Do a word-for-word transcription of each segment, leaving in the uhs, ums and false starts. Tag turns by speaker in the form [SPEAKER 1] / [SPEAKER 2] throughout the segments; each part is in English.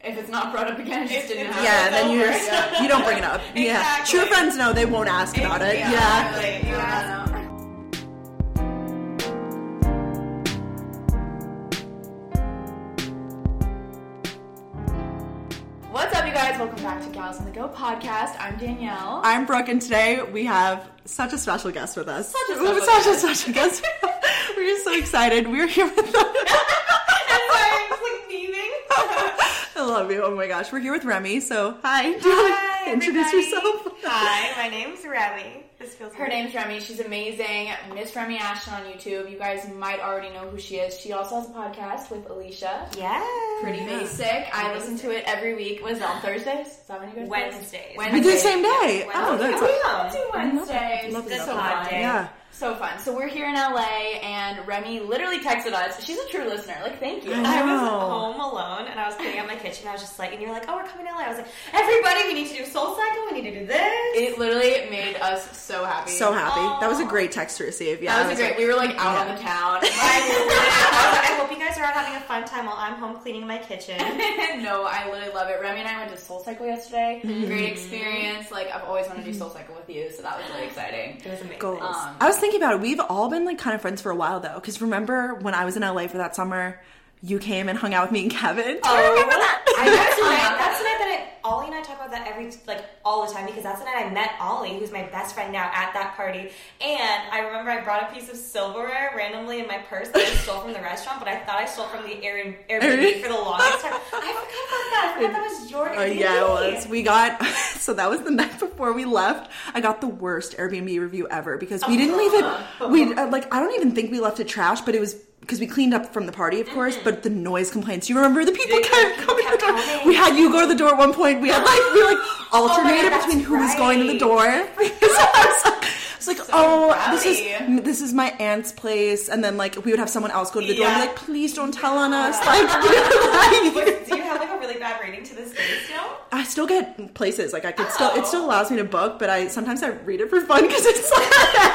[SPEAKER 1] if it's not brought up again, it just didn't happen.
[SPEAKER 2] Yeah, then you
[SPEAKER 1] yeah.
[SPEAKER 2] you don't bring it up. Exactly. Yeah, true friends know they won't ask about it.
[SPEAKER 1] Yeah,
[SPEAKER 2] yeah.
[SPEAKER 1] Like, you yeah. know. What's up, you guys? Welcome back to Gals on the Go podcast. I'm Danielle.
[SPEAKER 2] I'm Brooke, and today we have such a special guest with us.
[SPEAKER 1] Such a special
[SPEAKER 2] such
[SPEAKER 1] guest.
[SPEAKER 2] a special guest. We're so excited. We're here with them.
[SPEAKER 1] I'm just like beaming.
[SPEAKER 2] I love you. Oh my gosh. We're here with Remy. So, hi. Do you
[SPEAKER 3] Hi,
[SPEAKER 2] want to introduce
[SPEAKER 3] everybody.
[SPEAKER 2] yourself?
[SPEAKER 3] Hi, my name's Remy. This feels
[SPEAKER 1] Her
[SPEAKER 3] weird.
[SPEAKER 1] name's Remy. She's amazing. Miss Remy Ashton on YouTube. You guys might already know who she is. She also has a podcast with Alicia.
[SPEAKER 3] Yeah.
[SPEAKER 1] Pretty basic. I listen to it every week. What is it, on Thursdays? Is that when you guys
[SPEAKER 3] Wednesdays.
[SPEAKER 1] post?
[SPEAKER 2] We do the same day.
[SPEAKER 3] Wednesday.
[SPEAKER 2] Oh, that's
[SPEAKER 1] we
[SPEAKER 2] like,
[SPEAKER 1] all do Wednesdays.
[SPEAKER 2] love it.
[SPEAKER 1] It's so
[SPEAKER 3] Love it.
[SPEAKER 1] fun.
[SPEAKER 3] Day.
[SPEAKER 2] yeah.
[SPEAKER 1] So fun. So we're here in L A, and Remy literally texted us. She's a true listener. Like, thank you.
[SPEAKER 2] I
[SPEAKER 3] I was
[SPEAKER 2] Wow.
[SPEAKER 3] home alone and I was cleaning up my kitchen. I was just like, and you're like, oh, we're coming to L A. I was like, everybody, we need to do Soul Cycle. We need to do this.
[SPEAKER 1] It literally made us so happy.
[SPEAKER 2] So happy.
[SPEAKER 3] Aw.
[SPEAKER 2] That was a great text to receive. Yeah.
[SPEAKER 1] That
[SPEAKER 2] I
[SPEAKER 1] was a great.
[SPEAKER 2] like-
[SPEAKER 1] We were like out
[SPEAKER 2] Yeah.
[SPEAKER 1] on the town.
[SPEAKER 3] I, was like, I hope you guys are all having a fun time while I'm home cleaning my kitchen.
[SPEAKER 1] No, I literally love it. Remy and I went to Soul Cycle yesterday.
[SPEAKER 2] Mm-hmm.
[SPEAKER 1] Great experience. Like, I've always wanted to do Soul Cycle with you, so that was really exciting.
[SPEAKER 3] It was amazing.
[SPEAKER 2] Goals.
[SPEAKER 1] Um,
[SPEAKER 2] I was thinking about it. We've all been like kind of friends for a while though, because remember when I was in L A for that summer, you came and hung out with me and Kevin. Do you
[SPEAKER 3] Oh,
[SPEAKER 2] remember that?
[SPEAKER 3] I, that's, the night, that's the night that I, Ollie and I talk about that every, like, all the time, because that's the night I met Ollie, who's my best friend now, at that party, and I remember I brought a piece of silverware randomly in my purse that I stole from the restaurant, but I thought I stole from the Air, Airbnb for the longest time. I forgot about that. I forgot that was your
[SPEAKER 2] Oh
[SPEAKER 3] Airbnb.
[SPEAKER 2] yeah, it was. We got so that was the night before we left. I got the worst Airbnb review ever because we didn't leave it. We uh, like I don't even think we left it trash, but it was because we cleaned up from the party, of course. Mm-hmm. But the noise complaints. You remember the people
[SPEAKER 3] The
[SPEAKER 2] kept
[SPEAKER 3] people
[SPEAKER 2] coming to
[SPEAKER 3] kept
[SPEAKER 2] the door.
[SPEAKER 3] coming.
[SPEAKER 2] We had you go to the door at one point. We had like we like alternated
[SPEAKER 3] Oh God,
[SPEAKER 2] between
[SPEAKER 3] that's
[SPEAKER 2] who was going to the
[SPEAKER 3] right.
[SPEAKER 2] door. It's like,
[SPEAKER 1] So
[SPEAKER 2] oh,
[SPEAKER 1] rowdy.
[SPEAKER 2] this is this is my aunt's place, and then like we would have someone else go to the door and
[SPEAKER 3] Yeah.
[SPEAKER 2] be like, please don't tell on us. Like, like
[SPEAKER 3] But do you have, like, a really bad rating to this day still?
[SPEAKER 2] I still get places. Like I could still, it still allows me to book, but I sometimes I read it for fun because it's like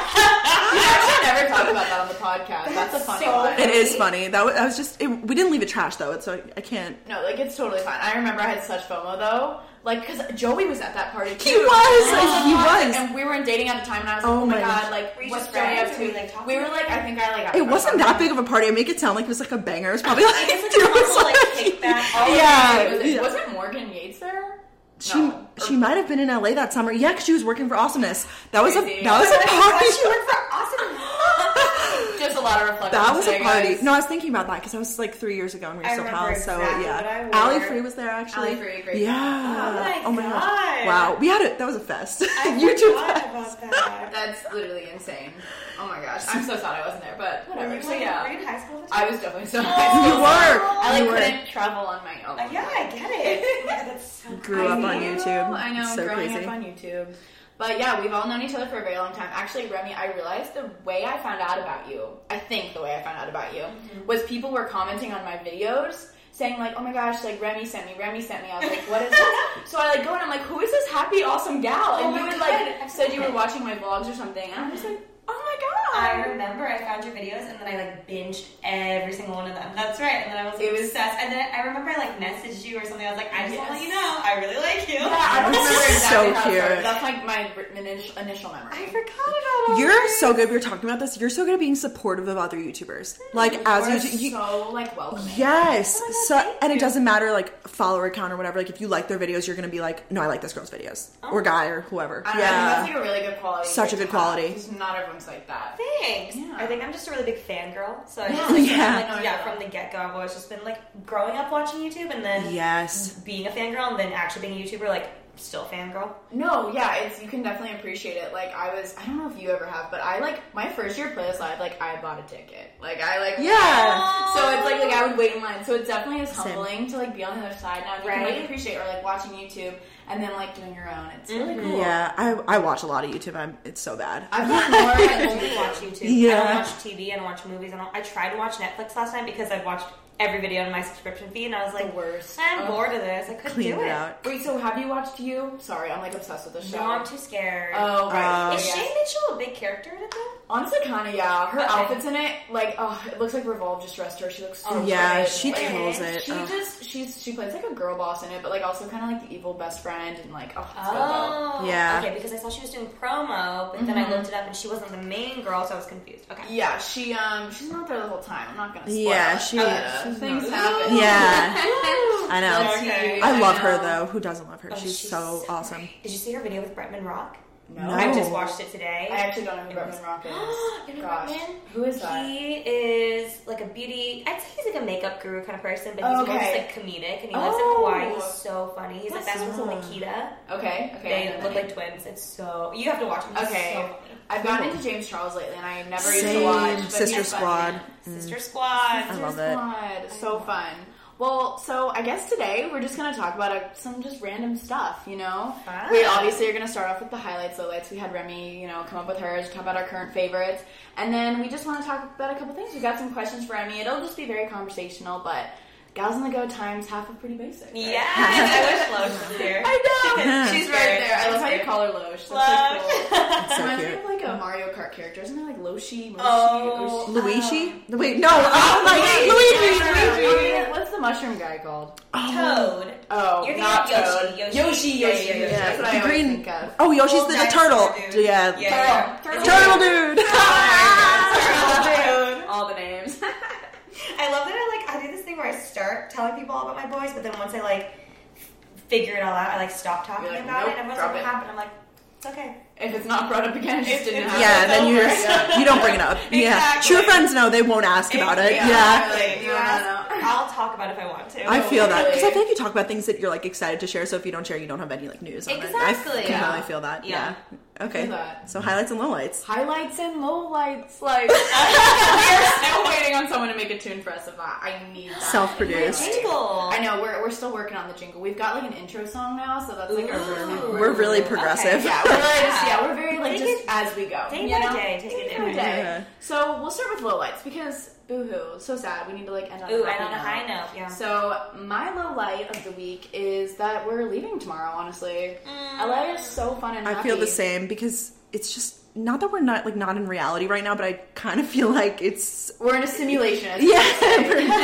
[SPEAKER 1] We actually never talked about that on the podcast. That's,
[SPEAKER 3] That's
[SPEAKER 1] a funny
[SPEAKER 3] so
[SPEAKER 1] one.
[SPEAKER 2] it is funny. That was, I was just it, we didn't leave it trash though, so I can't.
[SPEAKER 1] No, like, it's totally fine. I remember I had such FOMO, though. Like, because Joey was at that party, too.
[SPEAKER 2] He was, he was.
[SPEAKER 1] And we weren't dating at the time, and I was like,
[SPEAKER 2] Oh
[SPEAKER 1] oh my
[SPEAKER 2] my
[SPEAKER 1] god,
[SPEAKER 2] gosh.
[SPEAKER 1] like,
[SPEAKER 3] Were you
[SPEAKER 1] what's
[SPEAKER 3] just
[SPEAKER 1] Joey
[SPEAKER 3] friends,
[SPEAKER 1] up
[SPEAKER 3] or were
[SPEAKER 1] to?
[SPEAKER 3] you, like, talking
[SPEAKER 1] We were
[SPEAKER 3] about
[SPEAKER 1] like, I think I, like...
[SPEAKER 2] It wasn't that big of a party. I make it sound like it was like a banger. It was probably like,
[SPEAKER 3] It was like
[SPEAKER 2] it
[SPEAKER 3] a
[SPEAKER 2] was
[SPEAKER 3] couple, like,
[SPEAKER 2] like-
[SPEAKER 3] kickback. Oh,
[SPEAKER 2] yeah.
[SPEAKER 1] Was it,
[SPEAKER 2] yeah.
[SPEAKER 1] Wasn't Morgan Yates there?
[SPEAKER 2] She
[SPEAKER 1] No.
[SPEAKER 2] she might have been in L A that summer. Yeah, because she was working for Awesomeness. That was a
[SPEAKER 1] Crazy.
[SPEAKER 2] that was
[SPEAKER 3] Oh
[SPEAKER 2] a
[SPEAKER 3] my
[SPEAKER 2] party.
[SPEAKER 3] gosh, she worked for Awesome.
[SPEAKER 1] Just a lot of reflection.
[SPEAKER 2] That was a
[SPEAKER 1] today,
[SPEAKER 2] party.
[SPEAKER 1] guys.
[SPEAKER 2] No, I was thinking about that because that was like three years ago and we were
[SPEAKER 3] I
[SPEAKER 2] still
[SPEAKER 3] remember
[SPEAKER 2] pals. So
[SPEAKER 3] exactly
[SPEAKER 2] yeah,
[SPEAKER 3] what I wore.
[SPEAKER 2] Ali Free was there actually.
[SPEAKER 1] Ali Free, great.
[SPEAKER 2] Yeah.
[SPEAKER 3] Oh my
[SPEAKER 2] gosh.
[SPEAKER 3] God.
[SPEAKER 2] Wow, we had it. That was a fest.
[SPEAKER 3] I
[SPEAKER 2] YouTube
[SPEAKER 3] forgot
[SPEAKER 2] fest.
[SPEAKER 3] about that.
[SPEAKER 1] That's literally insane. Oh my gosh. I'm so sad I wasn't there, but
[SPEAKER 3] Were
[SPEAKER 1] whatever.
[SPEAKER 3] you,
[SPEAKER 1] So
[SPEAKER 3] like,
[SPEAKER 1] yeah.
[SPEAKER 3] were you in high school?
[SPEAKER 1] I was definitely so
[SPEAKER 2] You were.
[SPEAKER 1] I like
[SPEAKER 2] You were.
[SPEAKER 1] couldn't travel on my own.
[SPEAKER 3] Uh, yeah, I get it. Oh my God, that's so
[SPEAKER 2] Grew up
[SPEAKER 1] I
[SPEAKER 2] on
[SPEAKER 1] know,
[SPEAKER 2] YouTube.
[SPEAKER 1] I know,
[SPEAKER 2] So
[SPEAKER 1] growing
[SPEAKER 2] crazy.
[SPEAKER 1] up on YouTube. But yeah, we've all known each other for a very long time. Actually, Remy, I realized the way I found out about you, I think the way I found out about you, mm-hmm. was people were commenting on my videos saying like, oh my gosh, like Remy sent me, Remy sent me. I was like, what is this? So I like go and I'm like, who is this happy, awesome gal? And
[SPEAKER 3] Oh
[SPEAKER 1] you
[SPEAKER 3] my
[SPEAKER 1] would
[SPEAKER 3] God.
[SPEAKER 1] like said you were watching my vlogs or something. And I'm just like, oh my god.
[SPEAKER 3] I remember I found your videos and then I like binged every single one of them. That's right. And then I was
[SPEAKER 1] It was-
[SPEAKER 3] obsessed. And then I remember I like messaged you or something. I was like, I just want to let you
[SPEAKER 1] Yes.
[SPEAKER 3] know, I really like you.
[SPEAKER 1] Yeah, I remember
[SPEAKER 2] This is
[SPEAKER 1] exactly
[SPEAKER 2] so
[SPEAKER 1] how it
[SPEAKER 2] cute.
[SPEAKER 1] started. That's like my initial, initial memory.
[SPEAKER 3] I forgot about all
[SPEAKER 2] You're
[SPEAKER 3] this.
[SPEAKER 2] so good. We were talking about this. You're so good at being supportive of other YouTubers. Like as
[SPEAKER 1] We're
[SPEAKER 2] you, you
[SPEAKER 1] so like welcoming.
[SPEAKER 2] yes.
[SPEAKER 3] Oh,
[SPEAKER 2] So
[SPEAKER 3] thank
[SPEAKER 2] and it
[SPEAKER 3] you.
[SPEAKER 2] doesn't matter like follower count or whatever. Like if you like their videos, you're gonna be like, no, I like this girl's videos or guy or whoever.
[SPEAKER 1] I don't know, I
[SPEAKER 2] Yeah.
[SPEAKER 1] think that's like a really good quality.
[SPEAKER 2] Such a
[SPEAKER 1] to
[SPEAKER 2] good
[SPEAKER 1] have,
[SPEAKER 2] quality.
[SPEAKER 1] because not everyone's like that.
[SPEAKER 3] Thanks.
[SPEAKER 1] Yeah.
[SPEAKER 3] I think I'm just a really big fangirl. So I
[SPEAKER 1] Yeah.
[SPEAKER 3] just like,
[SPEAKER 2] Yeah.
[SPEAKER 3] like,
[SPEAKER 1] No,
[SPEAKER 3] yeah,
[SPEAKER 1] no.
[SPEAKER 3] from the get go, I've always just been like growing up watching YouTube and then
[SPEAKER 2] Yes.
[SPEAKER 3] being a fangirl and then actually being a YouTuber, like still fangirl.
[SPEAKER 1] No, yeah, it's you can definitely appreciate it. Like I was, I don't know if you ever have, but I like my first year playlist live. Like I bought a ticket. Like I like
[SPEAKER 2] Yeah.
[SPEAKER 1] So it's like like I would wait in line. So it definitely is
[SPEAKER 2] Same.
[SPEAKER 1] humbling to like be on the other side now. And you can
[SPEAKER 3] Right.
[SPEAKER 1] like appreciate or like watching YouTube and then like doing your own. It's really cool.
[SPEAKER 2] Yeah, I I watch a lot of YouTube. I'm it's so bad.
[SPEAKER 1] I've got more.
[SPEAKER 3] I only watch YouTube. I
[SPEAKER 2] Yeah.
[SPEAKER 3] don't watch T V. I don't watch movies. I don't. I tried to watch Netflix last night because I watched every video on my subscription feed, and I was like,
[SPEAKER 1] The worst.
[SPEAKER 3] I'm
[SPEAKER 1] Ugh.
[SPEAKER 3] bored of this. I couldn't
[SPEAKER 2] Clean
[SPEAKER 3] do
[SPEAKER 2] it
[SPEAKER 3] it.
[SPEAKER 2] out.
[SPEAKER 1] Wait, so have you watched You? Sorry, I'm like obsessed with this show.
[SPEAKER 3] No, I'm too scared.
[SPEAKER 1] Oh, right.
[SPEAKER 2] Uh,
[SPEAKER 3] Is
[SPEAKER 1] yes.
[SPEAKER 3] Shay Mitchell a big character in it though?
[SPEAKER 1] Honestly, kind of, yeah. Her
[SPEAKER 3] Okay.
[SPEAKER 1] outfits in it, like, oh, it looks like Revolve just dressed her. She looks so
[SPEAKER 3] Oh,
[SPEAKER 2] Yeah,
[SPEAKER 1] good.
[SPEAKER 2] she
[SPEAKER 1] Like,
[SPEAKER 2] kills it.
[SPEAKER 1] She
[SPEAKER 2] Ugh.
[SPEAKER 1] just, she's she plays like a girl boss in it, but like also kind of like the evil best friend and like oh, it's
[SPEAKER 3] Oh,
[SPEAKER 1] good
[SPEAKER 2] Yeah.
[SPEAKER 3] Okay, because I saw she was doing promo, but then I looked it up and she wasn't the main girl, so I was confused. Okay.
[SPEAKER 1] though. Yeah, she um she's not there the whole time. I'm not gonna spoil
[SPEAKER 2] Yeah,
[SPEAKER 1] it.
[SPEAKER 2] she-
[SPEAKER 1] Uh,
[SPEAKER 2] she's
[SPEAKER 1] things
[SPEAKER 2] not-
[SPEAKER 1] happen.
[SPEAKER 2] Yeah. I know.
[SPEAKER 3] Okay.
[SPEAKER 2] I love
[SPEAKER 1] know.
[SPEAKER 2] her though. Who doesn't love her?
[SPEAKER 3] Oh,
[SPEAKER 2] she's, so awesome.
[SPEAKER 3] great. Did you see her video with Bretman Rock?
[SPEAKER 1] No.
[SPEAKER 3] I just watched it today.
[SPEAKER 1] I actually don't know who Bretman Rock is.
[SPEAKER 3] You know
[SPEAKER 1] Gosh,
[SPEAKER 3] Bretman?
[SPEAKER 1] who is that?
[SPEAKER 3] He is like a beauty. I'd say he's like a makeup guru kind of person, but he's more just
[SPEAKER 1] Okay.
[SPEAKER 3] like comedic, and he lives
[SPEAKER 1] Oh.
[SPEAKER 3] in Hawaii. He's so funny. He's like
[SPEAKER 1] That's
[SPEAKER 3] best friends with
[SPEAKER 2] so-
[SPEAKER 3] Nikita.
[SPEAKER 1] Okay, okay. I
[SPEAKER 3] They
[SPEAKER 1] know
[SPEAKER 3] look
[SPEAKER 1] that
[SPEAKER 3] like twins. It's so you have to watch him. He's
[SPEAKER 1] Okay.
[SPEAKER 3] so funny.
[SPEAKER 1] I've gotten into James Charles lately, and I never used to
[SPEAKER 2] Same.
[SPEAKER 1] watch. But
[SPEAKER 2] Sister
[SPEAKER 1] he's
[SPEAKER 2] Squad.
[SPEAKER 1] funny.
[SPEAKER 3] Sister Squad.
[SPEAKER 2] I love it.
[SPEAKER 1] Squad. So fun. Well, so I guess today we're just gonna talk about uh some just random stuff, you know?
[SPEAKER 3] Fun.
[SPEAKER 1] We obviously are gonna start off with the highlights, lowlights. We had Remy, you know, come up with hers, talk about our current favorites, and then we just want to talk about a couple things. We got some questions for Remy. It'll just be very conversational, but Gals on the Go times half of pretty basic. Right?
[SPEAKER 3] Yeah, I wish Lois was here.
[SPEAKER 1] I know.
[SPEAKER 3] She's
[SPEAKER 1] She's right
[SPEAKER 3] scared.
[SPEAKER 1] there. I love how you
[SPEAKER 3] Scared.
[SPEAKER 1] call her Loesch. That's
[SPEAKER 3] Loesch.
[SPEAKER 1] like cool.
[SPEAKER 2] It's so
[SPEAKER 1] Reminds me
[SPEAKER 2] cute.
[SPEAKER 1] of like a Mario Kart character. Isn't it like Loshi? Moshi,
[SPEAKER 3] Oh.
[SPEAKER 1] Oshi?
[SPEAKER 2] Luigi? Wait, no. Oh, like Luigi.
[SPEAKER 1] Luigi. What's the mushroom guy called?
[SPEAKER 3] Toad.
[SPEAKER 1] Oh,
[SPEAKER 3] You're thinking
[SPEAKER 1] not
[SPEAKER 3] of
[SPEAKER 1] Toad.
[SPEAKER 3] Yoshi.
[SPEAKER 1] Yoshi,
[SPEAKER 3] Yeah,
[SPEAKER 1] Yoshi,
[SPEAKER 3] yeah, yeah,
[SPEAKER 1] Yoshi.
[SPEAKER 3] yeah.
[SPEAKER 1] That's what
[SPEAKER 2] The
[SPEAKER 1] I always
[SPEAKER 2] green.
[SPEAKER 1] think of.
[SPEAKER 2] Oh, Yoshi's
[SPEAKER 3] Little
[SPEAKER 2] the, the
[SPEAKER 3] dinosaur
[SPEAKER 2] turtle.
[SPEAKER 3] dude.
[SPEAKER 2] Yeah.
[SPEAKER 3] Yeah.
[SPEAKER 1] Turtle.
[SPEAKER 2] Turtle dude.
[SPEAKER 1] Turtle dude. All the names.
[SPEAKER 3] I love that I like I do this thing where I start telling people all about my boys, but then once I like figure it all out, I like stop talking
[SPEAKER 1] You're like,
[SPEAKER 3] about
[SPEAKER 1] nope,
[SPEAKER 3] it. And everyone's
[SPEAKER 1] drop
[SPEAKER 3] like,
[SPEAKER 1] it.
[SPEAKER 3] what happened? I'm like, it's okay.
[SPEAKER 1] If it's not brought up again, it just
[SPEAKER 3] It's-
[SPEAKER 1] didn't
[SPEAKER 3] it's-
[SPEAKER 1] happen.
[SPEAKER 2] Yeah, then you
[SPEAKER 1] It's over.
[SPEAKER 2] just, you don't bring it up. Yeah.
[SPEAKER 3] Exactly.
[SPEAKER 2] True friends know they won't ask about it.
[SPEAKER 3] Yeah.
[SPEAKER 2] Yeah.
[SPEAKER 3] Like, you
[SPEAKER 1] No, no,
[SPEAKER 3] ask,
[SPEAKER 1] no.
[SPEAKER 3] I'll talk about it if I want to.
[SPEAKER 2] I feel that because I
[SPEAKER 1] Really?
[SPEAKER 2] feel like you talk about things that you're like excited to share. So if you don't share, you don't have any like news on it. I
[SPEAKER 3] Exactly.
[SPEAKER 2] can
[SPEAKER 1] Yeah.
[SPEAKER 2] totally feel that.
[SPEAKER 3] Yeah.
[SPEAKER 2] Yeah. Okay.
[SPEAKER 1] feel that.
[SPEAKER 2] So highlights and lowlights.
[SPEAKER 1] Highlights and lowlights. Like, we are still waiting on someone to make a tune for us of that. I need that.
[SPEAKER 2] Self-produced.
[SPEAKER 3] Jingle.
[SPEAKER 1] I know, we're, we're still working on the jingle. We've got like an intro song now, so that's like our
[SPEAKER 3] Ooh.
[SPEAKER 2] We're really progressive.
[SPEAKER 3] Okay.
[SPEAKER 1] Yeah, we're really just, yeah, we're very like
[SPEAKER 3] Take
[SPEAKER 1] just
[SPEAKER 3] it
[SPEAKER 1] as we go.
[SPEAKER 3] day
[SPEAKER 1] you
[SPEAKER 3] by
[SPEAKER 1] know?
[SPEAKER 3] day, take it day by
[SPEAKER 1] by
[SPEAKER 2] day.
[SPEAKER 1] So we'll start with lowlights because boo-hoo, so sad. We need to like end on
[SPEAKER 3] Ooh,
[SPEAKER 1] a happy
[SPEAKER 3] and on a
[SPEAKER 1] note.
[SPEAKER 3] high note, yeah.
[SPEAKER 1] So my low light of the week is that we're leaving tomorrow. Honestly, L A is so fun and
[SPEAKER 2] I
[SPEAKER 1] happy.
[SPEAKER 2] feel the same because it's just not that we're not like not in reality right now, but I kind of feel like it's
[SPEAKER 1] We're in a simulation. as
[SPEAKER 2] yeah.
[SPEAKER 1] people say.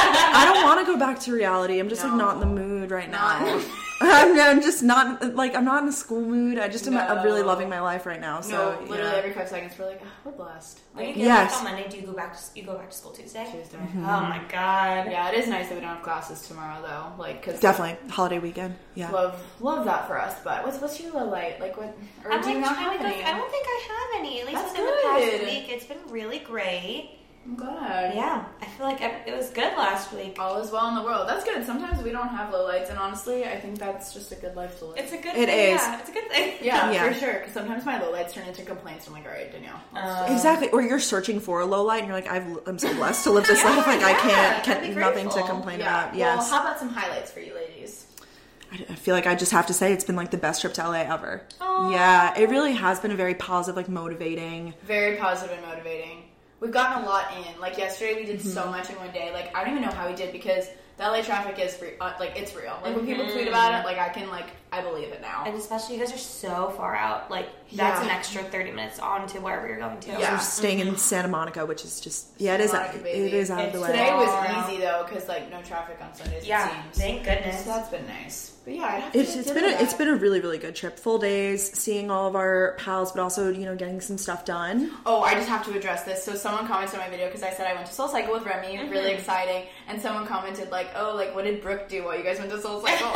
[SPEAKER 2] I don't want to go back to reality. I'm just like
[SPEAKER 1] No.
[SPEAKER 2] not in the mood right now.
[SPEAKER 1] Not-
[SPEAKER 2] I'm, I'm just not like I'm not in the school mood. I just am
[SPEAKER 1] No.
[SPEAKER 2] really loving my life right now. So
[SPEAKER 1] no, literally
[SPEAKER 2] yeah.
[SPEAKER 1] every five seconds we're like, oh, we're blessed.
[SPEAKER 3] When you
[SPEAKER 1] Like,
[SPEAKER 3] get
[SPEAKER 2] Yes.
[SPEAKER 3] back on Monday, do you go back to you go back to school Tuesday?
[SPEAKER 1] Tuesday.
[SPEAKER 3] Oh my god.
[SPEAKER 1] Yeah, it is nice that we don't have classes tomorrow though. Like, cause
[SPEAKER 2] Definitely holiday weekend. Yeah.
[SPEAKER 1] love love that for us. But what's what's your low light? Like what? Or
[SPEAKER 3] I'm
[SPEAKER 1] do you
[SPEAKER 3] like
[SPEAKER 1] not
[SPEAKER 3] trying
[SPEAKER 1] have
[SPEAKER 3] to go,
[SPEAKER 1] any?
[SPEAKER 3] I don't think I have any. At least
[SPEAKER 1] That's
[SPEAKER 3] within the past
[SPEAKER 1] good.
[SPEAKER 3] week, it's been really great.
[SPEAKER 1] I'm glad.
[SPEAKER 3] Yeah, I feel like I, it was good last week.
[SPEAKER 1] All is well in the world. That's good. Sometimes we don't have lowlights, and honestly, I think that's just a good life to live.
[SPEAKER 3] It's a good
[SPEAKER 2] It
[SPEAKER 3] thing.
[SPEAKER 2] is.
[SPEAKER 3] Yeah, it's a good thing.
[SPEAKER 1] yeah,
[SPEAKER 2] Yeah.
[SPEAKER 1] for sure. Because sometimes my lowlights turn into complaints. I'm like, all right, Danielle. let's
[SPEAKER 3] Uh,
[SPEAKER 1] just-
[SPEAKER 2] Exactly. Or you're searching for a low light and you're like, I've, I'm so blessed to live this
[SPEAKER 3] Yeah,
[SPEAKER 2] life. Like I
[SPEAKER 3] yeah,
[SPEAKER 2] can't,
[SPEAKER 3] gotta be
[SPEAKER 2] can't nothing to
[SPEAKER 3] grateful.
[SPEAKER 2] complain
[SPEAKER 1] yeah.
[SPEAKER 2] about. Yes.
[SPEAKER 1] Well, how about some highlights for you, ladies?
[SPEAKER 2] I I feel like I just have to say it's been like the best trip to L A ever.
[SPEAKER 3] Aw.
[SPEAKER 2] Yeah, it really has been a very positive, like motivating.
[SPEAKER 1] Very positive and motivating. We've gotten a lot in. Like yesterday, we did
[SPEAKER 2] Mm-hmm.
[SPEAKER 1] so much in one day. Like I don't even know how we did because the L A traffic is free. Uh, like it's real. Like when people
[SPEAKER 2] Mm-hmm.
[SPEAKER 1] tweet about it, like I can like I believe it now.
[SPEAKER 3] And especially you guys are so far out. Like that's
[SPEAKER 1] Yeah.
[SPEAKER 3] an extra thirty minutes on to wherever you're going to.
[SPEAKER 1] Yeah.
[SPEAKER 2] We're staying in Santa Monica, which is just yeah, it is
[SPEAKER 1] Monica,
[SPEAKER 2] it
[SPEAKER 1] baby.
[SPEAKER 2] is out of the way.
[SPEAKER 1] Today was
[SPEAKER 3] Wow.
[SPEAKER 1] easy though because like no traffic on Sundays.
[SPEAKER 3] Yeah,
[SPEAKER 1] it seems.
[SPEAKER 3] thank goodness.
[SPEAKER 1] So that's been nice. But yeah, I'd have to
[SPEAKER 2] It's, it's
[SPEAKER 1] give
[SPEAKER 2] been
[SPEAKER 1] it
[SPEAKER 2] a, it's
[SPEAKER 1] that.
[SPEAKER 2] been a really really good trip. Full days, seeing all of our pals, but also you know getting some stuff done.
[SPEAKER 1] Oh, I just have to address this. So someone commented on my video because I said I went to Soul Cycle with Remy,
[SPEAKER 3] Mm-hmm.
[SPEAKER 1] really exciting, and someone commented like, "Oh, like what did Brooke do while you guys went to Soul Cycle?"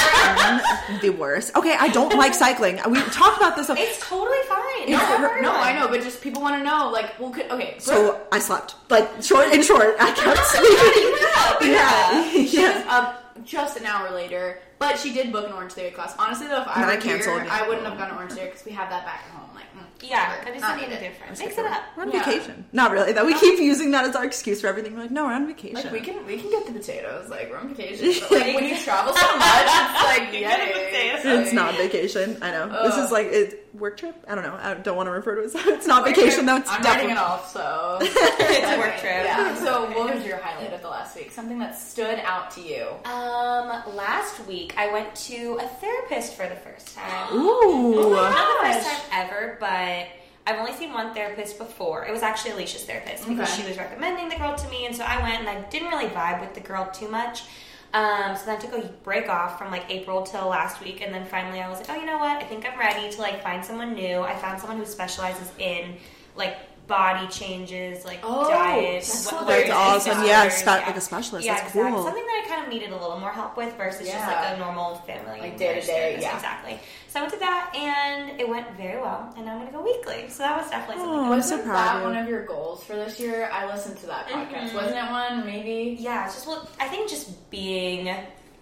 [SPEAKER 2] The worst. Okay, I don't like cycling. We talked about this.
[SPEAKER 3] It's totally fine.
[SPEAKER 2] It's-
[SPEAKER 3] Not for
[SPEAKER 1] no,
[SPEAKER 3] everyone.
[SPEAKER 1] I know, but just people want to know. Like, well, could, okay, Brooke,
[SPEAKER 2] So I slept. Like short in short, I kept sleeping. Yeah,
[SPEAKER 1] she
[SPEAKER 2] yeah.
[SPEAKER 1] was up just an hour later, but she did book an Orange Theory class. Honestly, though, if I
[SPEAKER 2] And
[SPEAKER 1] were
[SPEAKER 2] I canceled.
[SPEAKER 1] here, I wouldn't have gone to Orange Theory because we have that back at home. Like, mm,
[SPEAKER 3] Yeah,
[SPEAKER 1] whatever.
[SPEAKER 3] that doesn't
[SPEAKER 1] Not
[SPEAKER 3] make a
[SPEAKER 1] needed.
[SPEAKER 3] difference. Mix it up.
[SPEAKER 2] We're on
[SPEAKER 1] Yeah.
[SPEAKER 2] vacation. Not really. Though we keep using that as our excuse for everything. We're like, no, we're on vacation.
[SPEAKER 1] Like we can we can get the potatoes. Like we're on vacation. But, like when you travel so much, it's like
[SPEAKER 3] You get the
[SPEAKER 1] yay.
[SPEAKER 3] potatoes.
[SPEAKER 2] It's not vacation. I know. This
[SPEAKER 1] Ugh.
[SPEAKER 2] is like it, work trip. I don't know. I don't want to refer to it as it's not vacation though. It's
[SPEAKER 1] I'm
[SPEAKER 2] definitely
[SPEAKER 1] writing it off, so
[SPEAKER 3] It's a work trip.
[SPEAKER 1] Yeah. So, what was your highlight of the last week? Something that stood out to you?
[SPEAKER 3] Um, last week I went to a therapist for the first time.
[SPEAKER 2] Ooh.
[SPEAKER 3] Not the
[SPEAKER 1] gosh.
[SPEAKER 3] first time ever, but I've only seen one therapist before. It was actually Alicia's therapist because
[SPEAKER 1] Okay.
[SPEAKER 3] she was recommending the girl to me, and so I went and I didn't really vibe with the girl too much. Um, so then I took a break off from like April till last week, and then finally I was like, oh, you know what? I think I'm ready to like find someone new. I found someone who specializes in like body changes, like
[SPEAKER 1] Oh,
[SPEAKER 3] diet.
[SPEAKER 1] that's
[SPEAKER 3] what-
[SPEAKER 1] so
[SPEAKER 3] what-
[SPEAKER 2] That's awesome. Yeah,
[SPEAKER 3] disorders,
[SPEAKER 2] spe- like a specialist.
[SPEAKER 3] Yeah,
[SPEAKER 2] That's
[SPEAKER 3] exactly.
[SPEAKER 2] cool.
[SPEAKER 3] Something that I kind of needed a little more help with versus just
[SPEAKER 1] Yeah.
[SPEAKER 3] like a normal family.
[SPEAKER 1] Like day-to-day,
[SPEAKER 3] nurse therapist.
[SPEAKER 1] yeah.
[SPEAKER 3] Exactly. So I went to that, and it went very well, and now I'm going to go weekly. So that was definitely something.
[SPEAKER 2] Oh,
[SPEAKER 3] that
[SPEAKER 2] I'm
[SPEAKER 3] was
[SPEAKER 2] so
[SPEAKER 1] Wasn't
[SPEAKER 2] proud
[SPEAKER 1] that
[SPEAKER 2] of you.
[SPEAKER 1] one of your goals for this year? I listened to that podcast.
[SPEAKER 3] Mhm.
[SPEAKER 1] Wasn't it one? Maybe.
[SPEAKER 3] Yeah, it's just well, I think just being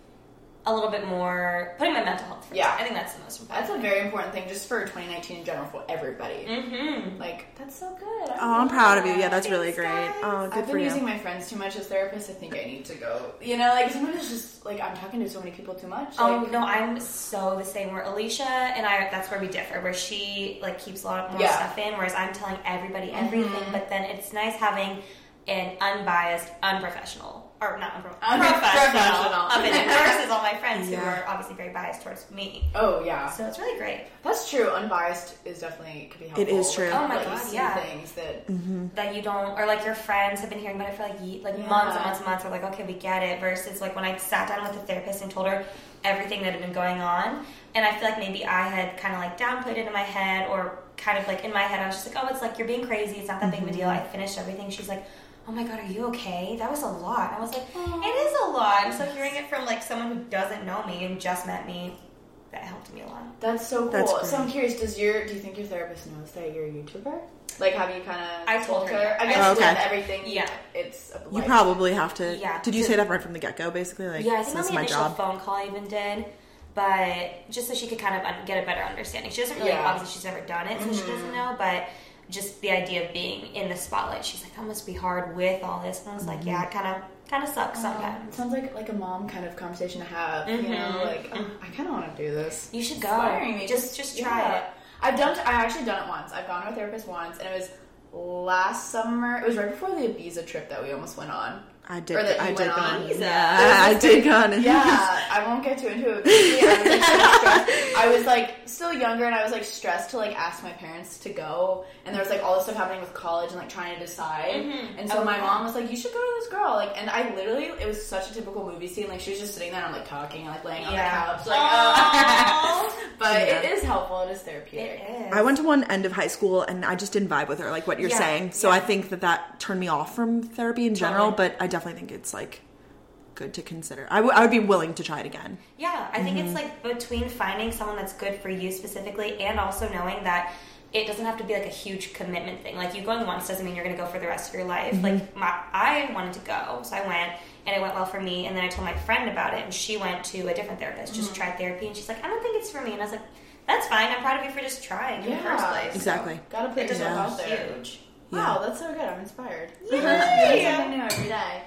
[SPEAKER 3] a little bit more putting my mental health first.
[SPEAKER 1] Yeah.
[SPEAKER 3] I think that's the most important.
[SPEAKER 1] That's a very important thing just for twenty nineteen in general for everybody.
[SPEAKER 3] Mm-hmm.
[SPEAKER 1] Like, that's so good. I
[SPEAKER 2] Oh, I'm
[SPEAKER 1] love
[SPEAKER 2] proud of you.
[SPEAKER 1] that.
[SPEAKER 2] Yeah, that's really
[SPEAKER 3] Thanks,
[SPEAKER 2] great.
[SPEAKER 3] guys.
[SPEAKER 2] Oh, good
[SPEAKER 1] I've
[SPEAKER 2] for
[SPEAKER 1] been
[SPEAKER 2] you.
[SPEAKER 1] using my friends too much as therapists. I think I need to go. You know, like sometimes it's just like I'm talking to so many people too much.
[SPEAKER 3] Oh
[SPEAKER 1] Like,
[SPEAKER 3] no, I'm so the same. Where Alicia and I, that's where we differ. Where she like keeps a lot more
[SPEAKER 1] Yeah.
[SPEAKER 3] stuff in, whereas I'm telling everybody everything.
[SPEAKER 1] Mhm.
[SPEAKER 3] But then it's nice having an unbiased, unprofessional, or not unprofessional,
[SPEAKER 1] Unprofessional.
[SPEAKER 3] professional opinion versus all my friends
[SPEAKER 2] Yeah.
[SPEAKER 3] who are obviously very biased towards me.
[SPEAKER 1] Oh yeah,
[SPEAKER 3] So it's really great
[SPEAKER 1] that's true. Unbiased is definitely could be helpful.
[SPEAKER 2] It is true.
[SPEAKER 1] Like,
[SPEAKER 3] Oh my
[SPEAKER 1] like,
[SPEAKER 3] God,
[SPEAKER 1] you see
[SPEAKER 3] yeah.
[SPEAKER 1] things that
[SPEAKER 3] that you don't, or like your friends have been hearing about it for like ye- like
[SPEAKER 1] Yeah.
[SPEAKER 3] months and months and months. Are like, okay, we get it. Versus like when I sat down with the therapist and told her everything that had been going on, and I feel like maybe I had kind of like downplayed it in my head, or kind of like in my head I was just like, oh, it's like you're being crazy. It's not that big of a deal. I finished everything. She's like, oh my God, are you okay? That was a lot. I was like, it is a lot. And so hearing it from like someone who doesn't know me and just met me, that helped me a lot.
[SPEAKER 1] that's so cool.
[SPEAKER 2] That's
[SPEAKER 1] so
[SPEAKER 2] great.
[SPEAKER 1] I'm curious. Does your do you think your therapist knows that you're a YouTuber? Like, have you kind of?
[SPEAKER 3] I told her, yeah.
[SPEAKER 1] I guess
[SPEAKER 2] Oh, okay.
[SPEAKER 1] with everything.
[SPEAKER 3] Yeah.
[SPEAKER 1] it's a
[SPEAKER 2] You
[SPEAKER 1] life.
[SPEAKER 2] probably have to.
[SPEAKER 3] Yeah.
[SPEAKER 2] Did you say that right from the get go? Basically, like,
[SPEAKER 3] Yeah, I think
[SPEAKER 2] this
[SPEAKER 3] on
[SPEAKER 2] is
[SPEAKER 3] the
[SPEAKER 2] my
[SPEAKER 3] initial
[SPEAKER 2] job.
[SPEAKER 3] phone call I even did, but just so she could kind of un- get a better understanding. She doesn't really,
[SPEAKER 1] Yeah.
[SPEAKER 3] obviously she's never done it, so she doesn't know, but just the idea of being in the spotlight, she's like, that must be hard with all this. And I was like, yeah, it kind of kind of sucks
[SPEAKER 1] It
[SPEAKER 3] sometimes.
[SPEAKER 1] sounds like like a mom kind of conversation to have. You know,
[SPEAKER 3] Mhm.
[SPEAKER 1] like oh, I kind of want to do this.
[SPEAKER 3] You should
[SPEAKER 1] It's
[SPEAKER 3] go.
[SPEAKER 1] inspiring me.
[SPEAKER 3] Just- just try
[SPEAKER 1] yeah.
[SPEAKER 3] it.
[SPEAKER 1] I've done. I actually done it once. I've gone to a therapist once, and it was last summer. It was right before the Ibiza trip that we almost went on.
[SPEAKER 2] I did.
[SPEAKER 1] Or that
[SPEAKER 2] I
[SPEAKER 1] you
[SPEAKER 2] did
[SPEAKER 1] went
[SPEAKER 2] go
[SPEAKER 1] on.
[SPEAKER 2] on.
[SPEAKER 3] Ibiza.
[SPEAKER 2] Yeah, I did go on.
[SPEAKER 1] Yeah, I won't get too into it. quickly. I was, like, so stressed. I was like still younger, and I was like stressed to like ask my parents to go. And there was like all this stuff happening with college and like trying to decide.
[SPEAKER 3] Mhm.
[SPEAKER 1] And so
[SPEAKER 3] Oh,
[SPEAKER 1] my
[SPEAKER 3] yeah.
[SPEAKER 1] mom was like, "You should go to this girl." Like, and I literally, it was such a typical movie scene. Like she was just sitting there and I'm like talking and like laying on
[SPEAKER 3] Yeah.
[SPEAKER 1] the couch, like.
[SPEAKER 3] Aw.
[SPEAKER 1] Uh, but
[SPEAKER 2] Yeah.
[SPEAKER 1] it is helpful. It is therapeutic.
[SPEAKER 3] It is.
[SPEAKER 2] I went to one end of high school and I just didn't vibe with her, like what you're
[SPEAKER 3] Yeah,
[SPEAKER 2] saying. So
[SPEAKER 3] yeah.
[SPEAKER 2] I think that that turned me off from therapy in general,
[SPEAKER 3] Totally.
[SPEAKER 2] but I definitely think it's like good to consider. I, w- I would be willing to try it again.
[SPEAKER 3] Yeah, I think it's like between finding someone that's good for you specifically and also knowing that it doesn't have to be like a huge commitment thing. Like you going once doesn't mean you're going to go for the rest of your life. Like my, I wanted to go, so I went and it went well for me. And then I told my friend about it and she went to a different therapist, just tried therapy. And she's like, I don't think it's for me. And I was like, that's fine. I'm proud of you for just trying in the first place.
[SPEAKER 2] Exactly.
[SPEAKER 1] Gotta put
[SPEAKER 3] It doesn't
[SPEAKER 1] yourself
[SPEAKER 3] look
[SPEAKER 1] out there.
[SPEAKER 3] huge.
[SPEAKER 1] Wow, that's so good. I'm inspired.
[SPEAKER 3] Yay!
[SPEAKER 1] Learn something new every day.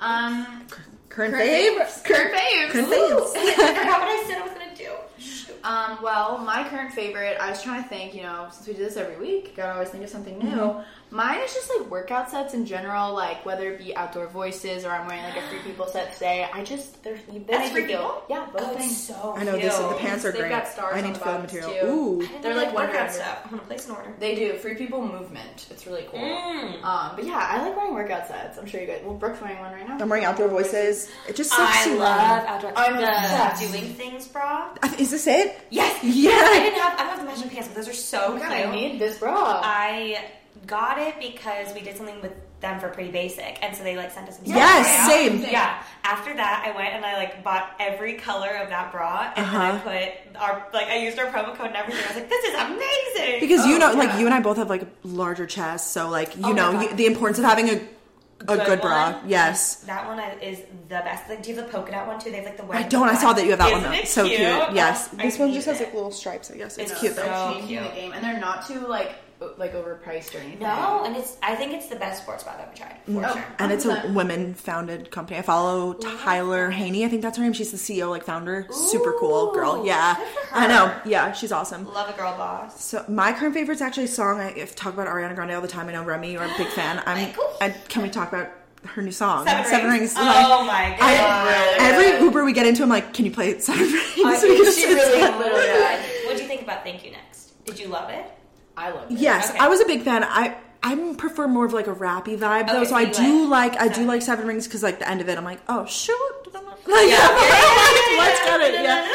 [SPEAKER 1] Um,
[SPEAKER 2] Current,
[SPEAKER 1] current
[SPEAKER 2] fave?
[SPEAKER 1] faves. Current faves.
[SPEAKER 2] Current faves.
[SPEAKER 3] I forgot what I said I was going to do. Shoot.
[SPEAKER 1] Um, well, my current favorite, I was trying to think, you know, since we do this every week, gotta always think of something new.
[SPEAKER 2] Mm-hmm.
[SPEAKER 1] Mine is just like workout sets in general, like whether it be Outdoor Voices or I'm wearing like a Free People set today. I just, they're, they
[SPEAKER 3] That's
[SPEAKER 1] make
[SPEAKER 3] Free
[SPEAKER 1] me feel-
[SPEAKER 3] People?
[SPEAKER 1] Yeah, both
[SPEAKER 3] Oh, it's
[SPEAKER 1] things.
[SPEAKER 3] so
[SPEAKER 2] I know
[SPEAKER 3] cute.
[SPEAKER 2] this. The pants are
[SPEAKER 1] They've
[SPEAKER 2] great.
[SPEAKER 1] got stars
[SPEAKER 2] I
[SPEAKER 1] on
[SPEAKER 2] need
[SPEAKER 1] the
[SPEAKER 2] to feel the
[SPEAKER 1] bottoms,
[SPEAKER 2] material.
[SPEAKER 1] too.
[SPEAKER 2] Ooh.
[SPEAKER 3] I didn't
[SPEAKER 1] They're
[SPEAKER 3] know
[SPEAKER 1] like
[SPEAKER 3] they
[SPEAKER 1] one
[SPEAKER 3] workout
[SPEAKER 1] hundred.
[SPEAKER 3] stuff. I'm going to place an order.
[SPEAKER 1] They do. Free People Movement. It's really cool.
[SPEAKER 3] Mm.
[SPEAKER 1] Um, but yeah, I like wearing workout sets. I'm sure you guys, well, Brooke's wearing one right now.
[SPEAKER 2] I'm wearing Outdoor Voices. It just sucks
[SPEAKER 3] I
[SPEAKER 2] too
[SPEAKER 3] love
[SPEAKER 2] long.
[SPEAKER 3] outdoor.
[SPEAKER 1] I'm
[SPEAKER 3] the
[SPEAKER 1] obsessed.
[SPEAKER 3] doing things bra.
[SPEAKER 2] I th- Is this it?
[SPEAKER 3] Yes.
[SPEAKER 2] Yeah.
[SPEAKER 3] I didn't have. I don't have the matching pants, but those are so
[SPEAKER 1] Oh my
[SPEAKER 3] cute.
[SPEAKER 1] God, I need this bra.
[SPEAKER 3] I got it because we did something with them for Pretty Basic, and so they like sent us some.
[SPEAKER 2] Yes,
[SPEAKER 3] stuff.
[SPEAKER 2] same.
[SPEAKER 3] Yeah. After that, I went and I like bought every color of that bra, and
[SPEAKER 2] Uh-huh.
[SPEAKER 3] then I put our like I used our promo code and everything. I was like, this is amazing.
[SPEAKER 2] Because you
[SPEAKER 1] Oh,
[SPEAKER 2] know, like
[SPEAKER 1] yeah.
[SPEAKER 2] you and I both have like larger chests, so like you
[SPEAKER 3] Oh my
[SPEAKER 2] know
[SPEAKER 3] God.
[SPEAKER 2] you, the importance of having a a good, bra.
[SPEAKER 3] one.
[SPEAKER 2] Yes.
[SPEAKER 3] That one is the best. Like, do you have the polka dot one too? They have like the
[SPEAKER 2] I
[SPEAKER 3] wedding.
[SPEAKER 2] don't. I saw that you have that one
[SPEAKER 3] Isn't
[SPEAKER 2] though.
[SPEAKER 3] it
[SPEAKER 2] So cute.
[SPEAKER 3] cute?
[SPEAKER 2] Yes.
[SPEAKER 3] Oh, I
[SPEAKER 2] This one
[SPEAKER 3] need
[SPEAKER 2] just has
[SPEAKER 3] it.
[SPEAKER 2] like little stripes. I guess it's,
[SPEAKER 3] It's
[SPEAKER 2] cute
[SPEAKER 3] so
[SPEAKER 2] though.
[SPEAKER 1] They're changing
[SPEAKER 3] cute.
[SPEAKER 1] the game, and they're not too like o- like overpriced or anything.
[SPEAKER 3] No, and it's. I think it's the best sports bra I've ever tried for
[SPEAKER 1] Oh.
[SPEAKER 3] sure.
[SPEAKER 2] And it's a
[SPEAKER 1] one hundred percent.
[SPEAKER 2] women-founded company. I follow Tyler Haney. I think that's her name. She's the C E O, like founder. Super cool girl.
[SPEAKER 3] Ooh,
[SPEAKER 2] Yeah,
[SPEAKER 3] good for
[SPEAKER 2] I know.
[SPEAKER 3] her.
[SPEAKER 2] Yeah, she's awesome.
[SPEAKER 3] Love a girl boss.
[SPEAKER 2] So my current favorite's actually a song. I if talk about Ariana Grande all the time. I know Remy, you're a big fan. I'm.
[SPEAKER 3] Like, oof.
[SPEAKER 2] I, can we talk about her new song?
[SPEAKER 3] Seven,
[SPEAKER 2] Rings.
[SPEAKER 3] Oh my god.
[SPEAKER 2] I, every Uber we get into, I'm like, can you play Seven Rings?
[SPEAKER 3] I-
[SPEAKER 2] Because
[SPEAKER 1] she
[SPEAKER 2] it's
[SPEAKER 1] really
[SPEAKER 2] like-
[SPEAKER 1] literally.
[SPEAKER 3] What do you think about Thank You Next? Did you love it?
[SPEAKER 1] I love it.
[SPEAKER 2] Yes,
[SPEAKER 3] Okay.
[SPEAKER 2] I was a big fan. I I prefer more of like a rappy vibe though,
[SPEAKER 3] Okay,
[SPEAKER 2] so
[SPEAKER 3] so
[SPEAKER 2] I
[SPEAKER 3] you
[SPEAKER 2] do
[SPEAKER 3] like
[SPEAKER 2] like I do
[SPEAKER 3] Seven.
[SPEAKER 2] like Seven Rings because like the end of it, I'm like, oh shoot, like,
[SPEAKER 3] Yeah.
[SPEAKER 2] let's get it, yeah,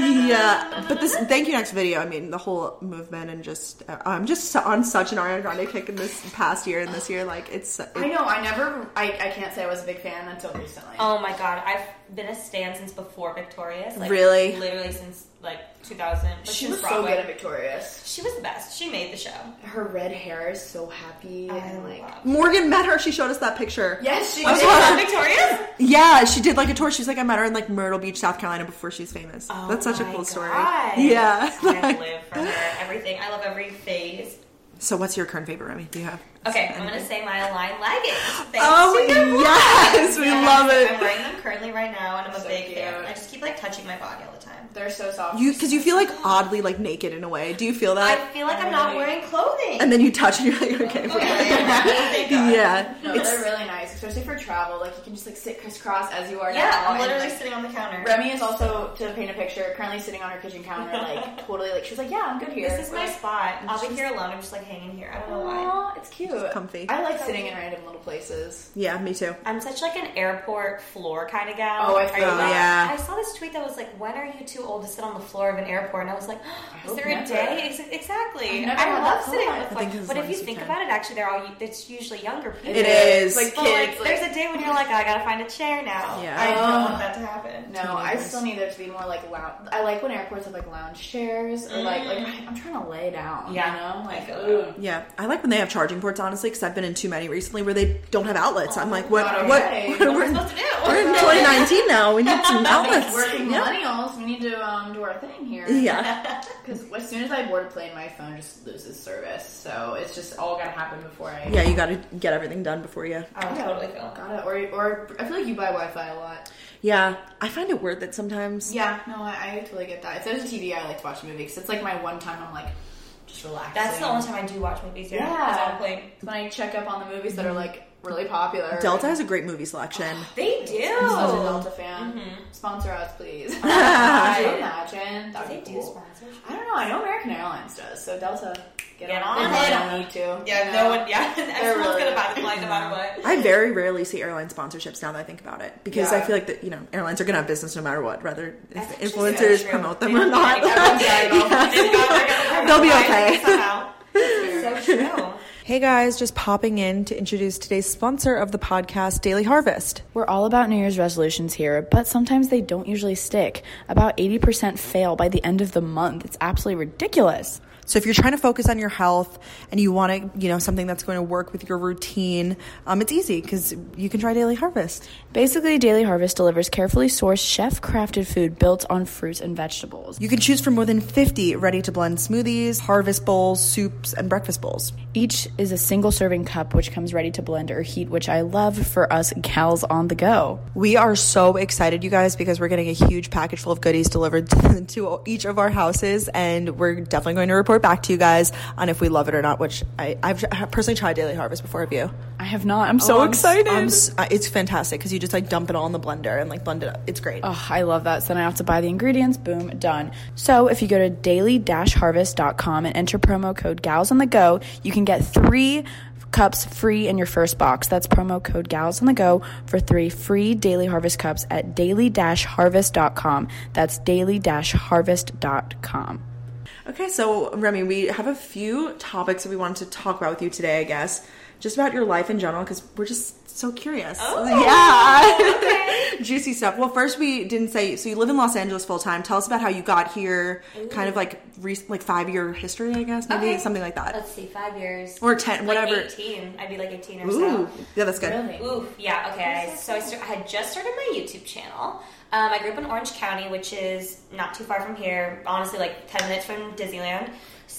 [SPEAKER 2] yeah. But this Thank You Next video, I mean, the whole movement and just uh, I'm just so- on such an Ariana Grande kick in this past year and this year, like it's. It,
[SPEAKER 1] I know. I never. I, I can't say I was a big fan until recently.
[SPEAKER 3] Oh my god, I've been a stan since before Victorious. Like,
[SPEAKER 2] Really?
[SPEAKER 3] Literally since like two thousand. Like,
[SPEAKER 1] she
[SPEAKER 3] since
[SPEAKER 1] was so
[SPEAKER 3] Broadway.
[SPEAKER 1] good at Victorious.
[SPEAKER 3] She was the best. She made the show.
[SPEAKER 1] Her red hair is so happy
[SPEAKER 3] I
[SPEAKER 1] and like.
[SPEAKER 3] love-
[SPEAKER 2] Morgan met her. She showed us that picture.
[SPEAKER 1] Yes, she
[SPEAKER 2] I
[SPEAKER 1] did.
[SPEAKER 2] saw her.
[SPEAKER 3] Victorious?
[SPEAKER 2] Yeah, she did like a tour. She's like, I met her in like Myrtle Beach, South Carolina before she's famous.
[SPEAKER 3] Oh
[SPEAKER 2] That's such a
[SPEAKER 3] my
[SPEAKER 2] cool story.
[SPEAKER 3] God.
[SPEAKER 2] Yeah.
[SPEAKER 3] I live for her. Everything. I love every phase.
[SPEAKER 2] So what's your current favorite, Remy? Do you have?
[SPEAKER 3] Okay, I'm gonna say my Align leggings. Thanks
[SPEAKER 2] Oh,
[SPEAKER 3] to your vlog.
[SPEAKER 2] yes, we love it.
[SPEAKER 3] I'm wearing them currently right now, and I'm a
[SPEAKER 1] So
[SPEAKER 3] big
[SPEAKER 1] cute.
[SPEAKER 3] fan. I just keep like touching my body all the time.
[SPEAKER 1] They're so soft.
[SPEAKER 2] You because you feel like oddly like naked in a way. Do you feel
[SPEAKER 3] I
[SPEAKER 2] that?
[SPEAKER 3] feel like I'm not wearing clothing.
[SPEAKER 2] And then you touch and you're like, okay.
[SPEAKER 3] Thank God.
[SPEAKER 2] Yeah.
[SPEAKER 1] No,
[SPEAKER 2] It's-
[SPEAKER 1] they're really nice, especially for travel. Like you can just like sit crisscross as you are
[SPEAKER 3] Yeah,
[SPEAKER 1] now.
[SPEAKER 3] I'm
[SPEAKER 1] and,
[SPEAKER 3] literally
[SPEAKER 1] like,
[SPEAKER 3] sitting on the counter.
[SPEAKER 1] Remy is also, to paint a picture, currently sitting on her kitchen counter, like totally like she's like, yeah, I'm good here.
[SPEAKER 3] This is my
[SPEAKER 1] Like,
[SPEAKER 3] spot. I'll be here alone. I'm just like hanging here. I don't know why.
[SPEAKER 1] Aw, it's cute.
[SPEAKER 2] It's comfy.
[SPEAKER 1] I like sitting in random little places.
[SPEAKER 2] Yeah, me too.
[SPEAKER 3] I'm such like an airport floor kind of gal.
[SPEAKER 1] Oh, I
[SPEAKER 3] Are
[SPEAKER 1] feel
[SPEAKER 3] you
[SPEAKER 1] that.
[SPEAKER 3] not?
[SPEAKER 2] Yeah.
[SPEAKER 3] I saw this tweet that was like, "When are you too old to sit on the floor of an airport?" And I was like,
[SPEAKER 1] I
[SPEAKER 3] "Is
[SPEAKER 1] hope
[SPEAKER 3] there a
[SPEAKER 1] never.
[SPEAKER 3] day?" Ex- exactly.
[SPEAKER 1] I've never
[SPEAKER 3] I
[SPEAKER 1] had
[SPEAKER 3] love
[SPEAKER 1] that
[SPEAKER 3] sitting on
[SPEAKER 1] thought.
[SPEAKER 3] the
[SPEAKER 2] I think
[SPEAKER 3] floor,
[SPEAKER 2] as
[SPEAKER 3] but
[SPEAKER 2] long
[SPEAKER 3] if
[SPEAKER 2] as
[SPEAKER 3] you
[SPEAKER 2] you
[SPEAKER 3] think
[SPEAKER 2] can.
[SPEAKER 3] about it, actually, they're all. It's usually younger people.
[SPEAKER 2] It is.
[SPEAKER 1] Like
[SPEAKER 3] But,
[SPEAKER 1] kids.
[SPEAKER 3] like, there's a day when you're like, I gotta find a chair now.
[SPEAKER 2] Yeah.
[SPEAKER 3] I don't
[SPEAKER 1] Oh.
[SPEAKER 3] want that to happen.
[SPEAKER 1] No, I still need there to be more like lounge. I like when airports have like lounge chairs or like like I'm trying to lay down.
[SPEAKER 3] Yeah.
[SPEAKER 1] You know, like
[SPEAKER 3] I feel
[SPEAKER 1] ooh.
[SPEAKER 2] Yeah, I like when they have charging ports, honestly, because I've been in too many recently where they don't have outlets. I'm like, what?
[SPEAKER 1] not
[SPEAKER 2] What?
[SPEAKER 1] okay.
[SPEAKER 2] what
[SPEAKER 1] What
[SPEAKER 2] we're,
[SPEAKER 3] am I
[SPEAKER 2] in,
[SPEAKER 3] supposed to do?
[SPEAKER 2] we're in twenty nineteen now. We need some outlets.
[SPEAKER 1] Working
[SPEAKER 2] Yeah.
[SPEAKER 1] millennials, we need to um, do our thing here.
[SPEAKER 2] Yeah.
[SPEAKER 1] Because as soon as I board a plane, my phone just loses service. So it's just all gotta happen before I.
[SPEAKER 2] Yeah, you got to get everything done before you.
[SPEAKER 3] I would totally feel.
[SPEAKER 1] Gotta or or I feel like you buy Wi-Fi a lot.
[SPEAKER 2] Yeah, I find it worth it sometimes.
[SPEAKER 1] Yeah, no, I, I totally get that. If there's a T V, I like to watch movies. 'Cause it's like my one time I'm like just relaxing.
[SPEAKER 3] That's the only time I do watch movies. Yeah,
[SPEAKER 1] Yeah.
[SPEAKER 3] is on a plane.
[SPEAKER 1] When I check up on the movies that are like really popular.
[SPEAKER 2] Delta has a great movie selection.
[SPEAKER 3] They do.
[SPEAKER 1] I'm such a Delta fan.
[SPEAKER 3] Mhm.
[SPEAKER 1] Sponsor us, please. Could
[SPEAKER 2] Ah.
[SPEAKER 1] you imagine? That
[SPEAKER 3] Do
[SPEAKER 1] would
[SPEAKER 3] they
[SPEAKER 1] be
[SPEAKER 3] do
[SPEAKER 1] cool.
[SPEAKER 3] sponsors?
[SPEAKER 1] I don't know. I know American Airlines does. So Delta, get,
[SPEAKER 3] Get
[SPEAKER 1] on.
[SPEAKER 3] on
[SPEAKER 1] They
[SPEAKER 3] it.
[SPEAKER 1] don't need to.
[SPEAKER 3] Yeah,
[SPEAKER 1] you
[SPEAKER 3] no
[SPEAKER 1] know?
[SPEAKER 3] one. Yeah, everyone's
[SPEAKER 1] really
[SPEAKER 3] gonna buy the
[SPEAKER 1] good.
[SPEAKER 3] flight no matter what.
[SPEAKER 2] I very rarely see airline sponsorships now that I think about it because I
[SPEAKER 1] Yeah.
[SPEAKER 2] feel like that you know airlines are gonna have business no matter what, whether
[SPEAKER 3] That's
[SPEAKER 2] if
[SPEAKER 3] actually
[SPEAKER 2] influencers
[SPEAKER 3] so true.
[SPEAKER 2] promote them
[SPEAKER 3] They
[SPEAKER 2] or
[SPEAKER 3] don't
[SPEAKER 2] not.
[SPEAKER 3] need everyone's got it all. They've got- they're gonna-
[SPEAKER 2] They'll be
[SPEAKER 3] they're
[SPEAKER 2] okay.
[SPEAKER 3] somehow. So true.
[SPEAKER 2] Hey guys, just popping in to introduce today's sponsor of the podcast, Daily Harvest.
[SPEAKER 4] We're all about New Year's resolutions here, but sometimes they don't usually stick. About eighty percent fail by the end of the month. It's absolutely ridiculous.
[SPEAKER 2] So if you're trying to focus on your health and you want to, you know, something that's going to work with your routine, um, it's easy because you can try Daily Harvest.
[SPEAKER 4] Basically, Daily Harvest delivers carefully sourced, chef-crafted food built on fruits and vegetables.
[SPEAKER 2] You can choose from more than fifty ready-to-blend smoothies, harvest bowls, soups, and breakfast bowls.
[SPEAKER 4] Each is a single serving cup which comes ready to blend or heat, which I love for us gals on the go.
[SPEAKER 2] We are so excited, you guys, because we're getting a huge package full of goodies delivered to, to each of our houses, and we're definitely going to report back to you guys on if we love it or not, which I, I've personally tried Daily Harvest before. Have you?
[SPEAKER 4] I have not. I'm so
[SPEAKER 2] Oh, I'm s-
[SPEAKER 4] excited.
[SPEAKER 2] I'm s- uh, it's fantastic because you just like dump it all in the blender and like blend it up. It's great.
[SPEAKER 4] Oh, I love that. So then I have to buy the ingredients. Boom, done. So if you go to daily dash harvest dot com and enter promo code gals on the go, you can get three cups free in your first box. That's promo code gals on the go for three free Daily Harvest cups at daily dash harvest dot com. That's daily dash harvest dot com.
[SPEAKER 2] Okay, so Remy, we have a few topics that we wanted to talk about with you today, I guess. Just about your life in general, because we're just so curious.
[SPEAKER 3] Oh,
[SPEAKER 2] yeah.
[SPEAKER 3] okay.
[SPEAKER 2] Juicy stuff. Well, first we didn't say, so you live in Los Angeles full time. Tell us about how you got here,
[SPEAKER 3] Ooh.
[SPEAKER 2] kind of like re- like five year history, I guess, maybe
[SPEAKER 3] Okay.
[SPEAKER 2] something like that.
[SPEAKER 3] Let's see, five years.
[SPEAKER 2] Or ten,
[SPEAKER 3] Like
[SPEAKER 2] whatever.
[SPEAKER 3] eighteen. I'd be like eighteen or
[SPEAKER 2] Ooh,
[SPEAKER 3] so.
[SPEAKER 2] yeah, that's good.
[SPEAKER 1] Really?
[SPEAKER 3] Ooh, yeah, okay. I, so I, start, I had just started my YouTube channel. Um, I grew up in Orange County, which is not too far from here. Honestly, like ten minutes from Disneyland.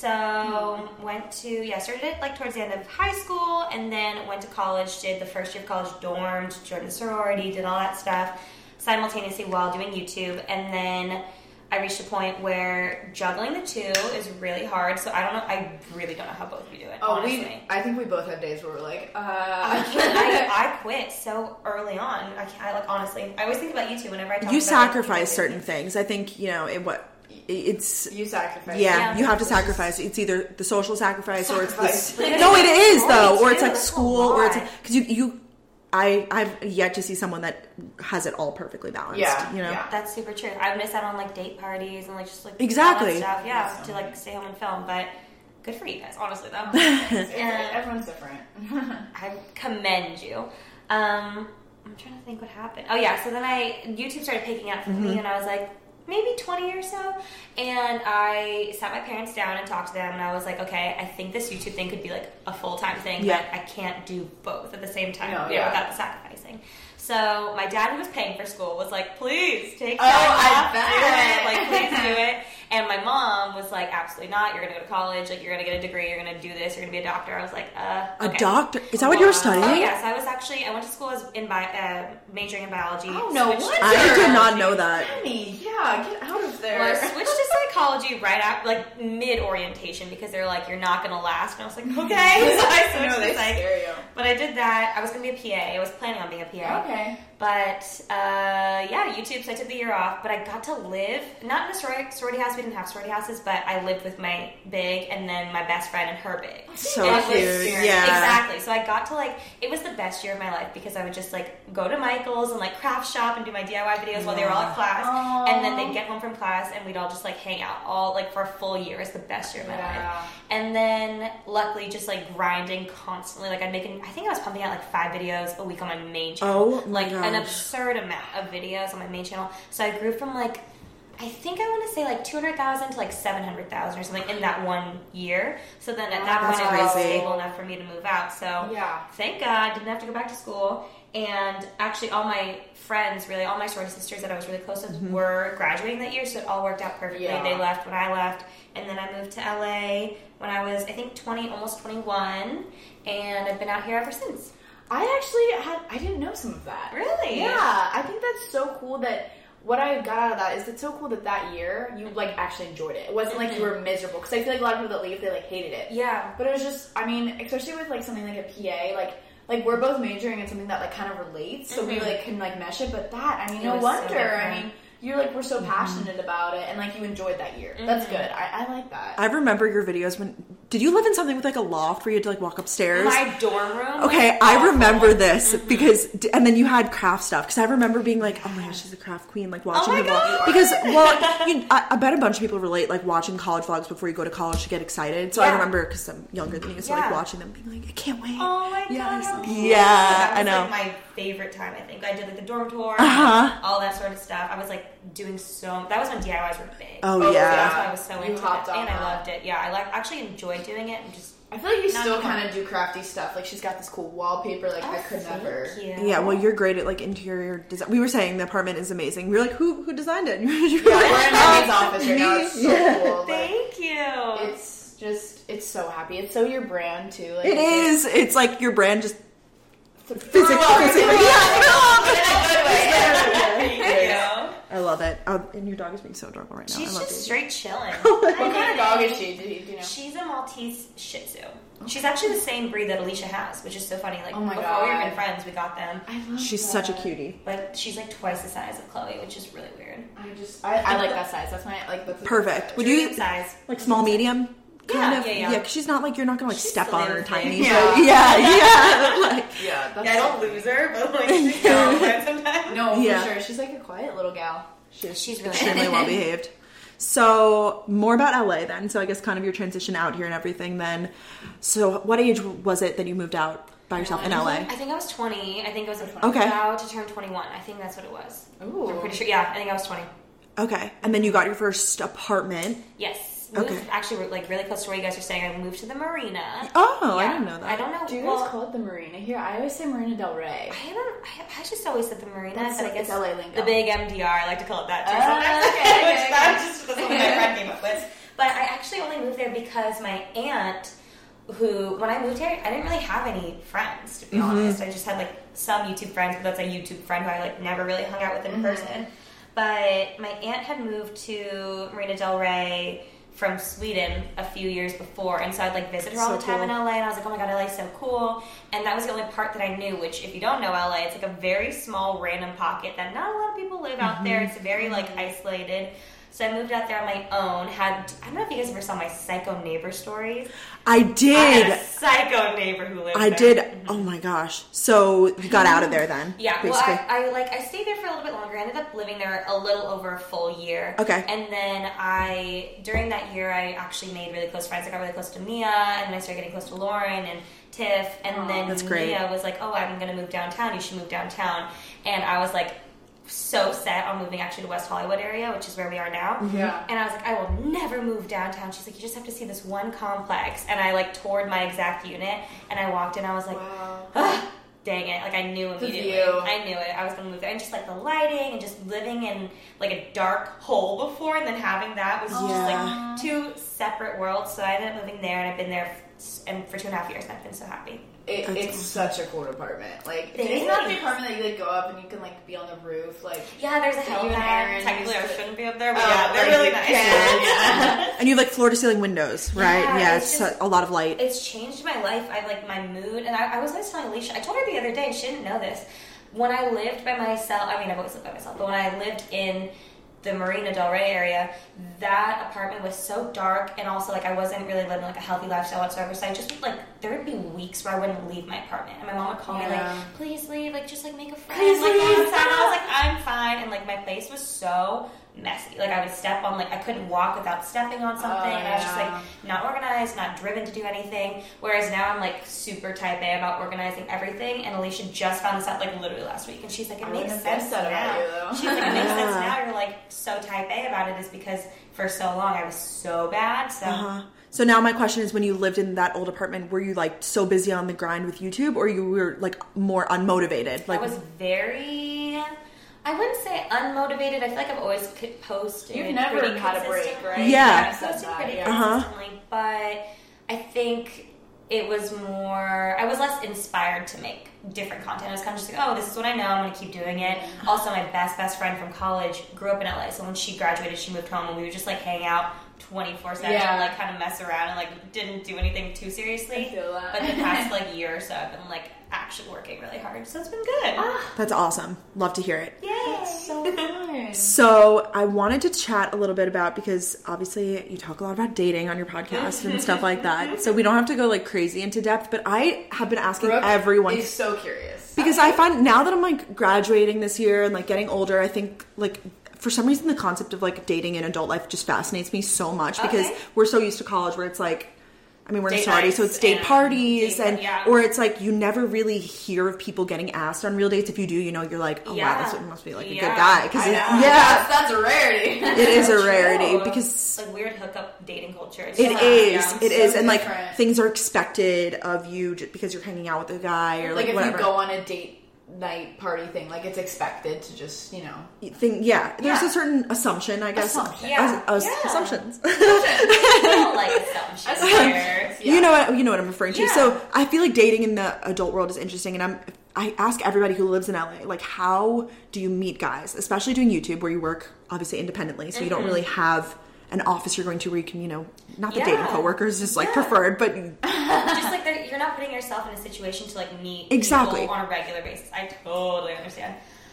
[SPEAKER 3] So went to yeah, started it like towards the end of high school, and then went to college. Did the first year of college dormed, joined a sorority, did all that stuff simultaneously while doing YouTube, and then I reached a point where juggling the two is really hard. So I don't know. I really don't know how both of you do it.
[SPEAKER 1] Oh,
[SPEAKER 3] honestly.
[SPEAKER 1] we. I think we both had days where we're like, uh.
[SPEAKER 3] I, can't, I, I quit so early on. I can't. I, like honestly, I always think about you two whenever I talk.
[SPEAKER 2] You
[SPEAKER 3] about
[SPEAKER 2] sacrifice
[SPEAKER 3] it.
[SPEAKER 2] certain things. I think, you know, it, what it's
[SPEAKER 1] You sacrifice.
[SPEAKER 2] yeah,
[SPEAKER 3] Yeah.
[SPEAKER 2] you have to sacrifice. It's either the social sacrifice, or it's
[SPEAKER 1] Sacrifice.
[SPEAKER 2] the
[SPEAKER 3] Like,
[SPEAKER 2] no, it
[SPEAKER 3] it's
[SPEAKER 2] is
[SPEAKER 3] joy,
[SPEAKER 2] though, or
[SPEAKER 3] too.
[SPEAKER 2] it's like
[SPEAKER 3] That's a
[SPEAKER 2] school, or it's
[SPEAKER 3] lot.
[SPEAKER 2] because you you. I I've yet to see someone that has it all perfectly balanced.
[SPEAKER 1] Yeah,
[SPEAKER 2] you know.
[SPEAKER 1] yeah.
[SPEAKER 3] That's super true. I would miss out on like date parties and like just like
[SPEAKER 2] Exactly.
[SPEAKER 3] all that stuff. Yeah, to like stay home and film. But good for you guys, honestly though.
[SPEAKER 1] Yeah. Everyone's different.
[SPEAKER 3] I commend you. Um, I'm trying to think what happened. Oh yeah, so then I YouTube started picking up for
[SPEAKER 2] Mm-hmm.
[SPEAKER 3] me, and I was like maybe twenty or so, and I sat my parents down and talked to them, and I was like, okay, I think this YouTube thing could be like a full time thing,
[SPEAKER 2] Yeah.
[SPEAKER 3] but I can't do both at the same time,
[SPEAKER 1] No,
[SPEAKER 3] you know,
[SPEAKER 1] yeah.
[SPEAKER 3] without the sacrificing. So my dad, who was paying for school, was like, please take
[SPEAKER 1] Oh,
[SPEAKER 3] time
[SPEAKER 1] I
[SPEAKER 3] off,
[SPEAKER 1] bet.
[SPEAKER 3] do it, like please do it. And my mom was like, absolutely not. You're gonna go to college. Like you're gonna get a degree. You're gonna do this. You're gonna be a doctor. I was like, uh,
[SPEAKER 2] A
[SPEAKER 3] okay.
[SPEAKER 2] doctor? Is that what you were studying?
[SPEAKER 3] Oh yes, I was actually. I went to school as in bi- uh, majoring in biology.
[SPEAKER 1] Oh, no
[SPEAKER 3] switched-
[SPEAKER 1] wonder.
[SPEAKER 2] I did not know that.
[SPEAKER 1] Honey, yeah, get out of there.
[SPEAKER 3] Well, I switched to psychology right after, like mid orientation, because they're like, you're not gonna last. And I was like, okay. So I switched
[SPEAKER 1] No, they
[SPEAKER 3] to psych.
[SPEAKER 1] scare you.
[SPEAKER 3] But I did that. I was gonna be a P A. I was planning on being a P A.
[SPEAKER 1] Okay.
[SPEAKER 3] But uh, yeah, YouTube. So I took the year off, but I got to live not in a sorority, sorority house. We didn't have sorority houses, but I lived with my big and then my best friend and her big.
[SPEAKER 2] So
[SPEAKER 3] And it was-
[SPEAKER 2] cute. Yeah.
[SPEAKER 3] Exactly. So I got to like, it was the best year of my life because I would just like go to Michael's and like craft shop and do my D I Y videos while they were all at class,
[SPEAKER 1] Aw.
[SPEAKER 3] and then they'd get home from class and we'd all just like hang out all like for a full year. It's the best year of my
[SPEAKER 1] Yeah.
[SPEAKER 3] life. And then luckily just like grinding constantly. Like I'd make, an, I think I was pumping out like five videos a week on my main channel.
[SPEAKER 2] Oh my
[SPEAKER 3] like an
[SPEAKER 2] gosh.
[SPEAKER 3] absurd amount of videos on my main channel. So I grew from like, I think I want to say like two hundred thousand to like seven hundred thousand or something in that one year. So then at that
[SPEAKER 2] Wow.
[SPEAKER 3] point it
[SPEAKER 2] That's
[SPEAKER 3] was
[SPEAKER 2] crazy.
[SPEAKER 3] stable enough for me to move out. So
[SPEAKER 1] Yeah.
[SPEAKER 3] thank God didn't have to go back to school. And actually all my friends, really all my sorority sisters that I was really close with
[SPEAKER 2] Mm-hmm.
[SPEAKER 3] were graduating that year. So it all worked out perfectly.
[SPEAKER 1] Yeah.
[SPEAKER 3] They left when I left. And then I moved to L A when I was I think twenty, almost twenty-one. And I've been out here ever since.
[SPEAKER 1] I actually had, I didn't know some of that.
[SPEAKER 3] Really?
[SPEAKER 1] Yeah, I think that's so cool that what I got out of that is it's so cool that that year you like actually enjoyed it. It wasn't like you were miserable because I feel like a lot of people that leave they like hated it.
[SPEAKER 3] Yeah.
[SPEAKER 1] But it was just, I mean, especially with like something like a P A, like like we're both majoring in something that like kind of relates, so we
[SPEAKER 3] Mhm.
[SPEAKER 1] like can like mesh it. But that, I mean,
[SPEAKER 3] It
[SPEAKER 1] no
[SPEAKER 3] was so
[SPEAKER 1] wonder. I
[SPEAKER 3] different.
[SPEAKER 1] mean, you're like we're so passionate about it, and like you enjoyed that year. That's
[SPEAKER 3] Mhm.
[SPEAKER 1] good. I, I like that.
[SPEAKER 2] I remember your videos when. Did you live in something with like a loft where you had to like walk upstairs?
[SPEAKER 3] My dorm room.
[SPEAKER 2] Okay,
[SPEAKER 3] was
[SPEAKER 2] I
[SPEAKER 3] awful.
[SPEAKER 2] remember this because, and then you had craft stuff because I remember being like, "Oh my gosh, she's a craft queen!" Like watching
[SPEAKER 3] my
[SPEAKER 2] the vlog
[SPEAKER 3] God.
[SPEAKER 2] because, well, you, I, I bet a bunch of people relate like watching college vlogs before you go to college to get excited. So I
[SPEAKER 3] Yeah.
[SPEAKER 2] remember because I'm younger than you, so like
[SPEAKER 3] Yeah.
[SPEAKER 2] watching them being like, "I can't wait."
[SPEAKER 3] Oh my
[SPEAKER 2] Yeah,
[SPEAKER 3] god!
[SPEAKER 2] it's
[SPEAKER 3] how
[SPEAKER 2] like-
[SPEAKER 3] cool.
[SPEAKER 2] yeah,
[SPEAKER 3] that was,
[SPEAKER 2] I know.
[SPEAKER 3] Like, my favorite time. I think I did like the dorm tour,
[SPEAKER 2] Uh-huh.
[SPEAKER 3] all that sort of stuff. I was like doing so. That was when D I Ys were big.
[SPEAKER 2] Oh,
[SPEAKER 1] Oh,
[SPEAKER 2] yeah.
[SPEAKER 3] That's why I was so
[SPEAKER 1] You
[SPEAKER 3] into
[SPEAKER 1] hopped
[SPEAKER 3] it,
[SPEAKER 1] on
[SPEAKER 3] and I
[SPEAKER 1] that.
[SPEAKER 3] loved it. Yeah, I like actually enjoyed doing it and just.
[SPEAKER 1] I feel like you
[SPEAKER 3] Not
[SPEAKER 1] still
[SPEAKER 3] anymore.
[SPEAKER 1] kind of do crafty stuff. Like she's got this cool wallpaper. Like I
[SPEAKER 3] Oh,
[SPEAKER 1] could
[SPEAKER 3] thank
[SPEAKER 1] never.
[SPEAKER 3] you.
[SPEAKER 2] Yeah, well, you're great at like interior design. We were saying the apartment is amazing. We were like, "Who who designed it?" And you were
[SPEAKER 1] Yeah, we're in Abby's
[SPEAKER 2] like,
[SPEAKER 1] office right now. It's so
[SPEAKER 2] Yeah.
[SPEAKER 1] cool. Like,
[SPEAKER 3] Thank you.
[SPEAKER 1] it's just, it's so happy. It's so your brand too. Like,
[SPEAKER 2] It is. It's like your brand just
[SPEAKER 1] Through
[SPEAKER 2] physically.
[SPEAKER 1] all-
[SPEAKER 2] physically
[SPEAKER 1] through all-
[SPEAKER 2] yeah.
[SPEAKER 1] in a good way.
[SPEAKER 3] Thank you.
[SPEAKER 2] I love it. Oh, and your dog is being so adorable right now.
[SPEAKER 3] She's
[SPEAKER 2] I love
[SPEAKER 3] just
[SPEAKER 2] it.
[SPEAKER 3] straight chilling.
[SPEAKER 1] What kind of dog is she? Do you, do you know?
[SPEAKER 3] She's a Maltese Shih Tzu. She's actually the same breed that Alicia has, which is so funny. Like
[SPEAKER 1] Oh my
[SPEAKER 3] before we were
[SPEAKER 1] God.
[SPEAKER 3] even friends, we got them.
[SPEAKER 1] I love
[SPEAKER 2] She's
[SPEAKER 1] that.
[SPEAKER 2] such a cutie.
[SPEAKER 3] But she's like twice the size of Chloe, which is really weird.
[SPEAKER 1] I just, I, I like that size. That's my like. That's
[SPEAKER 2] Perfect. Would
[SPEAKER 3] Medium
[SPEAKER 2] you
[SPEAKER 3] size?
[SPEAKER 2] like small, medium? Kind
[SPEAKER 3] Yeah,
[SPEAKER 2] of.
[SPEAKER 3] yeah, yeah.
[SPEAKER 2] Yeah, 'cause she's not like you're not gonna like
[SPEAKER 3] She's
[SPEAKER 2] step on her
[SPEAKER 3] slim,
[SPEAKER 2] tiny.
[SPEAKER 1] yeah.
[SPEAKER 2] but- yeah, yeah. Like
[SPEAKER 1] Yeah, that's
[SPEAKER 3] Yeah, I don't lose her, but like she's gone sometimes.
[SPEAKER 1] No,
[SPEAKER 2] Yeah.
[SPEAKER 1] for sure. She's like a quiet little gal.
[SPEAKER 2] she's,
[SPEAKER 3] She's really
[SPEAKER 2] extremely well behaved. So more about L A then. So I guess kind of your transition out here and everything. Then, so what age was it that you moved out by yourself in L A?
[SPEAKER 3] I think I was twenty. I think I was
[SPEAKER 2] Okay.
[SPEAKER 3] about to turn twenty-one. I think that's what it was.
[SPEAKER 1] Ooh.
[SPEAKER 3] I'm pretty sure. Yeah, I think I was twenty.
[SPEAKER 2] Okay, and then you got your first apartment.
[SPEAKER 3] Yes. Moved,
[SPEAKER 2] Okay.
[SPEAKER 3] Actually, like really close to where you guys are saying. I moved to the marina.
[SPEAKER 2] Oh, I
[SPEAKER 3] Yeah.
[SPEAKER 2] didn't know that.
[SPEAKER 3] I don't know.
[SPEAKER 1] Do you
[SPEAKER 3] well,
[SPEAKER 1] guys call it the Marina here? I always say Marina Del Rey.
[SPEAKER 3] I haven't. I, I just always said the marina,
[SPEAKER 1] That's
[SPEAKER 3] but I
[SPEAKER 1] like-
[SPEAKER 3] guess
[SPEAKER 1] it's L A lingo.
[SPEAKER 3] the big M D R. I like to call it that too.
[SPEAKER 1] Oh,
[SPEAKER 3] sometimes.
[SPEAKER 1] okay, okay,
[SPEAKER 3] Which
[SPEAKER 1] okay.
[SPEAKER 3] that just was something my friend came up with. But I actually only moved there because my aunt, who when I moved here, I didn't really have any friends to be
[SPEAKER 2] Mm-hmm.
[SPEAKER 3] honest. I just had like some YouTube friends, but that's a YouTube friend who I like never really hung out with in
[SPEAKER 1] Mm-hmm.
[SPEAKER 3] person. But my aunt had moved to Marina Del Rey from Sweden a few years before, and so I'd like visit her all
[SPEAKER 2] So
[SPEAKER 3] the time in
[SPEAKER 2] cool.
[SPEAKER 3] L A, and I was like, oh my god, L A's so cool. And that was the only part that I knew, which if you don't know L A, it's like a very small random pocket that not a lot of people live out there. It's very like isolated. So I moved out there on my own. Had I don't know if you guys ever saw my psycho neighbor stories.
[SPEAKER 2] I did.
[SPEAKER 3] I had a psycho neighbor who lived
[SPEAKER 2] I
[SPEAKER 3] there.
[SPEAKER 2] did. Oh my gosh. So you got out of there then?
[SPEAKER 3] Yeah.
[SPEAKER 2] Basically.
[SPEAKER 3] Well, I, I like I stayed there for a little bit longer. I ended up living there a little over a full year.
[SPEAKER 2] Okay.
[SPEAKER 3] And then I during that year I actually made really close friends. I got really close to Mia, and then I started getting close to Lauren and Tiff, and
[SPEAKER 1] Aww,
[SPEAKER 3] then
[SPEAKER 2] that's great.
[SPEAKER 3] Mia was like, "Oh, I'm gonna move downtown. You should move downtown." And I was like, so set on moving actually to West Hollywood area, which is where we are now.
[SPEAKER 1] Yeah.
[SPEAKER 3] And I was like, I will never move downtown. She's like, you just have to see this one complex. And I like toured my exact unit, and I walked in. I was like,
[SPEAKER 1] Wow.
[SPEAKER 3] Ugh, dang it! Like I knew immediately.
[SPEAKER 1] view.
[SPEAKER 3] I knew it. I was gonna move there, and just like the lighting, and just living in like a dark hole before, and then having that was just
[SPEAKER 2] Yeah.
[SPEAKER 3] like two separate worlds. So I ended up moving there, and I've been there f- and for two and a half years, and I've been so happy.
[SPEAKER 1] It,
[SPEAKER 2] That's
[SPEAKER 1] it's such a cool apartment. Like,
[SPEAKER 3] Thanks.
[SPEAKER 1] it's not the apartment that you like go up and you can like be on the roof. Like,
[SPEAKER 3] Yeah, there's a
[SPEAKER 1] So you and
[SPEAKER 3] helipad.
[SPEAKER 1] Aaron
[SPEAKER 3] Technically, I
[SPEAKER 1] used to-
[SPEAKER 3] shouldn't be up there, but
[SPEAKER 1] Oh,
[SPEAKER 3] yeah, they're
[SPEAKER 1] like,
[SPEAKER 3] really
[SPEAKER 1] you
[SPEAKER 3] nice.
[SPEAKER 1] can, yeah.
[SPEAKER 2] And you have like floor to ceiling windows, right?
[SPEAKER 3] Yeah,
[SPEAKER 2] Yeah,
[SPEAKER 3] it's
[SPEAKER 2] it's,
[SPEAKER 3] just-
[SPEAKER 2] a lot of light.
[SPEAKER 3] It's changed my life. I like my mood, and I, I was always telling Alicia. I told her the other day. She didn't know this. When I lived by myself, I mean, I've always lived by myself, but when I lived in the Marina Del Rey area, that apartment was so dark, and also like I wasn't really living like a healthy lifestyle whatsoever. So I just like there would be weeks where I wouldn't leave my apartment, and my mom would call me
[SPEAKER 1] Yeah.
[SPEAKER 3] like, "Please leave, like just like make a friend."
[SPEAKER 1] Please
[SPEAKER 3] like,
[SPEAKER 1] leave.
[SPEAKER 3] outside. And I was like, "I'm fine," and like my place was so messy. Like I would step on like I couldn't walk without stepping on something,
[SPEAKER 1] Oh,
[SPEAKER 3] and I was just
[SPEAKER 1] yeah.
[SPEAKER 3] like not organized, not driven to do anything. Whereas now I'm like super type A about organizing everything. And Alicia just found this out like literally last week, and she's like, it
[SPEAKER 1] I
[SPEAKER 3] makes
[SPEAKER 1] wouldn't have
[SPEAKER 3] sense
[SPEAKER 1] guessed that
[SPEAKER 3] now.
[SPEAKER 1] about you, though.
[SPEAKER 3] She's like, it makes sense
[SPEAKER 2] Yeah.
[SPEAKER 3] now. You're like so type A about it is because for so long I was so bad. So
[SPEAKER 2] Uh-huh. So now my question is, when you lived in that old apartment, were you like so busy on the grind with YouTube, or you were like more unmotivated? Like,
[SPEAKER 3] I was very. I wouldn't say unmotivated. I feel like I've always c- posted.
[SPEAKER 1] You've never
[SPEAKER 3] pretty
[SPEAKER 1] had a break,
[SPEAKER 3] consistently.
[SPEAKER 1] right?
[SPEAKER 2] Yeah.
[SPEAKER 3] I've
[SPEAKER 1] said
[SPEAKER 3] posted
[SPEAKER 1] that,
[SPEAKER 3] pretty
[SPEAKER 1] yeah.
[SPEAKER 2] Uh-huh.
[SPEAKER 3] consistently, but I think it was more. I was less inspired to make different content. I was kind of just like, oh, this is what I know. I'm going to keep doing it. Also, my best best friend from college grew up in L A, so when she graduated, she moved home, and we would just like hang out twenty-four seven
[SPEAKER 1] Yeah.
[SPEAKER 3] and like kind of mess around and like didn't do anything too seriously.
[SPEAKER 1] I feel that.
[SPEAKER 3] But the past like year or so, I've been like actually working really hard, so it's been good.
[SPEAKER 2] that's awesome. Love to hear it.
[SPEAKER 3] Yay!
[SPEAKER 1] so fun.
[SPEAKER 2] So I wanted to chat a little bit about, because obviously you talk a lot about dating on your podcast and stuff like that. So we don't have to go like crazy into depth, but I have been asking
[SPEAKER 1] Brooke
[SPEAKER 2] everyone,
[SPEAKER 1] is so curious.
[SPEAKER 2] because I find now that I'm like graduating this year and like getting older, I think like for some reason the concept of like dating in adult life just fascinates me so much, because
[SPEAKER 3] Okay.
[SPEAKER 2] we're so used to college where it's like, I mean, we're in a
[SPEAKER 3] Date
[SPEAKER 2] sorority, so
[SPEAKER 3] nights
[SPEAKER 2] it's date
[SPEAKER 3] and
[SPEAKER 2] parties,
[SPEAKER 3] date-
[SPEAKER 2] and
[SPEAKER 3] yeah.
[SPEAKER 2] or it's like you never really hear of people getting asked on real dates. If you do, you know, you're like, oh
[SPEAKER 3] Yeah.
[SPEAKER 2] wow, this must be like a
[SPEAKER 3] Yeah.
[SPEAKER 2] good guy, because
[SPEAKER 1] I know.
[SPEAKER 2] yeah,
[SPEAKER 1] That's, that's a rarity.
[SPEAKER 2] it is a
[SPEAKER 3] So
[SPEAKER 2] rarity
[SPEAKER 3] true.
[SPEAKER 2] because
[SPEAKER 3] It's like weird hookup dating culture. It's
[SPEAKER 2] it
[SPEAKER 3] just-
[SPEAKER 2] is,
[SPEAKER 1] yeah,
[SPEAKER 2] it
[SPEAKER 1] so
[SPEAKER 2] is, and like
[SPEAKER 1] different.
[SPEAKER 2] things are expected of you just because you're hanging out with a guy or
[SPEAKER 1] like
[SPEAKER 2] like,
[SPEAKER 1] if
[SPEAKER 2] whatever.
[SPEAKER 1] you go on a date night party thing, like it's expected to just, you know.
[SPEAKER 2] Thing, yeah, there's
[SPEAKER 1] Yeah.
[SPEAKER 2] a certain assumption, I guess.
[SPEAKER 1] Assumption.
[SPEAKER 3] Yeah.
[SPEAKER 2] As- as-
[SPEAKER 3] Yeah.
[SPEAKER 2] Assumptions.
[SPEAKER 3] I don't like assumptions
[SPEAKER 1] Assumptions.
[SPEAKER 3] here.
[SPEAKER 1] Yeah.
[SPEAKER 2] You know what you know what I'm referring to.
[SPEAKER 3] Yeah.
[SPEAKER 2] So I feel like dating in the adult world is interesting, and I'm I ask everybody who lives in L A, like, how do you meet guys, especially doing YouTube where you work obviously independently, so you don't really have an office you're going to where you can, you know, not the
[SPEAKER 3] Yeah.
[SPEAKER 2] dating coworkers is like
[SPEAKER 3] Yeah.
[SPEAKER 2] preferred, but
[SPEAKER 3] Just like they're- you're not putting yourself in a situation to like meet
[SPEAKER 2] Exactly.
[SPEAKER 3] people on a regular basis. I totally understand.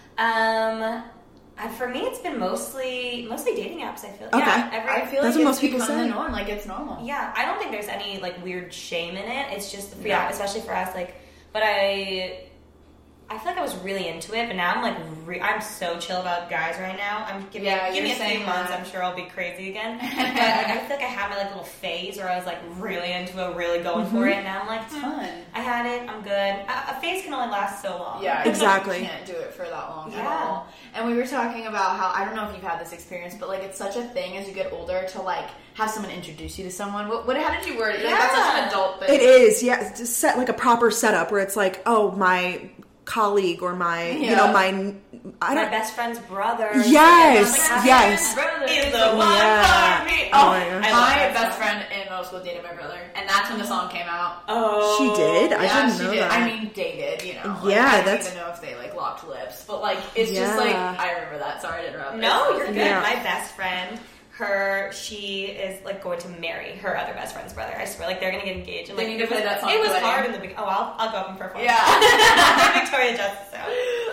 [SPEAKER 3] Um, I, for me, it's been mostly mostly dating apps. I feel.
[SPEAKER 2] Okay.
[SPEAKER 3] Yeah, every,
[SPEAKER 1] I feel
[SPEAKER 2] That's
[SPEAKER 1] like
[SPEAKER 2] what
[SPEAKER 1] it's
[SPEAKER 2] most people
[SPEAKER 1] become
[SPEAKER 2] say.
[SPEAKER 1] the norm. Like it's normal.
[SPEAKER 3] Yeah, I don't think there's any like weird shame in it. It's just
[SPEAKER 1] No.
[SPEAKER 3] yeah, especially for us. Like, but I, I feel like I was really into it, but now I'm like re- I'm so chill about guys right now. I'm give
[SPEAKER 1] Yeah,
[SPEAKER 3] me give
[SPEAKER 1] you're
[SPEAKER 3] me a few
[SPEAKER 1] saying
[SPEAKER 3] months.
[SPEAKER 1] that.
[SPEAKER 3] I'm sure I'll be crazy again. But like, I feel like I had my like little phase where I was like really into it, really going for it, and now I'm like,
[SPEAKER 1] It's
[SPEAKER 3] hmm,
[SPEAKER 1] fun.
[SPEAKER 3] I had it. I'm good. A, a phase can only last so long.
[SPEAKER 1] Yeah,
[SPEAKER 2] Exactly.
[SPEAKER 1] You can't do it for that long at
[SPEAKER 3] Yeah.
[SPEAKER 1] all. And we were talking about how I don't know if you've had this experience, but like it's such a thing as you get older to like have someone introduce you to someone. What, what how did you word it? Like, that's such an
[SPEAKER 3] Yeah.
[SPEAKER 1] adult thing.
[SPEAKER 2] it is, yeah, it's just set like a proper setup where it's like, oh, my colleague or my, you
[SPEAKER 1] Yeah.
[SPEAKER 2] know, my, I
[SPEAKER 3] My
[SPEAKER 2] don't,
[SPEAKER 3] best friend's brother.
[SPEAKER 2] Yes,
[SPEAKER 3] Like,
[SPEAKER 2] yes.
[SPEAKER 1] Brother
[SPEAKER 3] Is
[SPEAKER 1] is
[SPEAKER 3] the
[SPEAKER 1] the
[SPEAKER 3] one
[SPEAKER 2] Yeah.
[SPEAKER 3] for me.
[SPEAKER 2] Oh
[SPEAKER 3] Oh,
[SPEAKER 2] my
[SPEAKER 3] I
[SPEAKER 2] God.
[SPEAKER 3] love
[SPEAKER 1] My
[SPEAKER 3] that
[SPEAKER 1] best
[SPEAKER 3] song.
[SPEAKER 1] friend in middle school dated my brother, and that's when the song came out.
[SPEAKER 3] Oh,
[SPEAKER 2] She did? I
[SPEAKER 1] yeah,
[SPEAKER 2] didn't
[SPEAKER 1] she
[SPEAKER 2] know
[SPEAKER 1] did.
[SPEAKER 2] that.
[SPEAKER 1] I mean, dated, you know. Like,
[SPEAKER 2] Yeah,
[SPEAKER 1] I don't
[SPEAKER 2] that's-
[SPEAKER 1] even know if they like locked lips, but like it's just like
[SPEAKER 2] Yeah.
[SPEAKER 1] I remember that. Sorry to interrupt.
[SPEAKER 3] No,
[SPEAKER 1] It's-
[SPEAKER 3] you're good.
[SPEAKER 2] Yeah.
[SPEAKER 3] My best friend, her, she is like going to marry her other best friend's brother. I swear, like they're gonna get engaged. And,
[SPEAKER 1] They
[SPEAKER 3] like,
[SPEAKER 1] need to
[SPEAKER 3] it
[SPEAKER 1] play
[SPEAKER 3] was,
[SPEAKER 1] that song
[SPEAKER 3] It
[SPEAKER 1] at
[SPEAKER 3] was
[SPEAKER 1] the
[SPEAKER 3] hard
[SPEAKER 1] wedding.
[SPEAKER 3] in the beginning. Oh, I'll, I'll go up and perform.
[SPEAKER 1] Yeah.
[SPEAKER 3] Victoria Justice out.
[SPEAKER 1] Oh my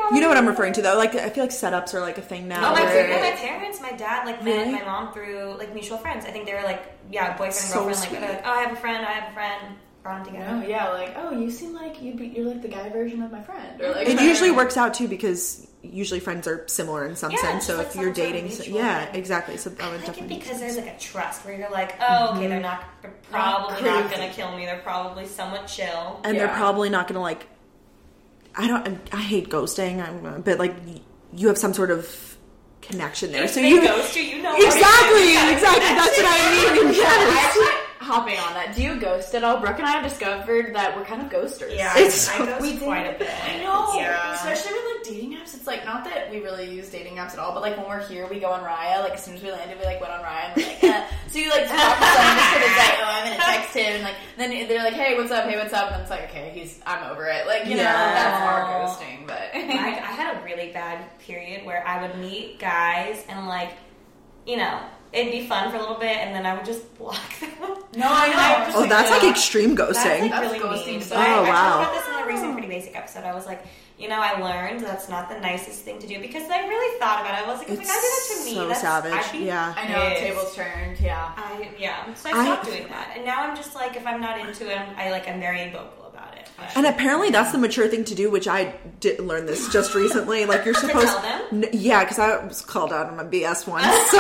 [SPEAKER 2] You know what I'm referring to though. Like I feel like setups are like a thing now.
[SPEAKER 3] Oh, my,
[SPEAKER 2] where-
[SPEAKER 3] no, my parents, my dad, like met
[SPEAKER 2] Really?
[SPEAKER 3] my mom through like mutual friends. I think they were like, yeah, boyfriend and
[SPEAKER 2] So
[SPEAKER 3] girlfriend. Like,
[SPEAKER 2] sweet.
[SPEAKER 3] they're like, oh, I have a friend, I have a friend. Brought them together.
[SPEAKER 1] Oh yeah, like oh, you seem like you be, you're like the guy version of my friend, or like
[SPEAKER 2] It usually works out too because usually friends are similar in some
[SPEAKER 3] Yeah,
[SPEAKER 2] sense.
[SPEAKER 3] it's
[SPEAKER 2] So
[SPEAKER 3] like
[SPEAKER 2] if
[SPEAKER 3] some
[SPEAKER 2] you're
[SPEAKER 3] sort of
[SPEAKER 2] dating,
[SPEAKER 3] mutual
[SPEAKER 2] yeah,
[SPEAKER 3] thing.
[SPEAKER 2] exactly. So that
[SPEAKER 3] I
[SPEAKER 2] would
[SPEAKER 3] like it
[SPEAKER 2] definitely
[SPEAKER 3] because
[SPEAKER 2] make sense.
[SPEAKER 3] there's like a trust where you're like, oh, okay, they're not they're probably
[SPEAKER 1] Not
[SPEAKER 3] not
[SPEAKER 1] crazy.
[SPEAKER 3] gonna kill me. They're probably somewhat chill.
[SPEAKER 2] And
[SPEAKER 1] Yeah.
[SPEAKER 2] they're probably not gonna like. I don't. I hate ghosting. I'm, but like, you have some sort of connection there.
[SPEAKER 3] If
[SPEAKER 2] so
[SPEAKER 3] they
[SPEAKER 2] you
[SPEAKER 3] ghost you, you know
[SPEAKER 2] exactly,
[SPEAKER 3] what it is.
[SPEAKER 2] exactly. That's what I mean.
[SPEAKER 1] I
[SPEAKER 2] Yes.
[SPEAKER 1] actually, hopping on that, do you ghost at all? Brooke and I have discovered that we're kind of ghosters.
[SPEAKER 3] Yeah,
[SPEAKER 2] It's
[SPEAKER 3] I,
[SPEAKER 2] so-
[SPEAKER 3] I ghost
[SPEAKER 1] we
[SPEAKER 3] quite a
[SPEAKER 1] did.
[SPEAKER 3] bit.
[SPEAKER 1] I know,
[SPEAKER 3] Yeah.
[SPEAKER 1] especially with like dating apps. It's like not that we really use dating apps at all, but like when we're here, we go on Raya. Like as soon as we landed, we like went on Raya. And we're like, eh. So you like talk to someone just because it's like, oh, I'm gonna text him, and like then they're like, hey, what's up? Hey, what's up? And it's like, okay, he's, I'm over it. Like you know,
[SPEAKER 2] Yeah.
[SPEAKER 1] that's our ghosting. But
[SPEAKER 3] I, I had a really bad period where I would meet guys and like, you know, it'd be fun for a little bit, and then I would just block them.
[SPEAKER 1] no, I know.
[SPEAKER 3] I just,
[SPEAKER 2] Oh, that's like
[SPEAKER 3] yeah.
[SPEAKER 2] extreme ghosting.
[SPEAKER 3] That's like
[SPEAKER 1] That's
[SPEAKER 3] really
[SPEAKER 1] ghosting
[SPEAKER 3] mean. So
[SPEAKER 1] stuff.
[SPEAKER 3] I,
[SPEAKER 2] Oh,
[SPEAKER 3] I
[SPEAKER 2] wow.
[SPEAKER 3] talked about this in a recent Pretty Basic episode. I was like, you know, I learned that's not the nicest thing to do because I really thought about it. I was like, if a guy did that to me,
[SPEAKER 2] so
[SPEAKER 3] that's
[SPEAKER 2] savage.
[SPEAKER 3] I'd be
[SPEAKER 2] Yeah.
[SPEAKER 1] I know,
[SPEAKER 3] pissed.
[SPEAKER 1] tables turned. Yeah.
[SPEAKER 3] I yeah. So I
[SPEAKER 2] I-
[SPEAKER 3] stopped doing that, and now I'm just like, if I'm not into it, I'm, I like I'm very vocal about it. But-
[SPEAKER 2] And apparently that's the mature thing to do, which I did learn this just recently. Like you're supposed,
[SPEAKER 3] tell them?
[SPEAKER 2] N- yeah, because I was called out on my B S once. So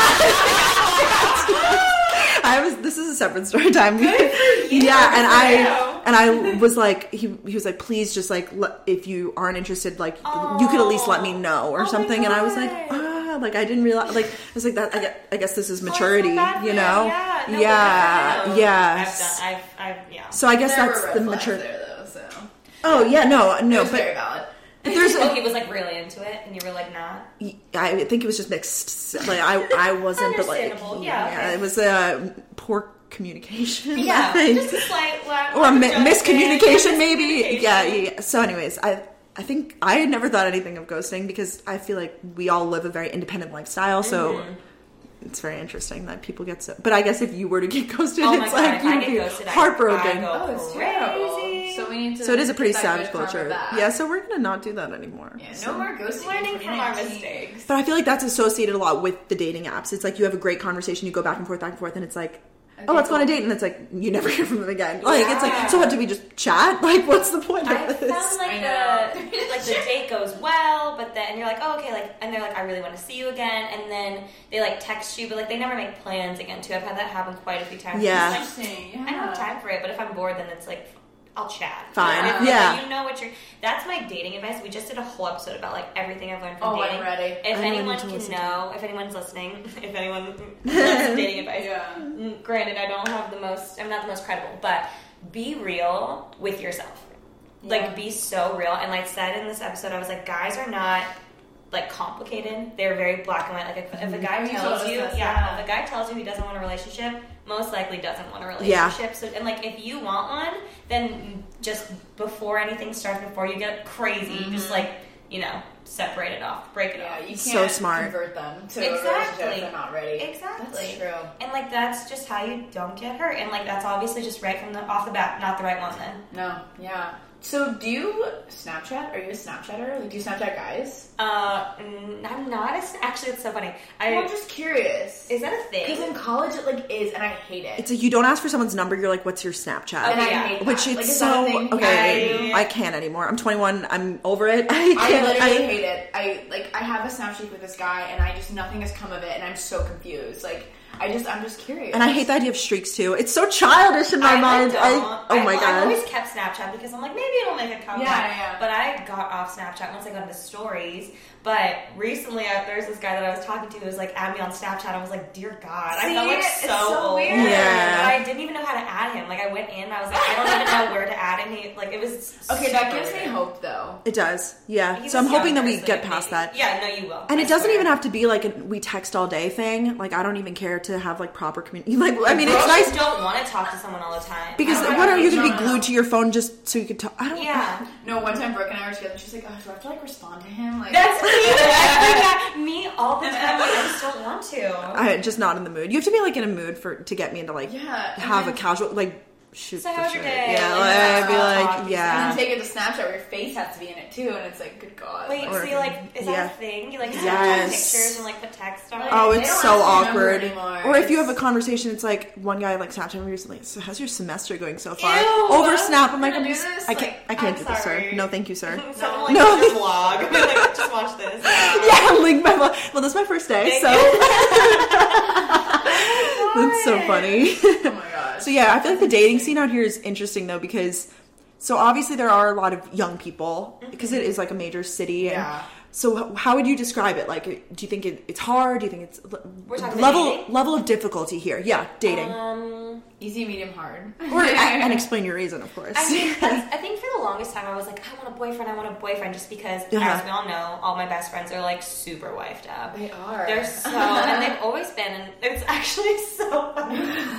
[SPEAKER 2] I was. This is a separate story time. Yeah, and I and I was like, he he was like, please, just like, le- if you aren't interested, like, you could at least let me know or
[SPEAKER 3] Oh my
[SPEAKER 2] something. And I was like,
[SPEAKER 3] God.
[SPEAKER 2] ah, like I didn't realize. Like I was like that. I guess, I guess this is
[SPEAKER 3] Oh, I feel
[SPEAKER 2] maturity,
[SPEAKER 3] bad for
[SPEAKER 2] you know?
[SPEAKER 3] Yeah, no,
[SPEAKER 2] yeah,
[SPEAKER 3] but good for you.
[SPEAKER 2] yes.
[SPEAKER 3] I've done. I've, I've yeah.
[SPEAKER 2] So I guess
[SPEAKER 1] There
[SPEAKER 2] that's
[SPEAKER 1] were
[SPEAKER 2] the
[SPEAKER 1] red flags
[SPEAKER 2] mature.
[SPEAKER 1] there though. So
[SPEAKER 2] Oh yeah, no,
[SPEAKER 1] it
[SPEAKER 2] no,
[SPEAKER 1] was
[SPEAKER 2] but.
[SPEAKER 1] very valid.
[SPEAKER 2] But there's
[SPEAKER 3] oh,
[SPEAKER 2] a,
[SPEAKER 3] he was like really into it, and you were like not.
[SPEAKER 2] I think it was just mixed. Like I, I wasn't, but like,
[SPEAKER 3] Understandable, yeah, okay.
[SPEAKER 2] it was uh, poor communication. I
[SPEAKER 3] Yeah,
[SPEAKER 2] think.
[SPEAKER 3] just a slight lack
[SPEAKER 2] or
[SPEAKER 3] of
[SPEAKER 2] mi-
[SPEAKER 3] judgment,
[SPEAKER 2] miscommunication, maybe.
[SPEAKER 3] miscommunication.
[SPEAKER 2] Yeah, yeah, yeah. So, anyways, I, I think I had never thought anything of ghosting because I feel like we all live a very independent lifestyle. So.
[SPEAKER 3] Mm-hmm.
[SPEAKER 2] It's very interesting that people get so. But I guess if you were to get ghosted,
[SPEAKER 3] Oh my
[SPEAKER 2] it's
[SPEAKER 3] God,
[SPEAKER 2] like
[SPEAKER 3] if I
[SPEAKER 2] you'd
[SPEAKER 3] get
[SPEAKER 2] be
[SPEAKER 3] ghosted, I-
[SPEAKER 2] heartbroken.
[SPEAKER 3] I go
[SPEAKER 1] Oh, it's
[SPEAKER 3] crazy.
[SPEAKER 1] terrible. So we need to.
[SPEAKER 2] So it is a pretty
[SPEAKER 1] get that
[SPEAKER 2] savage
[SPEAKER 1] good karma
[SPEAKER 2] culture.
[SPEAKER 1] back.
[SPEAKER 2] Yeah, so we're gonna not do that anymore.
[SPEAKER 1] Yeah,
[SPEAKER 2] So-
[SPEAKER 1] no more ghosting.
[SPEAKER 3] Learning
[SPEAKER 1] in
[SPEAKER 3] from our
[SPEAKER 1] twenty nineteen.
[SPEAKER 3] mistakes.
[SPEAKER 2] But I feel like that's associated a lot with the dating apps. It's like you have a great conversation, you go back and forth, back and forth, and it's like, oh,
[SPEAKER 1] Okay,
[SPEAKER 2] let's go on a
[SPEAKER 1] cool.
[SPEAKER 2] date, and it's like you never hear from them again. Like it's
[SPEAKER 3] Yeah.
[SPEAKER 2] like, so what? Do we just chat? Like, what's the point
[SPEAKER 3] I
[SPEAKER 2] of this?
[SPEAKER 3] found like
[SPEAKER 1] I
[SPEAKER 3] the
[SPEAKER 1] know.
[SPEAKER 3] like the date goes well, but then you're like, oh okay, like, and they're like, I really want to see you again, and then they like text you, but like they never make plans again too. I've had that happen quite a few times.
[SPEAKER 2] Yeah.
[SPEAKER 3] It's like,
[SPEAKER 1] Interesting. Yeah.
[SPEAKER 3] I don't have time for it, but if I'm bored, then it's like I'll chat.
[SPEAKER 2] Fine.
[SPEAKER 3] If- if
[SPEAKER 2] Yeah.
[SPEAKER 3] You know what you're. That's my dating advice. We just did a whole episode about like everything I've learned from
[SPEAKER 1] Oh,
[SPEAKER 3] dating.
[SPEAKER 1] I'm ready.
[SPEAKER 3] If
[SPEAKER 2] I know I need
[SPEAKER 3] anyone
[SPEAKER 2] to
[SPEAKER 3] can
[SPEAKER 2] listen.
[SPEAKER 3] know, if anyone's listening, if anyone wants dating advice,
[SPEAKER 1] Yeah.
[SPEAKER 3] mm, granted, I don't have the most. I'm not the most credible, but be real with yourself.
[SPEAKER 1] Yeah.
[SPEAKER 3] Like, be so real. And like I said in this episode, I was like, guys are not like complicated. They're very black and white. Like if, if a guy
[SPEAKER 1] You
[SPEAKER 3] tells
[SPEAKER 1] told us
[SPEAKER 3] you,
[SPEAKER 1] this,
[SPEAKER 3] yeah,
[SPEAKER 1] yeah.
[SPEAKER 3] if a guy tells you he doesn't want a relationship, most likely doesn't want a
[SPEAKER 2] Yeah.
[SPEAKER 3] relationship. So and like if you want one, then just before anything starts, before you get crazy,
[SPEAKER 1] Mm-hmm.
[SPEAKER 3] just like you know, separate it off, break it
[SPEAKER 1] Yeah,
[SPEAKER 3] off.
[SPEAKER 1] you can't
[SPEAKER 2] So smart.
[SPEAKER 1] convert them to
[SPEAKER 3] Exactly.
[SPEAKER 1] a relationship if they're not ready.
[SPEAKER 3] Exactly.
[SPEAKER 1] That's true.
[SPEAKER 3] And like that's just how you don't get hurt. And like that's obviously just right from the off the bat, not the right one then.
[SPEAKER 1] No, yeah. So do you Snapchat? Are you a Snapchatter? Like, do you Snapchat guys?
[SPEAKER 3] Uh, mm, I'm not. A, actually, it's so funny. I
[SPEAKER 1] I'm just curious.
[SPEAKER 3] is that a thing?
[SPEAKER 1] Because in college it like is, and I hate it.
[SPEAKER 2] It's like you don't ask for someone's number. You're like, "What's your Snapchat?"
[SPEAKER 1] and I
[SPEAKER 3] yeah.
[SPEAKER 1] hate
[SPEAKER 2] Which
[SPEAKER 1] that.
[SPEAKER 2] it's
[SPEAKER 1] like, is that a
[SPEAKER 2] so
[SPEAKER 1] thing?
[SPEAKER 2] okay.
[SPEAKER 1] I,
[SPEAKER 2] I can't anymore. I'm twenty-one. I'm over it. I
[SPEAKER 1] I
[SPEAKER 2] can't.
[SPEAKER 1] literally hate it. I like I have a Snapchat with this guy, and I just nothing has come of it, and I'm so confused. Like I just I'm just curious.
[SPEAKER 2] And I hate the idea of streaks too. It's so childish in my
[SPEAKER 3] I,
[SPEAKER 2] mind.
[SPEAKER 3] like,
[SPEAKER 2] I,
[SPEAKER 3] don't.
[SPEAKER 2] oh
[SPEAKER 3] I,
[SPEAKER 2] my
[SPEAKER 3] I've
[SPEAKER 2] god.
[SPEAKER 3] always kept Snapchat because I'm like maybe it'll make a comeback.
[SPEAKER 1] Yeah, yeah.
[SPEAKER 3] But I got off Snapchat once I got into stories. But recently, I, there's this guy that I was talking to who was like, add me on Snapchat. I was like, dear God, I
[SPEAKER 1] See,
[SPEAKER 3] felt like
[SPEAKER 1] it's
[SPEAKER 3] so,
[SPEAKER 1] so
[SPEAKER 3] old.
[SPEAKER 1] weird.
[SPEAKER 2] Yeah.
[SPEAKER 3] But I didn't even know how to add him. Like I went in, and I was like, I don't even know where to add him. He like it was
[SPEAKER 1] okay, that
[SPEAKER 3] super
[SPEAKER 1] gives me
[SPEAKER 3] weird.
[SPEAKER 1] hope though.
[SPEAKER 2] It does. Yeah.
[SPEAKER 3] He
[SPEAKER 2] so I'm
[SPEAKER 3] was
[SPEAKER 2] hoping that
[SPEAKER 3] younger,
[SPEAKER 2] we
[SPEAKER 3] so
[SPEAKER 2] get
[SPEAKER 3] maybe-
[SPEAKER 2] past that.
[SPEAKER 3] Yeah, no, you will.
[SPEAKER 2] And
[SPEAKER 3] I
[SPEAKER 2] it doesn't
[SPEAKER 3] swear.
[SPEAKER 2] even have to be like a we text all day thing. Like I don't even care to have like proper community. Like I mean, it's
[SPEAKER 3] Girls
[SPEAKER 2] nice
[SPEAKER 3] just don't want to talk to someone all the time.
[SPEAKER 2] because
[SPEAKER 3] I don't
[SPEAKER 2] what
[SPEAKER 3] know.
[SPEAKER 2] are you going to
[SPEAKER 1] no,
[SPEAKER 2] be
[SPEAKER 1] no.
[SPEAKER 2] glued to your phone just so you could talk? I don't.
[SPEAKER 3] Yeah.
[SPEAKER 1] No, one time Brooke and I were together, and she's like, "Oh, do I have to like respond to him?" Like
[SPEAKER 3] That's me. That's like, me all the time. I just don't want to.
[SPEAKER 2] I'm just not in the mood. You have to be like in a mood for to get me into like
[SPEAKER 1] Yeah, and
[SPEAKER 2] have a
[SPEAKER 1] then-
[SPEAKER 2] casual like shoot.
[SPEAKER 3] So
[SPEAKER 2] for
[SPEAKER 3] how was your
[SPEAKER 2] sure.
[SPEAKER 3] day?
[SPEAKER 2] Yeah,
[SPEAKER 3] Like,
[SPEAKER 2] like, I'd be
[SPEAKER 3] small
[SPEAKER 2] like,
[SPEAKER 3] talk,
[SPEAKER 1] And
[SPEAKER 2] yeah.
[SPEAKER 1] then take it to Snapchat where your face has to be in it too, and it's like, good God.
[SPEAKER 3] Wait,
[SPEAKER 2] Or-
[SPEAKER 3] so you like, is that
[SPEAKER 2] yeah.
[SPEAKER 3] a thing? You like
[SPEAKER 2] Yes.
[SPEAKER 3] Snapchat pictures and like put text on it?
[SPEAKER 2] Oh,
[SPEAKER 1] They
[SPEAKER 2] it's
[SPEAKER 1] don't
[SPEAKER 2] so
[SPEAKER 1] actually remember
[SPEAKER 2] awkward.
[SPEAKER 1] anymore.
[SPEAKER 2] Or if you have a
[SPEAKER 1] It's-
[SPEAKER 2] conversation, it's like one guy like Snapchat me recently. So how's your semester going so far?
[SPEAKER 3] Ew.
[SPEAKER 2] Over Snap, I'm like,
[SPEAKER 1] Gonna
[SPEAKER 2] I'm
[SPEAKER 1] do
[SPEAKER 2] just,
[SPEAKER 1] this?
[SPEAKER 2] I can't,
[SPEAKER 1] Like,
[SPEAKER 2] I can't
[SPEAKER 3] I'm
[SPEAKER 2] do this,
[SPEAKER 3] sorry.
[SPEAKER 2] sir. No, thank you, sir.
[SPEAKER 3] Someone like
[SPEAKER 2] No.
[SPEAKER 3] no. your vlog. Like, just watch this.
[SPEAKER 2] Yeah, link my vlog. Well, this is my first day,
[SPEAKER 3] Thank
[SPEAKER 2] so
[SPEAKER 3] you.
[SPEAKER 2] that's so funny.
[SPEAKER 1] Oh my gosh.
[SPEAKER 2] So yeah, I feel like the dating scene out here is interesting though because so obviously there are a lot of young people because it is like a major city. And
[SPEAKER 1] Yeah.
[SPEAKER 2] so h- how would you describe it? Like, do you think it, it's hard? Do you think it's
[SPEAKER 3] We're talking
[SPEAKER 2] level
[SPEAKER 3] about dating?
[SPEAKER 2] level of difficulty here? Yeah, dating.
[SPEAKER 3] Um,
[SPEAKER 1] Easy, medium, hard.
[SPEAKER 2] or and explain your reason, of course.
[SPEAKER 3] I think, that's, I think for the longest time I was like, I want a boyfriend, I want a boyfriend, just because,
[SPEAKER 2] Uh-huh.
[SPEAKER 3] as we all know, all my best friends are like super wifed up.
[SPEAKER 1] They are.
[SPEAKER 3] They're so, and they've always been, and it's actually so funny.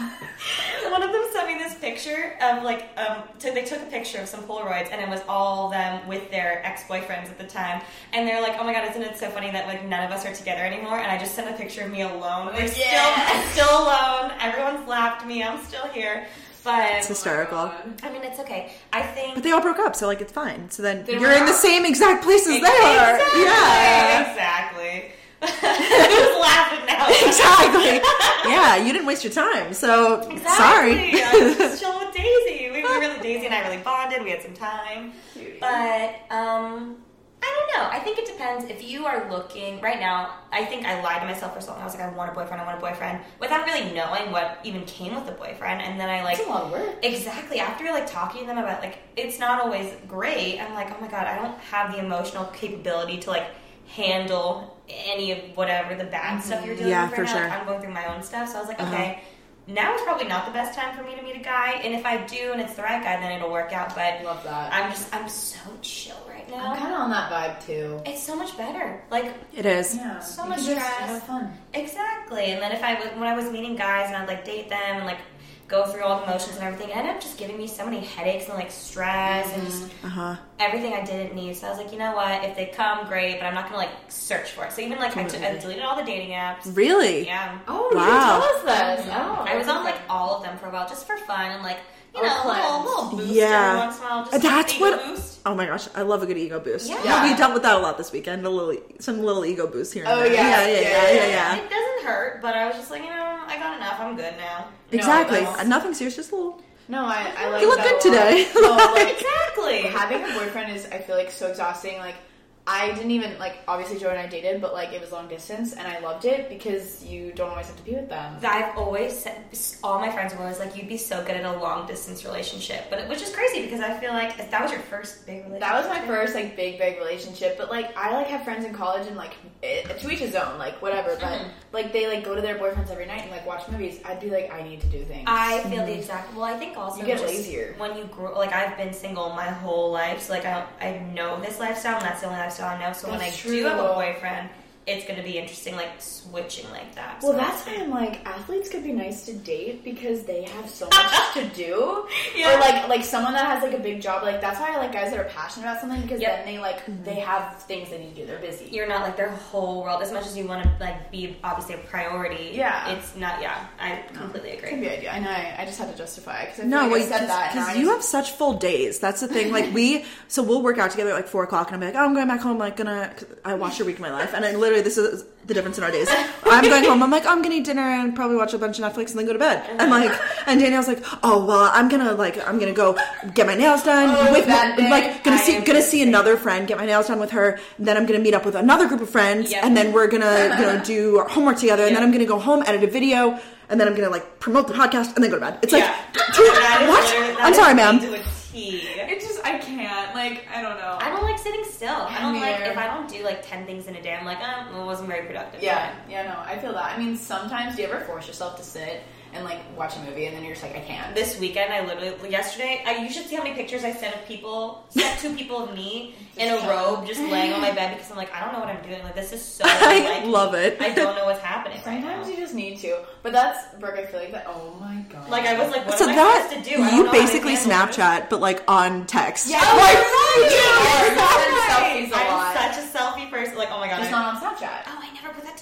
[SPEAKER 3] One of them sent me this picture of like, um, t- they took a picture of some Polaroids, and it was all them with their ex-boyfriends at the time, and they're like, oh my god, isn't it so funny that like none of us are together anymore? And I just sent a picture of me alone. We're still,
[SPEAKER 1] Yeah.
[SPEAKER 3] still alone. Everyone's laughed at me. I'm still here. But
[SPEAKER 2] It's hysterical.
[SPEAKER 3] I mean, it's okay. I think.
[SPEAKER 2] But they all broke up, so like it's fine. So then
[SPEAKER 1] They
[SPEAKER 2] you're
[SPEAKER 1] were
[SPEAKER 2] in the
[SPEAKER 1] out.
[SPEAKER 2] same exact place as they
[SPEAKER 3] Exactly.
[SPEAKER 2] are. Yeah.
[SPEAKER 3] Exactly. Who's laughing now?
[SPEAKER 2] Exactly. Yeah, you didn't waste your time. So
[SPEAKER 3] Exactly.
[SPEAKER 2] sorry.
[SPEAKER 3] I was just chilling with Daisy. We were really Daisy and I really bonded. We had some time. But um, I don't know. I think it depends. If you are looking right now, I think I lied to myself for so long. I was like, I want a boyfriend. I want a boyfriend, without really knowing what even came with the boyfriend. And then I like
[SPEAKER 1] It's a lot of work.
[SPEAKER 3] exactly after like talking to them about like it's not always great. I'm like, oh my god, I don't have the emotional capability to like handle any of whatever the bad stuff you're dealing
[SPEAKER 2] Yeah,
[SPEAKER 3] with right
[SPEAKER 2] for
[SPEAKER 3] now.
[SPEAKER 2] sure.
[SPEAKER 3] Like, I'm going through my own stuff, so I was like,
[SPEAKER 2] Uh-huh.
[SPEAKER 3] okay, now is probably not the best time for me to meet a guy. And if I do, and it's the right guy, then it'll work out. But
[SPEAKER 1] Love that.
[SPEAKER 3] I'm just, I'm so chill right now.
[SPEAKER 1] I'm kind of on that vibe too.
[SPEAKER 3] It's so much better. Like
[SPEAKER 2] It is.
[SPEAKER 1] Yeah.
[SPEAKER 3] So
[SPEAKER 1] you
[SPEAKER 3] much
[SPEAKER 1] can just
[SPEAKER 3] stress.
[SPEAKER 1] have fun.
[SPEAKER 3] exactly. And then if I was when I was meeting guys and I'd like date them and like go through all the motions and everything, it ended up just giving me so many headaches and like stress and just
[SPEAKER 2] Uh huh.
[SPEAKER 3] everything I didn't need. So I was like, you know what? If they come, great, but I'm not gonna like search for it. So even like I, t- I deleted all the dating apps.
[SPEAKER 2] Really?
[SPEAKER 3] Yeah.
[SPEAKER 1] Oh,
[SPEAKER 2] Wow.
[SPEAKER 1] you didn't tell us this. Oh,
[SPEAKER 3] I was on like all of them for a while just for fun and like you
[SPEAKER 1] Oh,
[SPEAKER 3] know a little,
[SPEAKER 1] cleanse.
[SPEAKER 3] little boost
[SPEAKER 2] Yeah.
[SPEAKER 3] every once in a while. Just
[SPEAKER 2] That's
[SPEAKER 3] ego
[SPEAKER 2] what-
[SPEAKER 3] boost.
[SPEAKER 2] Oh my gosh, I love a good ego boost.
[SPEAKER 3] Yeah.
[SPEAKER 2] we dealt with that a lot this weekend. A little, some little ego boost here. And
[SPEAKER 1] Oh,
[SPEAKER 2] there.
[SPEAKER 1] yeah.
[SPEAKER 2] yeah, yeah,
[SPEAKER 1] Yeah,
[SPEAKER 2] yeah,
[SPEAKER 1] yeah,
[SPEAKER 2] yeah, yeah.
[SPEAKER 3] It doesn't hurt, but I was just like, you know, I got enough. I'm good now.
[SPEAKER 2] Exactly.
[SPEAKER 1] No, that's-
[SPEAKER 2] Nothing serious, just a little.
[SPEAKER 1] No, I, I like
[SPEAKER 2] You look
[SPEAKER 1] that
[SPEAKER 2] good
[SPEAKER 1] a lot.
[SPEAKER 2] today.
[SPEAKER 1] No, like,
[SPEAKER 3] Exactly.
[SPEAKER 1] having a boyfriend is, I feel like, so exhausting. Like, I didn't even, like, obviously Joe and I dated, but, like, it was long distance, and I loved it because you don't always have to be with them.
[SPEAKER 3] I've always said, all my friends were always like, you'd be so good at a long distance relationship, but it, which is crazy because I feel like if that was your first big relationship.
[SPEAKER 1] That was my first, like, big, big relationship, but, like, I, like, have friends in college and, like, it, to each his own, like, whatever, but,
[SPEAKER 3] Mhm.
[SPEAKER 1] like, they, like, go to their boyfriends every night and, like, watch movies. I'd be like, I need to do things.
[SPEAKER 3] I feel the exact. Well, I think also
[SPEAKER 1] You get
[SPEAKER 3] just
[SPEAKER 1] lazier.
[SPEAKER 3] when you grow. Like I've been single my whole life, so like I I know this lifestyle, and that's the only lifestyle I know. So when I
[SPEAKER 1] That's
[SPEAKER 3] do have a
[SPEAKER 1] true.
[SPEAKER 3] boyfriend, it's going to be interesting, like switching like that.
[SPEAKER 1] Well,
[SPEAKER 3] So-
[SPEAKER 1] that's why I'm like, athletes could be nice to date because they have so much to do.
[SPEAKER 3] Yeah.
[SPEAKER 1] Or like, like someone that has like a big job. Like that's why I like guys that are passionate about something because
[SPEAKER 3] Yep.
[SPEAKER 1] then they like they have things they need to do. They're busy.
[SPEAKER 3] You're not like their whole world as much as you want to like be obviously a priority.
[SPEAKER 1] Yeah.
[SPEAKER 3] it's not. Yeah, I completely
[SPEAKER 1] Could
[SPEAKER 3] agree.
[SPEAKER 1] be idea. I know. I, I just had to justify because I feel
[SPEAKER 2] No,
[SPEAKER 1] like
[SPEAKER 2] wait,
[SPEAKER 1] I said that. and now I
[SPEAKER 2] because you
[SPEAKER 1] just-
[SPEAKER 2] have such full days. That's the thing. Like we, so we'll work out together at like four o'clock, and I'm like, oh, I'm going back home. Like gonna, 'cause I watched your week of my life, and I literally this is the difference in our days. I'm going home. I'm like, oh, I'm gonna eat dinner and probably watch a bunch of Netflix and then go to bed. And like, and Danielle's like, oh well, I'm gonna like, I'm gonna go get my nails done
[SPEAKER 1] Oh,
[SPEAKER 2] with
[SPEAKER 1] that day,
[SPEAKER 2] like gonna
[SPEAKER 1] I
[SPEAKER 2] see
[SPEAKER 1] am
[SPEAKER 2] gonna
[SPEAKER 1] the
[SPEAKER 2] see
[SPEAKER 1] same.
[SPEAKER 2] another friend, get my nails done with her. And then I'm gonna meet up with another group of friends,
[SPEAKER 3] Yep.
[SPEAKER 2] and then we're gonna you know do our homework together. And then
[SPEAKER 3] Yep.
[SPEAKER 2] I'm gonna go home, edit a video. And then I'm gonna like promote the podcast and then go to bed. It's like,
[SPEAKER 3] Yeah.
[SPEAKER 2] two-
[SPEAKER 3] That is
[SPEAKER 2] what?
[SPEAKER 3] literally- that
[SPEAKER 2] I'm
[SPEAKER 3] is
[SPEAKER 2] sorry,
[SPEAKER 3] me
[SPEAKER 2] ma'am.
[SPEAKER 3] to a T.
[SPEAKER 1] It just I can't. Like I don't know.
[SPEAKER 3] I don't like sitting still. I don't
[SPEAKER 1] Me
[SPEAKER 3] like
[SPEAKER 1] neither.
[SPEAKER 3] if I don't do like ten things in a day. I'm like, oh, well, it wasn't very productive.
[SPEAKER 1] Yeah, yeah, no, I feel that. I mean, sometimes do you ever force yourself to sit and like watch a movie and then you're just like, I can't.
[SPEAKER 3] This weekend, I literally yesterday. I, you should see how many pictures I sent of people, sent two people of me in a robe, just laying on my bed because I'm like, I don't know what I'm doing. Like this is so.
[SPEAKER 2] I
[SPEAKER 3] like,
[SPEAKER 2] love it.
[SPEAKER 3] I don't know what's happening right
[SPEAKER 1] Sometimes
[SPEAKER 3] now.
[SPEAKER 1] you just need to. But that's Brooke. I feel like that. Oh my god.
[SPEAKER 3] Like I was like, what
[SPEAKER 2] So
[SPEAKER 3] am I
[SPEAKER 2] that
[SPEAKER 3] supposed to do? I don't
[SPEAKER 2] you
[SPEAKER 3] know how to
[SPEAKER 2] basically
[SPEAKER 3] handle this.
[SPEAKER 2] Snapchat, but like on text.
[SPEAKER 1] Yeah.
[SPEAKER 3] Oh,
[SPEAKER 2] Like,
[SPEAKER 1] Yes,
[SPEAKER 3] right.
[SPEAKER 1] I send selfies a
[SPEAKER 3] I'm
[SPEAKER 1] lot.
[SPEAKER 3] such a selfie person. Like, oh my god,
[SPEAKER 1] Just
[SPEAKER 3] I,
[SPEAKER 1] not on Snapchat.
[SPEAKER 3] oh, I never put that together.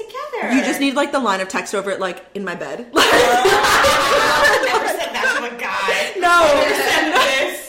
[SPEAKER 3] sure.
[SPEAKER 2] You just need like the line of text over it, like in my bed.
[SPEAKER 3] I've never said that to a guy.
[SPEAKER 2] No.
[SPEAKER 3] Never said this.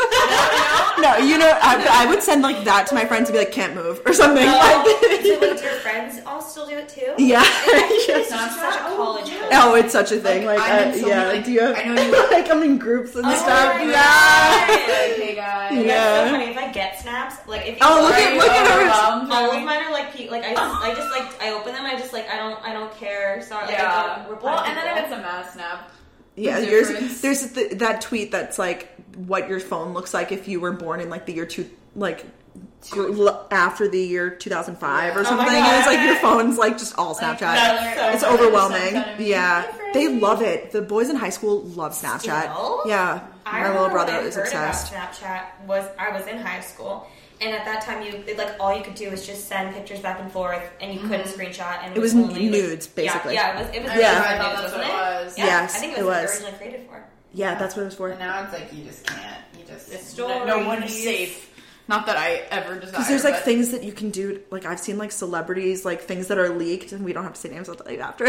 [SPEAKER 2] No, you know, I, I would send like that to my friends and be like, can't move or something.
[SPEAKER 3] Oh,
[SPEAKER 2] Like,
[SPEAKER 3] so wait, do your friends all still do it too?
[SPEAKER 2] yeah.
[SPEAKER 3] It's not such a college code.
[SPEAKER 2] Oh, it's such a thing. Like,
[SPEAKER 1] Like,
[SPEAKER 2] uh,
[SPEAKER 1] I'm in so
[SPEAKER 2] yeah.
[SPEAKER 1] many, like,
[SPEAKER 2] do you have,
[SPEAKER 1] I know you-
[SPEAKER 2] like, I'm in groups and
[SPEAKER 3] Oh
[SPEAKER 2] stuff.
[SPEAKER 3] my
[SPEAKER 2] Yeah.
[SPEAKER 3] God.
[SPEAKER 1] Like, hey guys.
[SPEAKER 2] Yeah.
[SPEAKER 3] That's so funny. If I get snaps, like if you
[SPEAKER 2] Oh, look
[SPEAKER 3] are
[SPEAKER 2] at look at her.
[SPEAKER 1] overwhelmed?
[SPEAKER 3] all of mine are like pe- like I just, I just like I open them. I just like I don't I don't care. Sorry. Like, I
[SPEAKER 1] Yeah.
[SPEAKER 3] don't reply
[SPEAKER 1] Well,
[SPEAKER 3] to
[SPEAKER 1] and then
[SPEAKER 3] people.
[SPEAKER 1] if it's a mass snap.
[SPEAKER 2] Yeah,
[SPEAKER 1] The
[SPEAKER 2] yours,
[SPEAKER 1] difference.
[SPEAKER 2] there's the, that tweet that's like what your phone looks like if you were born in like the year two, like gr- after the year two thousand five
[SPEAKER 1] Yeah.
[SPEAKER 2] or
[SPEAKER 1] Oh
[SPEAKER 2] something.
[SPEAKER 3] my
[SPEAKER 2] and it's like
[SPEAKER 3] God.
[SPEAKER 2] your phone's like just all Snapchat.
[SPEAKER 3] That's so
[SPEAKER 2] It's
[SPEAKER 3] funny.
[SPEAKER 2] overwhelming.
[SPEAKER 1] Snapchat, I mean.
[SPEAKER 2] Yeah,
[SPEAKER 1] Hi,
[SPEAKER 2] they
[SPEAKER 1] Frankie.
[SPEAKER 2] love it. The boys in high school love Snapchat.
[SPEAKER 3] Still?
[SPEAKER 2] Yeah,
[SPEAKER 3] I
[SPEAKER 2] my
[SPEAKER 3] remember
[SPEAKER 2] little brother
[SPEAKER 3] when I
[SPEAKER 2] is
[SPEAKER 3] heard
[SPEAKER 2] obsessed.
[SPEAKER 3] about Snapchat was I was in high school, and at that time you it, like all you could do was just send pictures back and forth, and you couldn't screenshot. And
[SPEAKER 2] It was
[SPEAKER 3] only,
[SPEAKER 2] nudes,
[SPEAKER 3] like,
[SPEAKER 2] basically.
[SPEAKER 3] Yeah, yeah, it was. It was
[SPEAKER 1] I
[SPEAKER 2] Yeah.
[SPEAKER 3] really
[SPEAKER 1] I
[SPEAKER 3] for
[SPEAKER 1] thought
[SPEAKER 3] nudes,
[SPEAKER 1] that's
[SPEAKER 3] wasn't
[SPEAKER 1] what
[SPEAKER 3] it?
[SPEAKER 1] it was.
[SPEAKER 3] Yeah,
[SPEAKER 2] Yes,
[SPEAKER 3] I think it
[SPEAKER 2] it
[SPEAKER 3] was,
[SPEAKER 2] was.
[SPEAKER 3] originally created for.
[SPEAKER 2] Yeah, that's what it was for.
[SPEAKER 1] And now it's like you just can't. You just
[SPEAKER 3] It's
[SPEAKER 1] no, no one is
[SPEAKER 3] stories.
[SPEAKER 1] safe. Not that I ever desire.
[SPEAKER 2] Because there's like
[SPEAKER 1] but-
[SPEAKER 2] things that you can do. Like I've seen like celebrities, like things that are leaked, and we don't have to say names. I'll tell you after.
[SPEAKER 1] Oh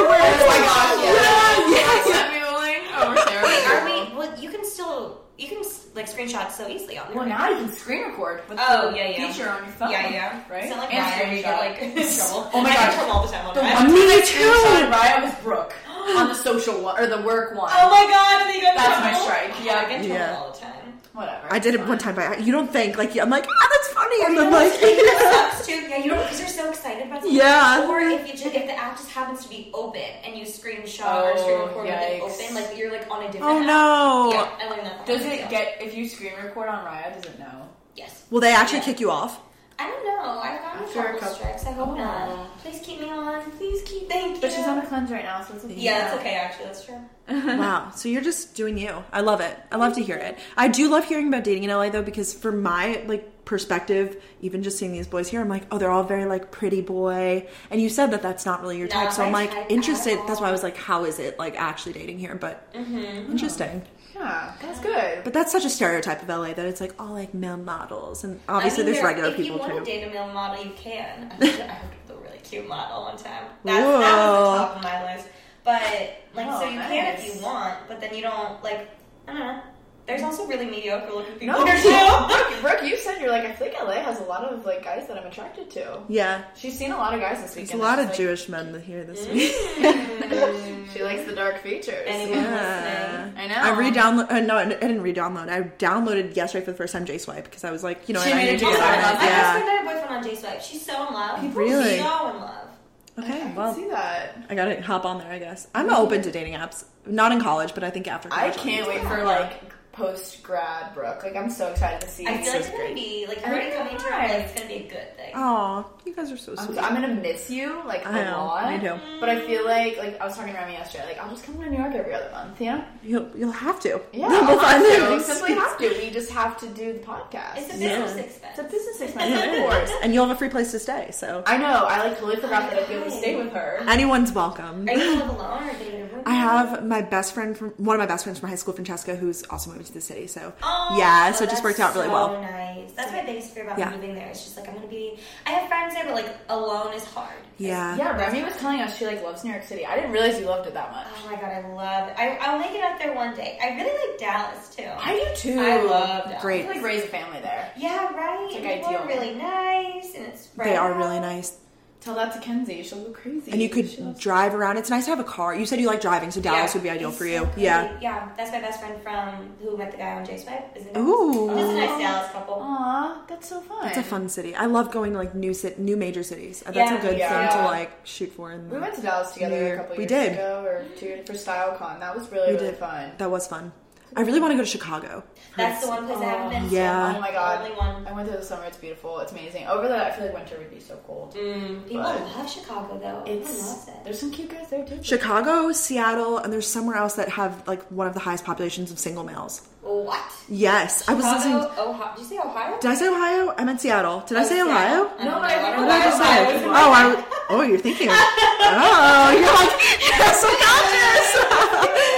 [SPEAKER 1] my gosh! Yeah,
[SPEAKER 2] yeah,
[SPEAKER 1] Send me the link. Oh, we're terrible.
[SPEAKER 3] Wait, are we? Well, you can still you can like screenshot so easily on there.
[SPEAKER 1] Well, now you can screen record with
[SPEAKER 3] Oh,
[SPEAKER 1] the
[SPEAKER 3] yeah, yeah.
[SPEAKER 1] feature on your phone.
[SPEAKER 3] Yeah, yeah.
[SPEAKER 1] Right?
[SPEAKER 3] Sound like
[SPEAKER 1] And
[SPEAKER 3] Ryan, where you get
[SPEAKER 1] screenshot.
[SPEAKER 3] like in trouble.
[SPEAKER 1] Oh my
[SPEAKER 3] I
[SPEAKER 1] God.
[SPEAKER 3] get in trouble all the time on
[SPEAKER 1] The
[SPEAKER 3] Ryan.
[SPEAKER 1] one
[SPEAKER 2] Me
[SPEAKER 1] time I
[SPEAKER 2] too.
[SPEAKER 1] screenshotted Ryan was Brooke on the social one or the work one.
[SPEAKER 3] Oh my god, and then you get in
[SPEAKER 1] That's my
[SPEAKER 3] trouble?
[SPEAKER 1] strike, yeah.
[SPEAKER 3] I get in trouble
[SPEAKER 2] Yeah.
[SPEAKER 3] all the time.
[SPEAKER 1] Whatever.
[SPEAKER 2] I did it one time by. You don't think like I'm like ah that's funny,
[SPEAKER 3] Or
[SPEAKER 2] and
[SPEAKER 3] you
[SPEAKER 2] then
[SPEAKER 3] know
[SPEAKER 2] like
[SPEAKER 3] what's that sucks too? Yeah, you don't because you're so excited about something.
[SPEAKER 2] Yeah.
[SPEAKER 3] Or if you just if the app just happens to be open and you screenshot or screen
[SPEAKER 1] Oh,
[SPEAKER 3] record with it
[SPEAKER 1] yikes.
[SPEAKER 3] open, like you're like on a different
[SPEAKER 2] oh
[SPEAKER 3] app.
[SPEAKER 2] no.
[SPEAKER 3] Yeah, I learned that.
[SPEAKER 1] Does
[SPEAKER 3] from
[SPEAKER 1] it
[SPEAKER 3] myself.
[SPEAKER 1] get if you screen record on Raya? Does it know?
[SPEAKER 3] Yes.
[SPEAKER 2] Will they actually
[SPEAKER 3] Yeah.
[SPEAKER 2] kick you off?
[SPEAKER 3] I don't know. I've gotten a
[SPEAKER 1] After a
[SPEAKER 3] couple
[SPEAKER 1] couple-
[SPEAKER 3] strikes. I hope
[SPEAKER 1] Oh.
[SPEAKER 3] not. Please keep me on. Please keep. Thank you.
[SPEAKER 1] But she's on a cleanse right now, so it's okay.
[SPEAKER 3] Yeah, that's okay. Actually, that's true.
[SPEAKER 2] Wow. So you're just doing you. I love it. I love to hear it. I do love hearing about dating in L A though, because from my like perspective, even just seeing these boys here, I'm like, oh, they're all very like pretty boy. And you said that that's not really your type,
[SPEAKER 3] Not
[SPEAKER 2] so I'm
[SPEAKER 3] my
[SPEAKER 2] like
[SPEAKER 3] type at
[SPEAKER 2] interested. That's why I
[SPEAKER 3] all.
[SPEAKER 2] was like, how is it like actually dating here? But interesting.
[SPEAKER 1] Yeah, that's good.
[SPEAKER 2] But that's such a stereotype of L A that it's like all like male models, and obviously
[SPEAKER 3] I mean,
[SPEAKER 2] there's
[SPEAKER 3] there-
[SPEAKER 2] regular
[SPEAKER 3] if
[SPEAKER 2] people
[SPEAKER 3] you want
[SPEAKER 2] too.
[SPEAKER 3] to date a male model, you can. I hooked, I hooked up with a really cute model one time. That's, that was
[SPEAKER 2] Whoa.
[SPEAKER 3] the top of my list. But like,
[SPEAKER 1] Oh,
[SPEAKER 3] so you can if
[SPEAKER 1] nice.
[SPEAKER 3] you want, but then you don't like. I don't know. There's also really mediocre looking people
[SPEAKER 1] No,
[SPEAKER 3] here
[SPEAKER 1] Brooke,
[SPEAKER 3] too.
[SPEAKER 1] Brooke, Brooke, you said you're like, I feel like L A has a lot of like guys that I'm attracted to.
[SPEAKER 2] Yeah,
[SPEAKER 1] She's seen a lot of guys this
[SPEAKER 2] there's
[SPEAKER 1] weekend.
[SPEAKER 2] a lot of
[SPEAKER 1] She's
[SPEAKER 2] Jewish men here this
[SPEAKER 3] Mm.
[SPEAKER 2] week.
[SPEAKER 1] like, she likes the dark features.
[SPEAKER 3] Anyone
[SPEAKER 2] Yeah.
[SPEAKER 3] listening?
[SPEAKER 1] I know.
[SPEAKER 2] I re-download. Uh, no, I didn't re-download. I downloaded yesterday for the first time J Swipe because I was like, you know,
[SPEAKER 1] She
[SPEAKER 2] I
[SPEAKER 1] made
[SPEAKER 2] need
[SPEAKER 1] it
[SPEAKER 2] to
[SPEAKER 3] Oh
[SPEAKER 2] get
[SPEAKER 3] my
[SPEAKER 2] on
[SPEAKER 3] god,
[SPEAKER 2] it.
[SPEAKER 3] my best
[SPEAKER 2] Yeah.
[SPEAKER 3] friend had a boyfriend on J Swipe. She's so in love.
[SPEAKER 2] Really?
[SPEAKER 3] So in love.
[SPEAKER 2] Okay,
[SPEAKER 1] I can
[SPEAKER 2] well,
[SPEAKER 1] see that.
[SPEAKER 2] I gotta hop on there. I guess I'm open to dating apps. Not in college, but I think after
[SPEAKER 1] I
[SPEAKER 2] college.
[SPEAKER 1] can't wait for like post grad Brooke. Like I'm so excited to see.
[SPEAKER 3] I feel like
[SPEAKER 1] It's
[SPEAKER 3] it's gonna
[SPEAKER 1] great.
[SPEAKER 3] be like
[SPEAKER 1] I
[SPEAKER 3] already
[SPEAKER 1] know,
[SPEAKER 3] coming to her.
[SPEAKER 1] right.
[SPEAKER 3] Like it's gonna be a good thing.
[SPEAKER 2] Oh, you guys are so
[SPEAKER 1] I'm,
[SPEAKER 2] sweet.
[SPEAKER 1] I'm gonna miss you like a
[SPEAKER 2] I know,
[SPEAKER 1] lot.
[SPEAKER 2] me too.
[SPEAKER 1] But I feel like like I was talking to Remy yesterday. Like I'll just come to New York every other month. You know?
[SPEAKER 2] You'll you'll have to.
[SPEAKER 1] Yeah,
[SPEAKER 2] we'll
[SPEAKER 1] I'll
[SPEAKER 2] find
[SPEAKER 1] have to. We
[SPEAKER 2] it.
[SPEAKER 1] simply have to. We just have to do the podcast.
[SPEAKER 3] It's a
[SPEAKER 2] Yeah.
[SPEAKER 3] business expense.
[SPEAKER 1] It's a business expense,
[SPEAKER 2] Yeah,
[SPEAKER 1] of course.
[SPEAKER 2] and you'll have a free place to stay. So
[SPEAKER 1] I know. I like totally forgot that I'd be able to stay with her.
[SPEAKER 2] anyone's welcome.
[SPEAKER 3] Are you gonna live alone or dating a roommate?
[SPEAKER 2] I have my best friend from one of my best friends from high school, Francesca, who's also moving to the city. So
[SPEAKER 3] Oh,
[SPEAKER 2] yeah, so it
[SPEAKER 3] that's
[SPEAKER 2] just worked out really
[SPEAKER 3] so
[SPEAKER 2] well.
[SPEAKER 3] Nice. That's my biggest fear about
[SPEAKER 2] Yeah.
[SPEAKER 3] moving there. It's just like I'm gonna be. I have friends there, but like alone is hard.
[SPEAKER 2] Yeah.
[SPEAKER 1] Yeah, Remy was telling us she like loves New York City. I didn't realize you loved it that much.
[SPEAKER 3] Oh my god, I love it. I, I'll make it out there one day. I really like Dallas too.
[SPEAKER 1] I do too.
[SPEAKER 3] I love Dallas.
[SPEAKER 2] Great.
[SPEAKER 1] I feel like raise a family there.
[SPEAKER 3] Yeah, right.
[SPEAKER 1] It's, like,
[SPEAKER 3] And people
[SPEAKER 1] ideal.
[SPEAKER 3] are really nice, and it's spread
[SPEAKER 2] They are
[SPEAKER 3] out.
[SPEAKER 2] really nice.
[SPEAKER 1] Tell that to Kenzie. She'll go crazy.
[SPEAKER 2] And you
[SPEAKER 1] She
[SPEAKER 2] could
[SPEAKER 1] loves-
[SPEAKER 2] drive around. It's nice to have a car. You said you like driving, so Dallas
[SPEAKER 3] Yeah.
[SPEAKER 2] would be ideal
[SPEAKER 3] It's
[SPEAKER 2] for
[SPEAKER 3] so
[SPEAKER 2] you.
[SPEAKER 3] pretty.
[SPEAKER 2] Yeah.
[SPEAKER 3] Yeah, that's my best friend from who met the guy on J Swipe. Is it?
[SPEAKER 2] Ooh.
[SPEAKER 3] Just a nice Dallas couple.
[SPEAKER 1] Aw, that's so fun.
[SPEAKER 2] It's a fun city. I love going to like new cit- new major cities. That's
[SPEAKER 3] Yeah.
[SPEAKER 2] a good
[SPEAKER 1] Yeah.
[SPEAKER 2] thing to like shoot for. In the
[SPEAKER 1] We went to Dallas together
[SPEAKER 2] New
[SPEAKER 1] a
[SPEAKER 2] Year.
[SPEAKER 1] couple
[SPEAKER 2] We
[SPEAKER 1] years
[SPEAKER 2] did.
[SPEAKER 1] ago, or two years for StyleCon. That was really
[SPEAKER 2] We
[SPEAKER 1] really
[SPEAKER 2] did.
[SPEAKER 1] fun.
[SPEAKER 2] That was fun. I really want to go to Chicago.
[SPEAKER 3] That's the one place I haven't been to.
[SPEAKER 2] Yeah.
[SPEAKER 1] Oh my god.
[SPEAKER 3] Only one.
[SPEAKER 1] I went there this summer. It's beautiful. It's amazing. Over there, I feel like winter would be so cold.
[SPEAKER 3] Mm, people
[SPEAKER 1] But
[SPEAKER 3] love Chicago though.
[SPEAKER 1] It's
[SPEAKER 3] Everyone loves it.
[SPEAKER 1] there's some cute guys there too.
[SPEAKER 2] Chicago, Seattle, and there's somewhere else that have like one of the highest populations of single males.
[SPEAKER 3] What?
[SPEAKER 2] Yes, I was listening.
[SPEAKER 3] Chicago, Ohio. Did you say Ohio?
[SPEAKER 2] Did I say Ohio? I meant Seattle. Did I
[SPEAKER 3] Oh,
[SPEAKER 2] say
[SPEAKER 3] Seattle.
[SPEAKER 2] Ohio?
[SPEAKER 3] I don't
[SPEAKER 1] No,
[SPEAKER 3] know.
[SPEAKER 1] but I think
[SPEAKER 3] don't
[SPEAKER 2] What did I
[SPEAKER 3] know
[SPEAKER 2] just
[SPEAKER 3] why
[SPEAKER 2] say?
[SPEAKER 3] was in my
[SPEAKER 2] Oh,
[SPEAKER 3] head.
[SPEAKER 2] I, oh, you're thinking. Oh, you're like, you're subconscious. No,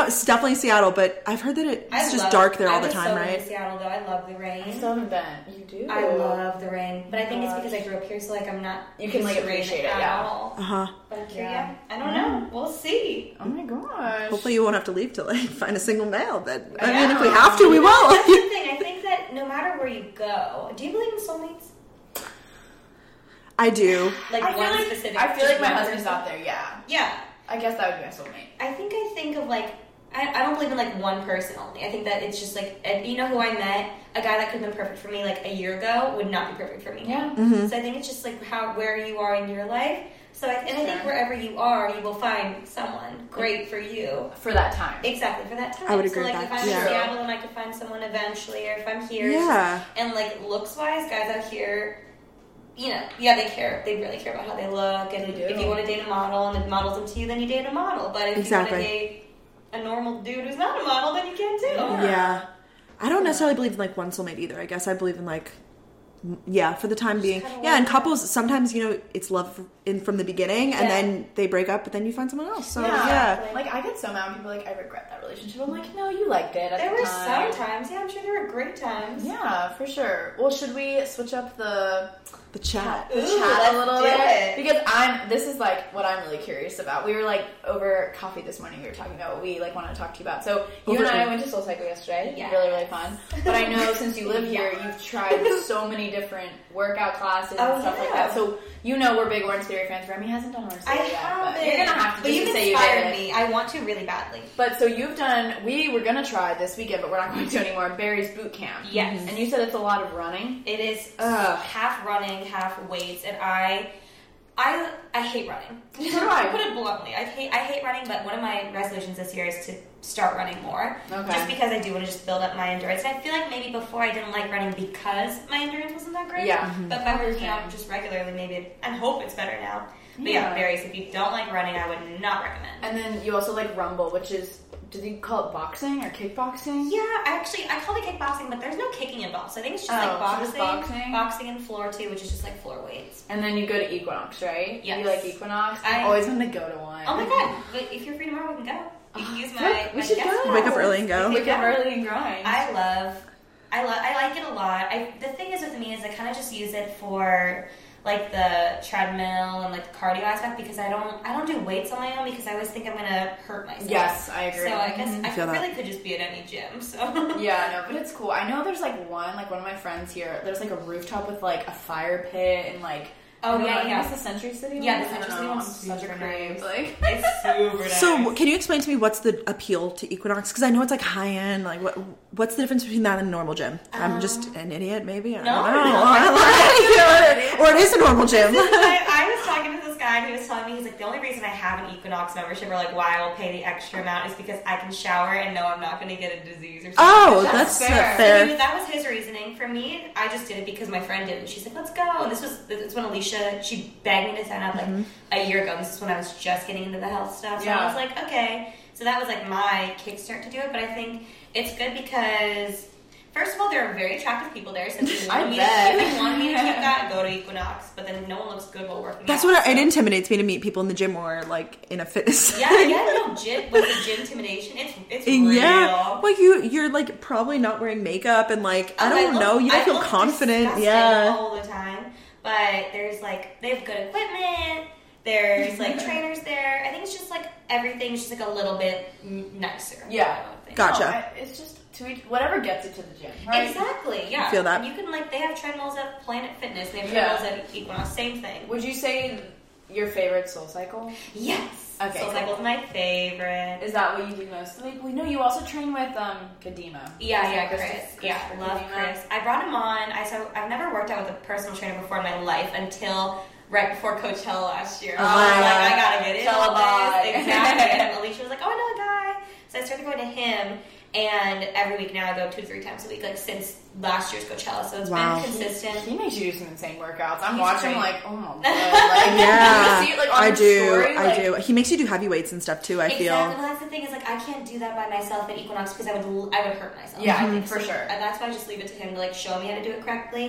[SPEAKER 2] it's definitely Seattle, but I've heard that it's
[SPEAKER 3] I
[SPEAKER 2] just
[SPEAKER 3] love,
[SPEAKER 2] dark there all
[SPEAKER 3] I
[SPEAKER 2] the
[SPEAKER 3] was
[SPEAKER 2] time,
[SPEAKER 3] so
[SPEAKER 2] right?
[SPEAKER 3] in Seattle, though. I love the rain.
[SPEAKER 1] I still haven't been. You do?
[SPEAKER 3] I love the rain, but I think it's
[SPEAKER 1] Gosh.
[SPEAKER 3] because I grew up here, so like I'm not.
[SPEAKER 1] You can,
[SPEAKER 3] used
[SPEAKER 1] like,
[SPEAKER 3] to rain
[SPEAKER 1] appreciate it,
[SPEAKER 3] at
[SPEAKER 1] yeah.
[SPEAKER 3] all.
[SPEAKER 2] Uh huh.
[SPEAKER 3] But yeah.
[SPEAKER 1] Yeah.
[SPEAKER 3] I don't know. We'll see.
[SPEAKER 1] Oh my gosh.
[SPEAKER 2] Hopefully, you won't have to leave to like find a single male. But I
[SPEAKER 1] Yeah.
[SPEAKER 2] mean, if we have to, we will.
[SPEAKER 3] That's the thing. I think that no matter where you go, do you believe in soulmates?
[SPEAKER 2] I do.
[SPEAKER 3] Like
[SPEAKER 1] I feel
[SPEAKER 3] one
[SPEAKER 1] like,
[SPEAKER 3] specific.
[SPEAKER 1] I feel
[SPEAKER 3] just
[SPEAKER 1] like my
[SPEAKER 3] one
[SPEAKER 1] husband's
[SPEAKER 3] person?
[SPEAKER 1] out there, yeah.
[SPEAKER 3] Yeah.
[SPEAKER 1] I guess that would be my soulmate.
[SPEAKER 3] I think I think of like I, I don't believe in like one person only. I think that it's just like and you know who I met, a guy that could have been perfect for me like a year ago would not be perfect for me now.
[SPEAKER 2] Mm-hmm.
[SPEAKER 3] So I think it's just like how where you are in your life. So I, and I think
[SPEAKER 1] Sure.
[SPEAKER 3] wherever you are, you will find someone great for you.
[SPEAKER 1] For that time.
[SPEAKER 3] Exactly for that time.
[SPEAKER 2] I would
[SPEAKER 3] so
[SPEAKER 2] agree
[SPEAKER 3] like
[SPEAKER 2] with
[SPEAKER 3] if
[SPEAKER 2] that,
[SPEAKER 3] I'm
[SPEAKER 2] yeah.
[SPEAKER 3] in Seattle, then I could find someone eventually, or if I'm here,
[SPEAKER 2] Yeah.
[SPEAKER 3] and like looks wise, guys out here. You know, yeah, they care. They really care about how they look, and
[SPEAKER 1] They do.
[SPEAKER 3] if you want to date a model and it models them to you, then you date a model. But if
[SPEAKER 2] Exactly.
[SPEAKER 3] you want to date a normal dude who's not a model, then you can too.
[SPEAKER 2] Yeah. I don't necessarily believe in like one soulmate either. I guess I believe in like, m- yeah, for the time being.
[SPEAKER 3] kinda
[SPEAKER 2] Yeah, and
[SPEAKER 3] like
[SPEAKER 2] couples sometimes you know it's love in from the beginning, and
[SPEAKER 3] Yeah.
[SPEAKER 2] then they break up, but then you find someone else. So
[SPEAKER 1] yeah.
[SPEAKER 2] yeah.
[SPEAKER 1] Like, I get so mad when people are like, I regret that relationship. I'm like, no, you liked it at
[SPEAKER 3] There
[SPEAKER 1] the
[SPEAKER 3] were
[SPEAKER 1] time.
[SPEAKER 3] some times, yeah, I'm sure there were great times.
[SPEAKER 1] Yeah, for sure. Well, should we switch up the
[SPEAKER 2] The chat.
[SPEAKER 1] the
[SPEAKER 3] Ooh,
[SPEAKER 1] chat
[SPEAKER 3] let's
[SPEAKER 1] a little
[SPEAKER 3] do
[SPEAKER 1] bit?
[SPEAKER 3] it.
[SPEAKER 1] Because I'm. This is like what I'm really curious about. We were like over coffee this morning. We were talking about what we like wanted to talk to you about. So you
[SPEAKER 2] Over
[SPEAKER 1] and I
[SPEAKER 2] food.
[SPEAKER 1] went to Soul Cycle yesterday.
[SPEAKER 3] Yes.
[SPEAKER 1] Really, really fun. But I know since you live here, you've tried so many different workout classes
[SPEAKER 3] Oh,
[SPEAKER 1] and stuff like
[SPEAKER 3] yeah.
[SPEAKER 1] that. So you know we're big Orange Theory fans. Remy hasn't done Orange
[SPEAKER 3] I
[SPEAKER 1] Theory yet,
[SPEAKER 3] haven't.
[SPEAKER 1] but you're gonna have to
[SPEAKER 3] But
[SPEAKER 1] just
[SPEAKER 3] you've
[SPEAKER 1] to say you
[SPEAKER 3] inspired
[SPEAKER 1] did it.
[SPEAKER 3] me. I want to really badly.
[SPEAKER 1] But so you've done. We were gonna try this weekend, but we're not going to anymore. Barry's boot camp.
[SPEAKER 3] Yes.
[SPEAKER 1] And you said it's a lot of running.
[SPEAKER 3] It is
[SPEAKER 1] Ugh.
[SPEAKER 3] half running, half weights, and I, I, I hate running.
[SPEAKER 1] So do I.
[SPEAKER 3] To put it bluntly, I hate I hate running. But one of my resolutions this year is to start running more.
[SPEAKER 1] Okay.
[SPEAKER 3] Just because I do want to just build up my endurance. And I feel like maybe before I didn't like running because my endurance wasn't that great.
[SPEAKER 1] Yeah.
[SPEAKER 3] But by working
[SPEAKER 1] Same.
[SPEAKER 3] out just regularly, maybe it, I hope it's better now. But
[SPEAKER 1] Yeah.
[SPEAKER 3] yeah, Barry's. If you don't like running, I would not recommend.
[SPEAKER 1] And then you also like Rumble, which is. Did you call it boxing or kickboxing?
[SPEAKER 3] Yeah, I actually I call it kickboxing, but there's no kicking involved. So I think it's just
[SPEAKER 1] Oh,
[SPEAKER 3] like
[SPEAKER 1] so
[SPEAKER 3] boxing,
[SPEAKER 1] just boxing?
[SPEAKER 3] boxing and floor too, which is just like floor weights.
[SPEAKER 1] And then you go to Equinox, right?
[SPEAKER 3] Yes.
[SPEAKER 1] You like Equinox?
[SPEAKER 3] I-
[SPEAKER 1] I always wanted to go to one.
[SPEAKER 3] Oh my god! But if you're free tomorrow, we can go. You can use my.
[SPEAKER 1] we
[SPEAKER 3] my
[SPEAKER 1] should
[SPEAKER 3] guest
[SPEAKER 1] go.
[SPEAKER 3] pass.
[SPEAKER 2] Wake up early and go.
[SPEAKER 1] Wake up early and grind.
[SPEAKER 3] I love, I love, I like it a lot. I the thing is with me is I kind of just use it for like the treadmill and like the cardio aspect because I don't I don't do weights on my own because I always think I'm gonna hurt myself.
[SPEAKER 1] Yes, I agree.
[SPEAKER 3] So I guess I
[SPEAKER 2] feel
[SPEAKER 3] could,
[SPEAKER 2] that.
[SPEAKER 3] really could just be at any gym. So
[SPEAKER 1] Yeah, no, but it's cool. I know there's like one, like one of my friends here. There's like a rooftop with like a fire pit and like.
[SPEAKER 3] Oh,
[SPEAKER 1] I don't
[SPEAKER 3] yeah,
[SPEAKER 1] know, I think
[SPEAKER 3] yeah.
[SPEAKER 1] it's the Century City.
[SPEAKER 3] Yeah,
[SPEAKER 1] one?
[SPEAKER 3] the
[SPEAKER 1] I don't
[SPEAKER 3] Century City
[SPEAKER 1] know,
[SPEAKER 3] one's
[SPEAKER 1] I'm such a
[SPEAKER 3] super
[SPEAKER 1] creep.
[SPEAKER 3] nice.
[SPEAKER 1] Like,
[SPEAKER 3] it's super nice.
[SPEAKER 2] So can you explain to me what's the appeal to Equinox? Because I know it's like high end. Like what? What's the difference between that and a normal gym? I'm just an idiot, maybe. I
[SPEAKER 3] no,
[SPEAKER 2] don't
[SPEAKER 3] no,
[SPEAKER 2] know. Or it is a normal gym.
[SPEAKER 3] I, I was talking to this guy and he was telling me, he's like, the only reason I have an Equinox membership or like why I will pay the extra amount is because I can shower and know I'm not going to get a disease or something.
[SPEAKER 2] Oh,
[SPEAKER 1] That's
[SPEAKER 2] that's,
[SPEAKER 1] fair.
[SPEAKER 2] uh,
[SPEAKER 3] So
[SPEAKER 2] fair.
[SPEAKER 3] he was- that was his reasoning. For me, I just did it because my friend did it. She's like, let's go. And this was, it's when Alicia, she begged me to sign up like a year ago. And this is when I was just getting into the health stuff. So
[SPEAKER 1] Yeah.
[SPEAKER 3] I was like, okay. So that was like my kickstart to do it. But I think it's good because, first of all, there are very attractive people there. So if you
[SPEAKER 1] I
[SPEAKER 3] want me
[SPEAKER 1] bet.
[SPEAKER 3] to, if you want me to keep that, go to Equinox. But then no one looks good while working
[SPEAKER 2] That's
[SPEAKER 3] out.
[SPEAKER 2] what I, it
[SPEAKER 3] so-
[SPEAKER 2] intimidates me to meet people in the gym or like in a fitness.
[SPEAKER 3] Yeah, yeah, no, gym, with the gym intimidation, it's, it's real.
[SPEAKER 2] Yeah, like you, you're like probably not wearing makeup and like I
[SPEAKER 3] Oh,
[SPEAKER 2] don't
[SPEAKER 3] look-
[SPEAKER 2] know, you
[SPEAKER 3] I
[SPEAKER 2] don't feel
[SPEAKER 3] look
[SPEAKER 2] confident.
[SPEAKER 3] disgusting
[SPEAKER 2] Yeah,
[SPEAKER 3] all the time. But there's like they have good equipment. There's like trainers there. I think it's just like everything's just like a little bit n- nicer.
[SPEAKER 1] Yeah.
[SPEAKER 3] I would think.
[SPEAKER 2] Gotcha.
[SPEAKER 1] No, I- it's just to each, whatever gets you to the gym, right?
[SPEAKER 3] Exactly. Yeah.
[SPEAKER 2] feel that.
[SPEAKER 3] And you can like they have treadmills at Planet Fitness. They have
[SPEAKER 1] Yeah.
[SPEAKER 3] treadmills at Equinox. Same thing.
[SPEAKER 1] Would you say your favorite Soul Cycle?
[SPEAKER 3] Yes.
[SPEAKER 1] Okay,
[SPEAKER 3] Soul
[SPEAKER 1] cool.
[SPEAKER 3] Cycle's my favorite.
[SPEAKER 1] Is that what you do most? Like, we know you also train with um Kadima.
[SPEAKER 3] Yeah,
[SPEAKER 1] Is
[SPEAKER 3] yeah,
[SPEAKER 1] that
[SPEAKER 3] Chris.
[SPEAKER 1] Chris-
[SPEAKER 3] Yeah,
[SPEAKER 1] Chris
[SPEAKER 3] love
[SPEAKER 1] Kadima?
[SPEAKER 3] Chris. I brought him on. I so I've never worked out with a personal trainer before in my life until right before Coachella last year.
[SPEAKER 1] Oh,
[SPEAKER 3] I was
[SPEAKER 1] yeah.
[SPEAKER 3] like, I gotta get in
[SPEAKER 1] Coachella
[SPEAKER 3] on
[SPEAKER 1] bod.
[SPEAKER 3] this. Exactly. And Alicia was like, oh, I know a guy. So I started going to him, and every week now I go two to three times a week, like since last year's Coachella. So it's
[SPEAKER 2] Wow.
[SPEAKER 3] been consistent.
[SPEAKER 1] He makes you do some insane workouts. I'm
[SPEAKER 3] He's
[SPEAKER 1] watching
[SPEAKER 3] great.
[SPEAKER 1] like, oh my god, like,
[SPEAKER 2] yeah.
[SPEAKER 1] you see it, like, on
[SPEAKER 2] I
[SPEAKER 1] your
[SPEAKER 2] do,
[SPEAKER 1] story,
[SPEAKER 2] I
[SPEAKER 1] like-
[SPEAKER 2] do. He makes you do heavy weights and stuff too. I
[SPEAKER 3] Exactly.
[SPEAKER 2] feel.
[SPEAKER 3] Well, that's the thing is like I can't do that by myself at Equinox because I would I would hurt myself.
[SPEAKER 1] Yeah,
[SPEAKER 3] I think
[SPEAKER 1] for
[SPEAKER 3] so.
[SPEAKER 1] sure.
[SPEAKER 3] And that's why I just leave it to him to like show me how to do it correctly.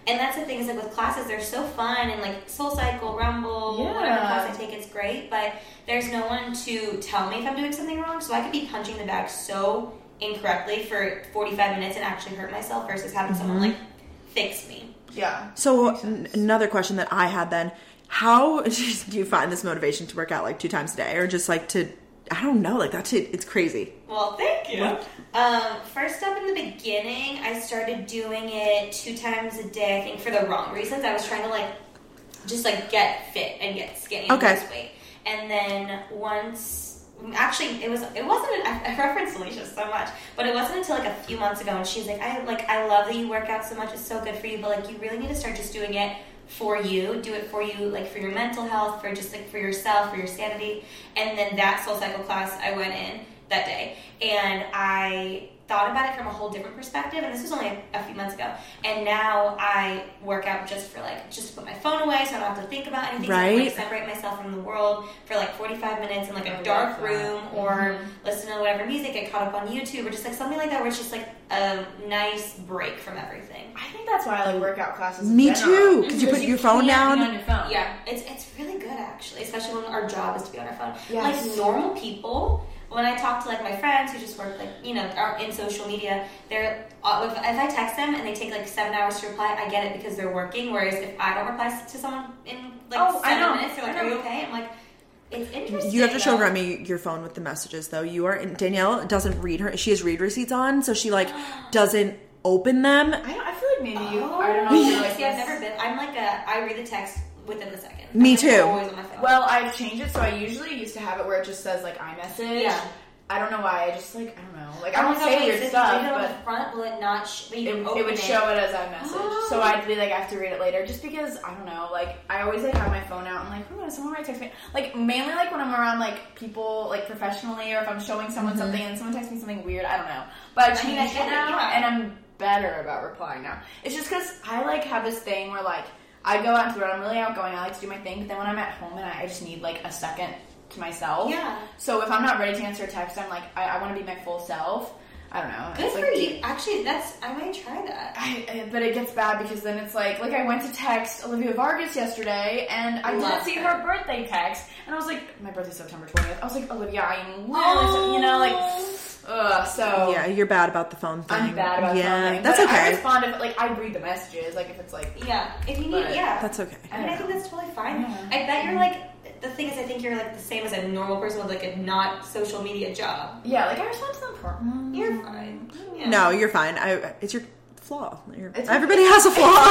[SPEAKER 3] And that's the thing is like with classes, they're so fun and like Soul Cycle, Rumble,
[SPEAKER 1] Yeah.
[SPEAKER 3] whatever class I take, it's great. But there's no one to tell me if I'm doing something wrong. So I could be punching the bag so incorrectly for forty-five minutes and actually hurt myself versus having someone like fix me.
[SPEAKER 1] Yeah.
[SPEAKER 2] So n- another question that I had then, how do you find this motivation to work out like two times a day, or just like to, I don't know, like that's it, it's crazy.
[SPEAKER 3] Well, thank you. Um, first up in the beginning, I started doing it two times a day, I think for the wrong reasons. I was trying to like, just like get fit and get skinny and
[SPEAKER 2] Okay.
[SPEAKER 3] lose weight. And then once, actually it was, it wasn't, I, I reference Alicia so much, but it wasn't until like a few months ago and she's like, I like, I love that you work out so much, it's so good for you, but like you really need to start just doing it for you, do it for you, like for your mental health, for just like for yourself, for your sanity. And then that Soul Cycle class I went in that day, and I thought about it from a whole different perspective, and this was only a, a few months ago, and now I work out just for like, just to put my phone away so I don't have to think about anything, so I can,
[SPEAKER 2] Right.
[SPEAKER 3] like separate myself from the world for like forty-five minutes in like
[SPEAKER 1] I
[SPEAKER 3] a
[SPEAKER 1] love
[SPEAKER 3] dark
[SPEAKER 1] that.
[SPEAKER 3] room, or
[SPEAKER 1] Mhm.
[SPEAKER 3] listen to whatever music, get caught up on YouTube, or just like something like that where it's just like a nice break from everything.
[SPEAKER 1] I think that's why I like workout classes. in
[SPEAKER 2] Me
[SPEAKER 1] general.
[SPEAKER 2] too, because you
[SPEAKER 1] Because
[SPEAKER 2] put your phone
[SPEAKER 1] can't
[SPEAKER 2] down.
[SPEAKER 1] be on your phone.
[SPEAKER 3] Yeah, it's it's really good actually, especially when our job is to be on our phone.
[SPEAKER 1] Yes.
[SPEAKER 3] Like normal people, when I talk to like my friends who just work like you know are in social media, they're uh, if, if I text them and they take like seven hours to reply, I get it because they're working. Whereas if I don't reply to someone in like
[SPEAKER 1] Oh, I
[SPEAKER 3] seven
[SPEAKER 1] know.
[SPEAKER 3] minutes, they're like,
[SPEAKER 1] I
[SPEAKER 3] "Are you
[SPEAKER 1] know.
[SPEAKER 3] okay?" I'm like, "It's interesting."
[SPEAKER 2] You have to show
[SPEAKER 3] though.
[SPEAKER 2] Remy your phone with the messages, though. You are Danielle doesn't read her. She has read receipts on, so she like doesn't open them.
[SPEAKER 1] I, don't, I feel like maybe you.
[SPEAKER 3] Oh,
[SPEAKER 1] I don't know. If you're like
[SPEAKER 3] see, I've
[SPEAKER 1] this.
[SPEAKER 3] never been. I'm like a. I read the text within the second.
[SPEAKER 2] Me
[SPEAKER 3] I'm, like,
[SPEAKER 2] too.
[SPEAKER 3] Always on my phone.
[SPEAKER 1] Well, I've changed it, so I usually used to have it where it just says like iMessage.
[SPEAKER 3] Yeah.
[SPEAKER 1] I don't know why. I just like I don't know. Like I
[SPEAKER 3] Oh my
[SPEAKER 1] don't
[SPEAKER 3] God,
[SPEAKER 1] say
[SPEAKER 3] wait,
[SPEAKER 1] weird
[SPEAKER 3] so if
[SPEAKER 1] stuff,
[SPEAKER 3] you read it on
[SPEAKER 1] but
[SPEAKER 3] the front, will it not? Sh- but you
[SPEAKER 1] it,
[SPEAKER 3] can
[SPEAKER 1] it
[SPEAKER 3] open
[SPEAKER 1] would show it as iMessage. So I'd be like, I have to read it later, just because I don't know. Like I always like have my phone out and like, oh, someone might text me. Like mainly like when I'm around like people like professionally, or if I'm showing someone something and someone texts me something weird. I don't know. But I
[SPEAKER 3] I mean, I
[SPEAKER 1] changed
[SPEAKER 3] get
[SPEAKER 1] it
[SPEAKER 3] it,
[SPEAKER 1] now,
[SPEAKER 3] yeah.
[SPEAKER 1] and I'm better about replying now. It's just because I like have this thing where like I go out into the road, I'm really outgoing, I like to do my thing, but then when I'm at home and I, I just need like a second to myself.
[SPEAKER 3] Yeah.
[SPEAKER 1] So if I'm not ready to answer a text, I'm like, I, I want to be my full self. I don't know.
[SPEAKER 3] Good
[SPEAKER 1] It's
[SPEAKER 3] for
[SPEAKER 1] like,
[SPEAKER 3] you. Actually, that's I might try that.
[SPEAKER 1] I, I- but it gets bad because then it's like, like I went to text Olivia Vargas yesterday, and I
[SPEAKER 3] Love
[SPEAKER 1] didn't see
[SPEAKER 3] her.
[SPEAKER 1] her birthday text, and I was like, my birthday's September twentieth. I was like, Olivia, I am literally, so, you know, like, ugh. So
[SPEAKER 2] Yeah, you're bad about the phone thing.
[SPEAKER 1] I'm bad about
[SPEAKER 2] yeah,
[SPEAKER 1] something.
[SPEAKER 2] that's
[SPEAKER 1] but I
[SPEAKER 2] okay.
[SPEAKER 1] respond if like I read the messages, like if it's like.
[SPEAKER 3] Yeah, if you need,
[SPEAKER 1] But
[SPEAKER 3] yeah.
[SPEAKER 2] That's okay.
[SPEAKER 3] I mean, I think that's totally fine.
[SPEAKER 1] Yeah.
[SPEAKER 3] I bet you're like. The thing is, I think you're like the same as a normal person with like a not social media job.
[SPEAKER 1] Yeah, like I respond to them important.
[SPEAKER 3] You're fine. Yeah.
[SPEAKER 2] No, you're fine. I, it's your flaw. You're,
[SPEAKER 1] It's-
[SPEAKER 2] everybody has a flaw. yeah.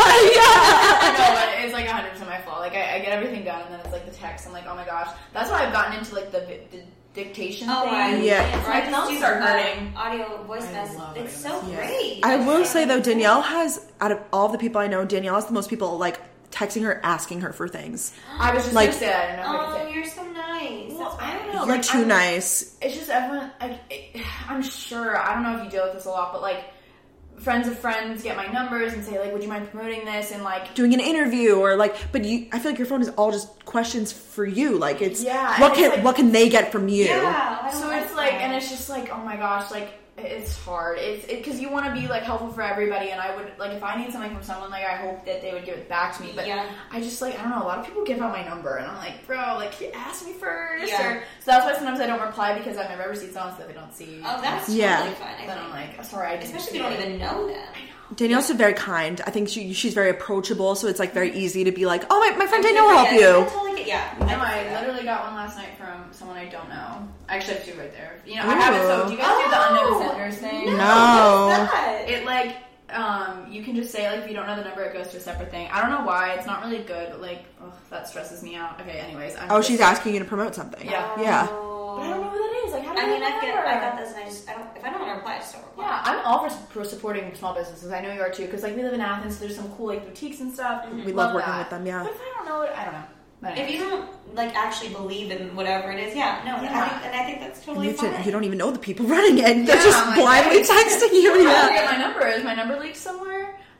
[SPEAKER 1] I know, but it's like one hundred percent my fault. Like, I, I get everything done, and then it's like the text. I'm like, oh my gosh. That's why I've gotten into, like, the, vi- the dictation
[SPEAKER 3] Oh,
[SPEAKER 1] thing.
[SPEAKER 3] I,
[SPEAKER 2] Yeah.
[SPEAKER 3] Or I
[SPEAKER 1] My
[SPEAKER 3] just
[SPEAKER 1] thumbs
[SPEAKER 3] do
[SPEAKER 1] start
[SPEAKER 3] uh,
[SPEAKER 1] hurting.
[SPEAKER 3] audio voice
[SPEAKER 1] I
[SPEAKER 3] mess.
[SPEAKER 1] love
[SPEAKER 3] It's
[SPEAKER 1] audio
[SPEAKER 3] so
[SPEAKER 1] messages.
[SPEAKER 3] great.
[SPEAKER 2] I will say though, Danielle has, out of all the people I know, Danielle has the most people like texting her, asking her for things.
[SPEAKER 1] I was just
[SPEAKER 2] Like-
[SPEAKER 1] gonna say that. I don't know if I
[SPEAKER 3] Oh,
[SPEAKER 1] could say.
[SPEAKER 3] you're so nice.
[SPEAKER 1] Well,
[SPEAKER 3] That's
[SPEAKER 1] I don't
[SPEAKER 3] nice.
[SPEAKER 1] know.
[SPEAKER 2] You're
[SPEAKER 1] like,
[SPEAKER 2] too
[SPEAKER 1] I'm-
[SPEAKER 2] nice.
[SPEAKER 1] It's just everyone, like, it, I'm sure, I don't know if you deal with this a lot, but, like, friends of friends get my numbers and say, like, would you mind promoting this? And, like,
[SPEAKER 2] Doing an interview or like, but you, I feel like your phone is all just questions for you. Like it's,
[SPEAKER 1] Yeah,
[SPEAKER 2] what
[SPEAKER 1] and
[SPEAKER 2] can,
[SPEAKER 1] it's like-
[SPEAKER 2] what can they get from you?
[SPEAKER 3] Yeah. I don't
[SPEAKER 1] so it's like,
[SPEAKER 3] that.
[SPEAKER 1] and it's just like, oh my gosh, like, it's hard. It's because you want to be like helpful for everybody, and I would like if I need something from someone, like I hope that they would give it back to me. But
[SPEAKER 3] Yeah.
[SPEAKER 1] I just like I don't know. A lot of people give out my number, and I'm like, bro, like you ask me first.
[SPEAKER 3] Yeah.
[SPEAKER 1] Or, so that's why sometimes I don't reply because I have my rubber receipts on so they don't see.
[SPEAKER 3] Oh, that's
[SPEAKER 2] Yeah.
[SPEAKER 3] totally fine. I
[SPEAKER 1] Then
[SPEAKER 3] think.
[SPEAKER 1] I'm like, oh, sorry, I didn't
[SPEAKER 3] Especially if
[SPEAKER 1] see
[SPEAKER 3] you don't
[SPEAKER 1] it.
[SPEAKER 3] even know them.
[SPEAKER 2] Danielle's very kind. I think she she's very approachable, so it's like very easy to be like, oh, my, my friend
[SPEAKER 3] I
[SPEAKER 2] Danielle will help
[SPEAKER 3] I
[SPEAKER 2] you.
[SPEAKER 3] totally get, yeah.
[SPEAKER 1] No,
[SPEAKER 3] can see
[SPEAKER 1] I
[SPEAKER 3] that.
[SPEAKER 1] literally got one last night from someone I don't know. I actually have two right there. You know, I have it. So
[SPEAKER 2] Ooh.
[SPEAKER 1] do you guys do the
[SPEAKER 3] Oh!
[SPEAKER 1] unknown senders thing?
[SPEAKER 2] No.
[SPEAKER 3] What's that?
[SPEAKER 1] It like um you can just say like if you don't know the number it goes to a separate thing. I don't know why, it's not really good, but like ugh, that stresses me out. Okay, anyways. I'm
[SPEAKER 2] Oh,
[SPEAKER 1] just-
[SPEAKER 2] she's asking you to promote something.
[SPEAKER 1] Yeah.
[SPEAKER 2] Yeah.
[SPEAKER 1] But I don't know who that is. Like how do
[SPEAKER 3] I
[SPEAKER 1] I
[SPEAKER 3] mean,
[SPEAKER 1] get
[SPEAKER 3] I get,
[SPEAKER 1] number?
[SPEAKER 3] I got those, and I just, I don't. If I don't want to reply, I just don't reply.
[SPEAKER 1] Yeah, I'm all for, for supporting small businesses. I know you are too, because like we live in Athens, so there's some cool like boutiques and stuff.
[SPEAKER 2] We love working
[SPEAKER 1] that.
[SPEAKER 2] with them, yeah.
[SPEAKER 1] But if I don't know it, I don't know. But
[SPEAKER 3] If
[SPEAKER 1] anyway.
[SPEAKER 3] you don't like actually believe in whatever it is, yeah, no,
[SPEAKER 1] Yeah.
[SPEAKER 3] I think, and I think that's
[SPEAKER 2] And
[SPEAKER 3] totally
[SPEAKER 2] you, have to-
[SPEAKER 3] fine.
[SPEAKER 2] you don't even know the people running it. They're
[SPEAKER 1] Yeah,
[SPEAKER 2] just
[SPEAKER 1] I'm like,
[SPEAKER 2] blindly
[SPEAKER 1] hey.
[SPEAKER 2] texting you.
[SPEAKER 1] I don't
[SPEAKER 2] Yeah.
[SPEAKER 1] get my number. Is my number leaked somewhere?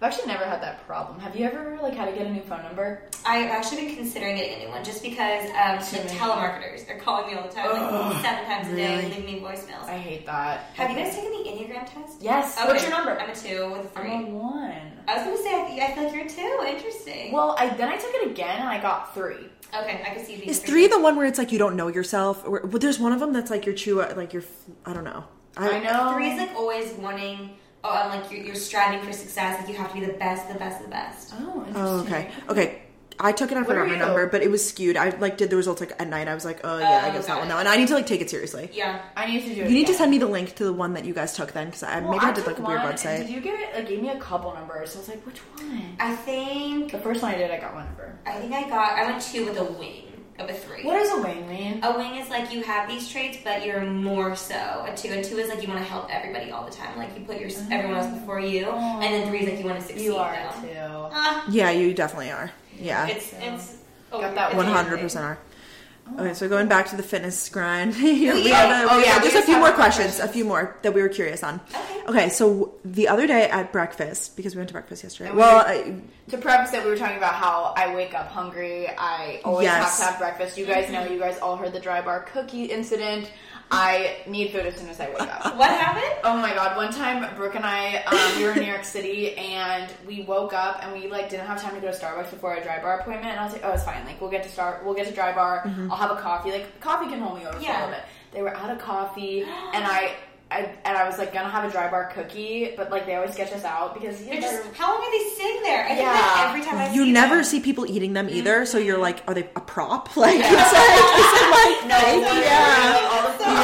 [SPEAKER 1] I've actually never had that problem. Have you ever like had to get a new phone number?
[SPEAKER 3] I've actually been considering getting a new one just because um, the
[SPEAKER 1] many.
[SPEAKER 3] telemarketers are calling me all the time, like seven times a day,
[SPEAKER 2] Really?
[SPEAKER 3] leaving me voicemails.
[SPEAKER 1] I hate that.
[SPEAKER 3] Have you guys taken the Enneagram test?
[SPEAKER 1] Yes.
[SPEAKER 3] Okay.
[SPEAKER 1] What's your number?
[SPEAKER 3] I'm a two with a three.
[SPEAKER 1] I'm a one.
[SPEAKER 3] I was gonna say I, th- I feel like you're a two. Interesting.
[SPEAKER 1] Well, I then I took it again and I got three.
[SPEAKER 3] Okay, I can see.
[SPEAKER 2] Is three the one where it's like you don't know yourself? Or, well, there's one of them that's like you're true, like you're, I don't know.
[SPEAKER 1] I know.
[SPEAKER 3] Three is like always wanting. Oh, I'm like you're, you're striving for success. Like you have to be the best, the best, the best.
[SPEAKER 1] Oh, interesting.
[SPEAKER 2] Oh, okay. Okay. I took it, I
[SPEAKER 1] What
[SPEAKER 2] forgot
[SPEAKER 1] are
[SPEAKER 2] my
[SPEAKER 1] you?
[SPEAKER 2] number, but it was skewed. I like did the results like at night. I was like, oh yeah,
[SPEAKER 3] Oh,
[SPEAKER 2] I guess that
[SPEAKER 3] got
[SPEAKER 2] one
[SPEAKER 3] it.
[SPEAKER 2] now. And I need to like take it seriously.
[SPEAKER 3] Yeah.
[SPEAKER 1] I need to do it.
[SPEAKER 2] You need to
[SPEAKER 1] again.
[SPEAKER 2] send me the link to the one that you guys took then, because I
[SPEAKER 1] Well,
[SPEAKER 2] maybe I,
[SPEAKER 1] I
[SPEAKER 2] did
[SPEAKER 1] took
[SPEAKER 2] like a weird
[SPEAKER 1] one,
[SPEAKER 2] website.
[SPEAKER 1] and Did you get it? It gave me a couple numbers. So I was like, which one?
[SPEAKER 3] I think
[SPEAKER 1] The first one I did, I got one number.
[SPEAKER 3] I think I got. I went two with a wing of a three.
[SPEAKER 1] What does a wing mean?
[SPEAKER 3] A wing is like you have these traits, but you're more so a two. And two is like you want to help everybody all the time. Like you put your everyone else before you. And then three is like you want to succeed.
[SPEAKER 1] You are
[SPEAKER 3] now.
[SPEAKER 1] too.
[SPEAKER 3] Ah,
[SPEAKER 2] Yeah, you definitely are. Yeah,
[SPEAKER 3] it's it's oh,
[SPEAKER 1] Got that
[SPEAKER 3] it's
[SPEAKER 2] one hundred
[SPEAKER 3] amazing.
[SPEAKER 2] percent are. Okay, so going back to the fitness grind, we have
[SPEAKER 1] yeah.
[SPEAKER 2] a,
[SPEAKER 1] Oh,
[SPEAKER 2] we
[SPEAKER 1] yeah,
[SPEAKER 2] have
[SPEAKER 1] we
[SPEAKER 2] just a
[SPEAKER 1] just
[SPEAKER 2] few
[SPEAKER 1] have
[SPEAKER 2] more
[SPEAKER 1] more
[SPEAKER 2] questions,
[SPEAKER 1] questions.
[SPEAKER 2] a few more that we were curious on.
[SPEAKER 3] Okay.
[SPEAKER 2] Okay, so the other day at breakfast, because we went to breakfast yesterday.
[SPEAKER 1] And we
[SPEAKER 2] Well,
[SPEAKER 1] were-
[SPEAKER 2] I,
[SPEAKER 1] To preface it, we were talking about how I wake up hungry. I always
[SPEAKER 2] Yes.
[SPEAKER 1] have to have breakfast. You guys know. You guys all heard the dry bar cookie incident. I need food as soon as I wake up.
[SPEAKER 3] What happened?
[SPEAKER 1] Oh my god! One time, Brooke and I, um, we were in New York City, and we woke up and we like didn't have time to go to Starbucks before our dry bar appointment. And I was like, "Oh, it's fine. Like, we'll get to start. We'll get to dry bar. I'll have a coffee. Like, coffee can hold me over for a
[SPEAKER 3] Yeah.
[SPEAKER 1] little bit." They were out of coffee, and I, I, and I was like gonna have a dry bar cookie, but like they always sketch us out because you
[SPEAKER 3] They're
[SPEAKER 1] know,
[SPEAKER 3] just how long are they sitting there? I think
[SPEAKER 1] Yeah.
[SPEAKER 3] that every time I
[SPEAKER 2] you
[SPEAKER 3] see
[SPEAKER 2] never
[SPEAKER 3] them.
[SPEAKER 2] see people eating them either, so you're like, are they a prop? Like,
[SPEAKER 1] Yeah.
[SPEAKER 2] it's like, is it like
[SPEAKER 1] no,
[SPEAKER 2] fake?
[SPEAKER 1] literally,
[SPEAKER 2] Yeah.
[SPEAKER 1] like, all the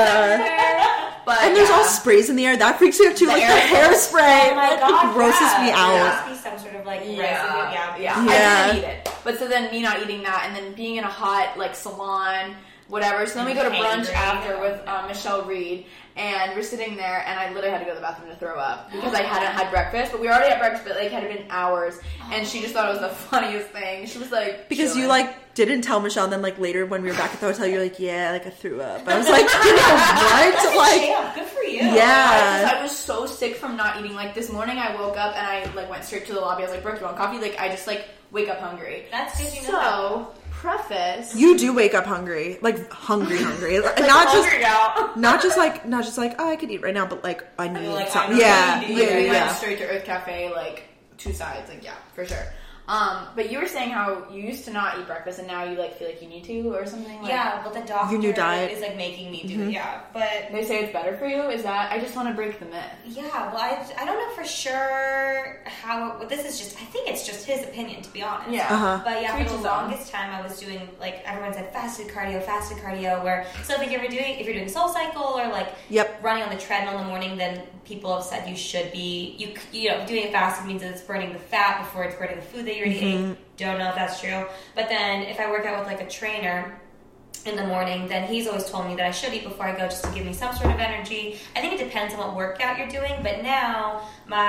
[SPEAKER 2] Yeah.
[SPEAKER 1] But
[SPEAKER 2] And there's
[SPEAKER 1] yeah.
[SPEAKER 2] all sprays in the air. That freaks me out too.
[SPEAKER 1] The
[SPEAKER 2] like the
[SPEAKER 1] air-
[SPEAKER 2] hairspray.
[SPEAKER 3] Oh my
[SPEAKER 2] Like,
[SPEAKER 3] god,
[SPEAKER 2] grosses
[SPEAKER 3] yeah.
[SPEAKER 2] me
[SPEAKER 3] There
[SPEAKER 2] out.
[SPEAKER 3] must be some sort of like residue.
[SPEAKER 1] Yeah,
[SPEAKER 3] Yeah,
[SPEAKER 1] yeah.
[SPEAKER 2] Yeah.
[SPEAKER 1] I didn't eat it. But so then me not eating that, and then being in a hot like salon, whatever. So then we go to brunch
[SPEAKER 3] Hangry.
[SPEAKER 1] after with uh, Michelle Reed, and we're sitting there, and I literally had to go to the bathroom to throw up because I hadn't had breakfast. But we already had breakfast, but like had been hours, and she just thought it was the funniest thing. She was like,
[SPEAKER 2] Because you
[SPEAKER 1] chilling.
[SPEAKER 2] like didn't tell Michelle, and then like later when we were back at the hotel, you're like, yeah, like I threw up. I was like, you know what? Like,
[SPEAKER 3] Yeah, good for you.
[SPEAKER 2] yeah.
[SPEAKER 1] I, I was so sick from not eating. Like this morning, I woke up and I like went straight to the lobby. I was like, "Brooke, you want coffee?" Like I just like wake up hungry.
[SPEAKER 3] That's good. You know
[SPEAKER 1] So preface.
[SPEAKER 2] You do wake up hungry, like hungry, hungry, not just
[SPEAKER 1] hungry now.
[SPEAKER 2] not just like not just like oh I could eat right now, but like I need
[SPEAKER 3] like,
[SPEAKER 2] something.
[SPEAKER 3] I
[SPEAKER 2] Yeah,
[SPEAKER 3] really
[SPEAKER 2] yeah,
[SPEAKER 3] need
[SPEAKER 1] Like,
[SPEAKER 3] it.
[SPEAKER 1] we
[SPEAKER 2] yeah,
[SPEAKER 1] went
[SPEAKER 2] yeah.
[SPEAKER 1] straight to Earth Cafe, like two sides, like yeah, for sure. Um, but you were saying how you used to not eat breakfast and now you like feel like you need to or something. Like,
[SPEAKER 3] Yeah, but the doctor
[SPEAKER 2] Your new diet.
[SPEAKER 3] is like making me do it. Yeah, but
[SPEAKER 1] They say it's better for you. Is that? I just want to break the myth.
[SPEAKER 3] yeah, well, I, I don't know for sure how. Well, this is just. I think it's just his opinion, to be honest.
[SPEAKER 1] Yeah.
[SPEAKER 2] Uh-huh.
[SPEAKER 3] But yeah,
[SPEAKER 1] To each
[SPEAKER 3] for the
[SPEAKER 1] his own.
[SPEAKER 3] longest time, I was doing like everyone said fasted cardio, fasted cardio. Where so if you're doing if you're doing Soul Cycle or like
[SPEAKER 2] Yep.
[SPEAKER 3] running on the treadmill in the morning, then people have said you should be you you know doing it fasted means that it's burning the fat before it's burning the food that you already
[SPEAKER 2] Mm-hmm.
[SPEAKER 3] ate. Don't know if that's true. But then if I work out with like a trainer in the morning, then he's always told me that I should eat before I go just to give me some sort of energy. I think it depends on what workout you're doing, but now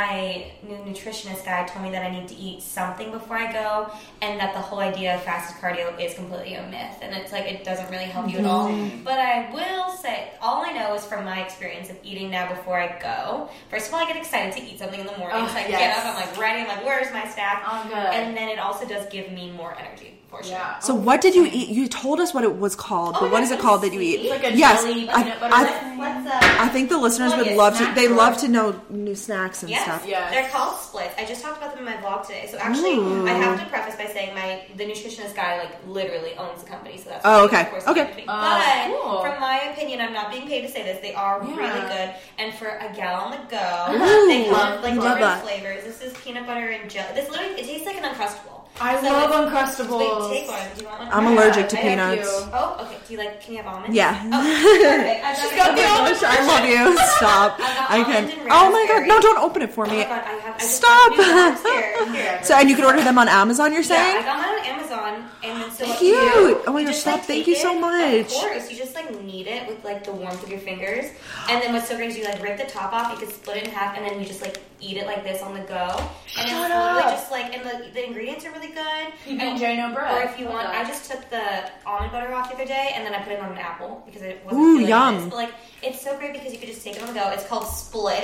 [SPEAKER 3] my new nutritionist guy told me that I need to eat something before I go, and that the whole idea of fasted cardio is completely a myth, and it's like it doesn't really help you at all. But I will say, all I know is from my experience of eating now before I go. First of all, I get excited to eat something in the morning,
[SPEAKER 1] Oh,
[SPEAKER 3] so I
[SPEAKER 1] yes.
[SPEAKER 3] get up, I'm like ready, I'm like, where's my snack?
[SPEAKER 1] Oh, good.
[SPEAKER 3] And then it also does give me more energy, for sure.
[SPEAKER 1] Yeah.
[SPEAKER 2] So what did you eat? You told us what it was called,
[SPEAKER 3] Oh,
[SPEAKER 2] but what
[SPEAKER 3] yeah,
[SPEAKER 2] is it
[SPEAKER 3] let's
[SPEAKER 2] called that you
[SPEAKER 3] see.
[SPEAKER 2] eat?
[SPEAKER 1] Like a
[SPEAKER 2] yes,
[SPEAKER 1] jelly
[SPEAKER 2] I,
[SPEAKER 1] peanut butter
[SPEAKER 2] I,
[SPEAKER 1] thing?
[SPEAKER 3] Let's, uh,
[SPEAKER 2] I think the listeners
[SPEAKER 3] Well,
[SPEAKER 2] would
[SPEAKER 3] yeah,
[SPEAKER 2] love to.
[SPEAKER 3] snack
[SPEAKER 2] They
[SPEAKER 3] drawer.
[SPEAKER 2] love to know new snacks and
[SPEAKER 3] Yes,
[SPEAKER 2] stuff.
[SPEAKER 1] Yes.
[SPEAKER 3] they're called splits. I just talked about them in my vlog today. So actually,
[SPEAKER 2] Ooh.
[SPEAKER 3] I have to preface by saying my the nutritionist guy like literally owns the company, so that's
[SPEAKER 2] Oh,
[SPEAKER 3] why,
[SPEAKER 2] okay.
[SPEAKER 3] Of course,
[SPEAKER 2] Okay.
[SPEAKER 3] he paid me.
[SPEAKER 1] Oh,
[SPEAKER 3] but
[SPEAKER 1] cool.
[SPEAKER 3] from my opinion, I'm not being paid to say this. They are
[SPEAKER 1] Yeah.
[SPEAKER 3] really good, and for a gal on the go,
[SPEAKER 2] Ooh,
[SPEAKER 3] they love like
[SPEAKER 2] I love
[SPEAKER 3] different
[SPEAKER 2] that.
[SPEAKER 3] flavors. This is peanut butter and jelly. This literally it tastes like an Uncrustable.
[SPEAKER 1] I
[SPEAKER 3] So
[SPEAKER 1] love
[SPEAKER 3] it's-
[SPEAKER 1] Uncrustables.
[SPEAKER 3] Wait, take one. Do you want one?
[SPEAKER 2] I'm
[SPEAKER 1] Yeah,
[SPEAKER 2] allergic to
[SPEAKER 1] I have
[SPEAKER 2] peanuts.
[SPEAKER 1] you.
[SPEAKER 3] Oh, okay. Do you like? Can you have almonds?
[SPEAKER 2] Yeah.
[SPEAKER 3] Oh, perfect. I
[SPEAKER 1] She's
[SPEAKER 3] got
[SPEAKER 1] got
[SPEAKER 3] it.
[SPEAKER 1] the
[SPEAKER 3] Oh my
[SPEAKER 1] almonds.
[SPEAKER 3] gosh.
[SPEAKER 2] I love you. Stop.
[SPEAKER 3] I got
[SPEAKER 2] I
[SPEAKER 3] almond
[SPEAKER 2] can.
[SPEAKER 3] and
[SPEAKER 2] Oh my god!
[SPEAKER 3] raspberry.
[SPEAKER 2] No, don't open it for
[SPEAKER 3] Oh
[SPEAKER 2] me.
[SPEAKER 3] my god, I have. I just
[SPEAKER 2] Stop.
[SPEAKER 3] got new box here. Here.
[SPEAKER 2] So, and you can order them on Amazon. You're
[SPEAKER 3] Yeah,
[SPEAKER 2] saying?
[SPEAKER 3] I got mine on Amazon, and then so what
[SPEAKER 2] Cute.
[SPEAKER 3] you do,
[SPEAKER 2] Oh my
[SPEAKER 3] you
[SPEAKER 2] gosh,
[SPEAKER 3] just,
[SPEAKER 2] stop.
[SPEAKER 3] like,
[SPEAKER 2] Thank
[SPEAKER 3] take
[SPEAKER 2] you so
[SPEAKER 3] it-
[SPEAKER 2] much.
[SPEAKER 3] Of course, you just like knead it with like the warmth of your fingers, and then what's so great is you like rip the top off, you can split it in half, and then you just like eat it like this on the go, and
[SPEAKER 1] Shut
[SPEAKER 3] it's literally
[SPEAKER 1] up.
[SPEAKER 3] just like, and the, the ingredients are really good.
[SPEAKER 1] You
[SPEAKER 3] And-
[SPEAKER 1] can J no bread.
[SPEAKER 3] Or if you
[SPEAKER 1] Love
[SPEAKER 3] want,
[SPEAKER 1] that.
[SPEAKER 3] I just took the almond butter off the other day, and then I put it on an apple because it wasn't
[SPEAKER 2] Ooh,
[SPEAKER 3] feeling
[SPEAKER 2] yum.
[SPEAKER 3] This. But like, it's so great because you could just take it on the go. It's called Split.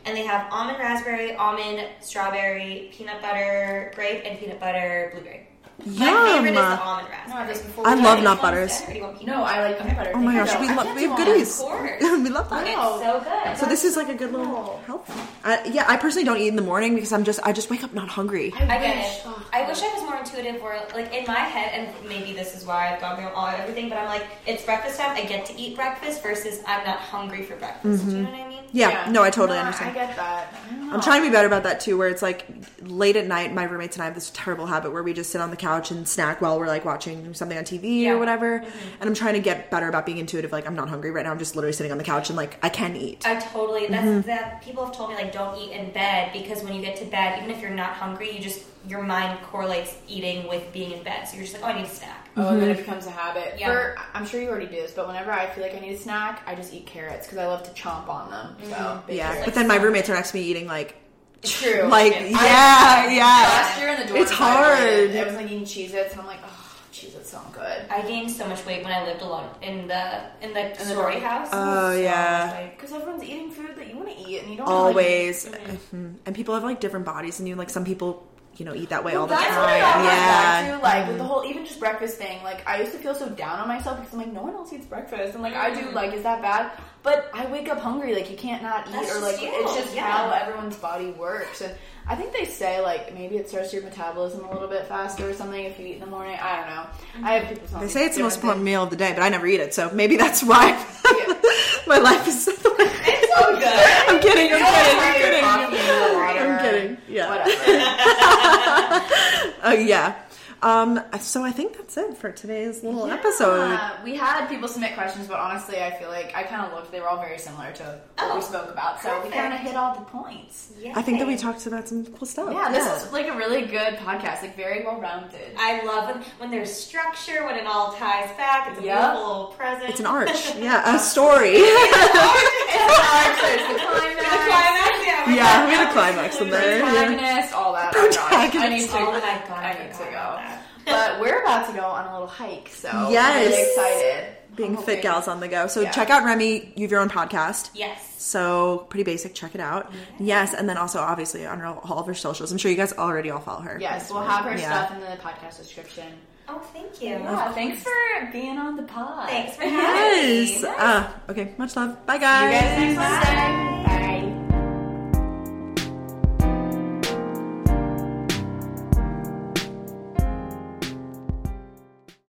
[SPEAKER 3] and they have almond raspberry, almond strawberry, peanut butter grape, and peanut butter blueberry. My
[SPEAKER 2] Yum.
[SPEAKER 3] favorite is the almond raspberry.
[SPEAKER 1] No, this before
[SPEAKER 2] I
[SPEAKER 1] we
[SPEAKER 2] love
[SPEAKER 1] tried.
[SPEAKER 2] nut butters.
[SPEAKER 3] Or do you want peanut
[SPEAKER 1] No, I like peanut butter.
[SPEAKER 2] Oh my
[SPEAKER 1] Thank
[SPEAKER 2] gosh,
[SPEAKER 1] you.
[SPEAKER 2] we
[SPEAKER 1] I
[SPEAKER 2] love
[SPEAKER 1] can't
[SPEAKER 2] we
[SPEAKER 1] do
[SPEAKER 2] have
[SPEAKER 1] one.
[SPEAKER 2] goodies.
[SPEAKER 3] Of course.
[SPEAKER 2] we love that.
[SPEAKER 3] It's so good.
[SPEAKER 2] So this is like a good little
[SPEAKER 1] cool.
[SPEAKER 2] health. I, yeah, I personally don't eat in the morning because I'm just I just wake up not hungry.
[SPEAKER 3] I get
[SPEAKER 1] wish-
[SPEAKER 3] it.
[SPEAKER 1] oh,
[SPEAKER 3] I wish I was more intuitive where, like, in my head, and maybe this is why I've gone through all everything, but I'm like, it's breakfast time, I get to eat breakfast versus I'm not hungry for breakfast. Do you know what I mean?
[SPEAKER 2] Yeah, no, I totally
[SPEAKER 1] No,
[SPEAKER 2] understand.
[SPEAKER 1] I get that. I don't know.
[SPEAKER 2] I'm trying to be better about that too, where it's like late at night, my roommates and I have this terrible habit where we just sit on the couch and snack while we're like watching something on T V
[SPEAKER 3] Yeah.
[SPEAKER 2] or whatever. And I'm trying to get better about being intuitive. Like, I'm not hungry right now. I'm just literally sitting on the couch and like, I can eat.
[SPEAKER 3] I totally, that's
[SPEAKER 2] Mm-hmm.
[SPEAKER 3] that, people have told me, like, don't eat in bed because when you get to bed, even if you're not hungry, you just, your mind correlates eating with being in bed. So you're just like, oh, I need a snack.
[SPEAKER 1] Oh, and then it becomes a habit.
[SPEAKER 3] Yeah.
[SPEAKER 1] For, I'm sure you already do this, but whenever I feel like I need a snack, I just eat carrots because I love to chomp on them. So big
[SPEAKER 2] Yeah,
[SPEAKER 1] carrots.
[SPEAKER 2] but then my roommates are next to me eating like,
[SPEAKER 1] It's true.
[SPEAKER 2] like,
[SPEAKER 1] I-
[SPEAKER 2] yeah, yeah.
[SPEAKER 1] Last year in the dorms,
[SPEAKER 2] It's
[SPEAKER 1] I
[SPEAKER 2] hard.
[SPEAKER 1] ate it. I was like eating Cheez-Its, and I'm like, oh, Cheez-Its sound good.
[SPEAKER 3] I gained so much weight when I lived alone in the in the
[SPEAKER 1] the
[SPEAKER 3] sorority
[SPEAKER 1] dorm.
[SPEAKER 3] house.
[SPEAKER 2] Oh, yeah.
[SPEAKER 1] Because everyone's eating food that you want to eat, and you don't
[SPEAKER 2] Always.
[SPEAKER 1] Like,
[SPEAKER 2] Mhm. And people have like different bodies than you. Like, some people, you know, eat that way all the
[SPEAKER 1] That's
[SPEAKER 2] time.
[SPEAKER 1] what it all comes back
[SPEAKER 2] Yeah.
[SPEAKER 1] to, like with the whole even just breakfast thing. Like I used to feel so down on myself because I'm like, no one else eats breakfast, and like I do. Like, is that bad? But I wake up hungry. Like you can't not eat,
[SPEAKER 3] That's
[SPEAKER 1] or like
[SPEAKER 3] just you,
[SPEAKER 1] it's just
[SPEAKER 3] yeah.
[SPEAKER 1] how everyone's body works. And I think they say like maybe it starts your metabolism a little bit faster or something if you eat in the morning. I don't know. I have people telling
[SPEAKER 2] They
[SPEAKER 1] me
[SPEAKER 2] say it's the most
[SPEAKER 1] different
[SPEAKER 2] important meal of the day, but I never eat it, so maybe that's why
[SPEAKER 1] Yeah.
[SPEAKER 2] my life is.
[SPEAKER 3] It's so good.
[SPEAKER 2] I'm kidding. I'm
[SPEAKER 1] things.
[SPEAKER 2] kidding.
[SPEAKER 1] Have your
[SPEAKER 2] I'm
[SPEAKER 1] coffee,
[SPEAKER 2] kidding.
[SPEAKER 1] your water,
[SPEAKER 2] I'm kidding. Yeah.
[SPEAKER 1] Whatever.
[SPEAKER 2] Uh, yeah. Um, so I think that's it for today's little episode.
[SPEAKER 1] Yeah, we had people submit questions, but honestly, I feel like I kind of looked. They were all very similar to what
[SPEAKER 3] Oh,
[SPEAKER 1] we spoke about, so we
[SPEAKER 3] perfect.
[SPEAKER 1] kind of hit all the points.
[SPEAKER 2] I think that we talked about some cool stuff.
[SPEAKER 1] Yeah, this is like a really good podcast, like very well rounded.
[SPEAKER 3] I love when, when there's structure, when it all ties back. It's a
[SPEAKER 1] Yep.
[SPEAKER 3] beautiful little present.
[SPEAKER 2] It's an arch. Yeah, a story.
[SPEAKER 1] There's the climax,
[SPEAKER 3] The climax, yeah.
[SPEAKER 2] Yeah, we had a climax in there. Yeah.
[SPEAKER 1] protagonist, all that. Oh gosh, I need
[SPEAKER 2] Protagonist.
[SPEAKER 1] to.
[SPEAKER 3] Oh my God,
[SPEAKER 1] I
[SPEAKER 3] I
[SPEAKER 1] need to
[SPEAKER 3] forgot
[SPEAKER 1] go.
[SPEAKER 3] about that.
[SPEAKER 1] But we're about to go on a little hike, so
[SPEAKER 2] Yes.
[SPEAKER 1] I'm really excited.
[SPEAKER 2] Being
[SPEAKER 1] I'm
[SPEAKER 2] fit
[SPEAKER 1] hoping-
[SPEAKER 2] gals on the go. So
[SPEAKER 1] Yeah.
[SPEAKER 2] check out Remy. You have your own podcast.
[SPEAKER 3] Yes.
[SPEAKER 2] So pretty basic. Check it out. Yes, and then also obviously on all all of her socials. I'm sure you guys already all follow her.
[SPEAKER 1] Yes, we'll have her
[SPEAKER 2] Yeah.
[SPEAKER 1] stuff in the podcast description.
[SPEAKER 3] Oh, thank you.
[SPEAKER 1] Yeah, thanks for being on the pod.
[SPEAKER 3] Thanks for having me.
[SPEAKER 2] Yes. Uh, okay. Much love. Bye, guys.
[SPEAKER 1] You guys next Wednesday.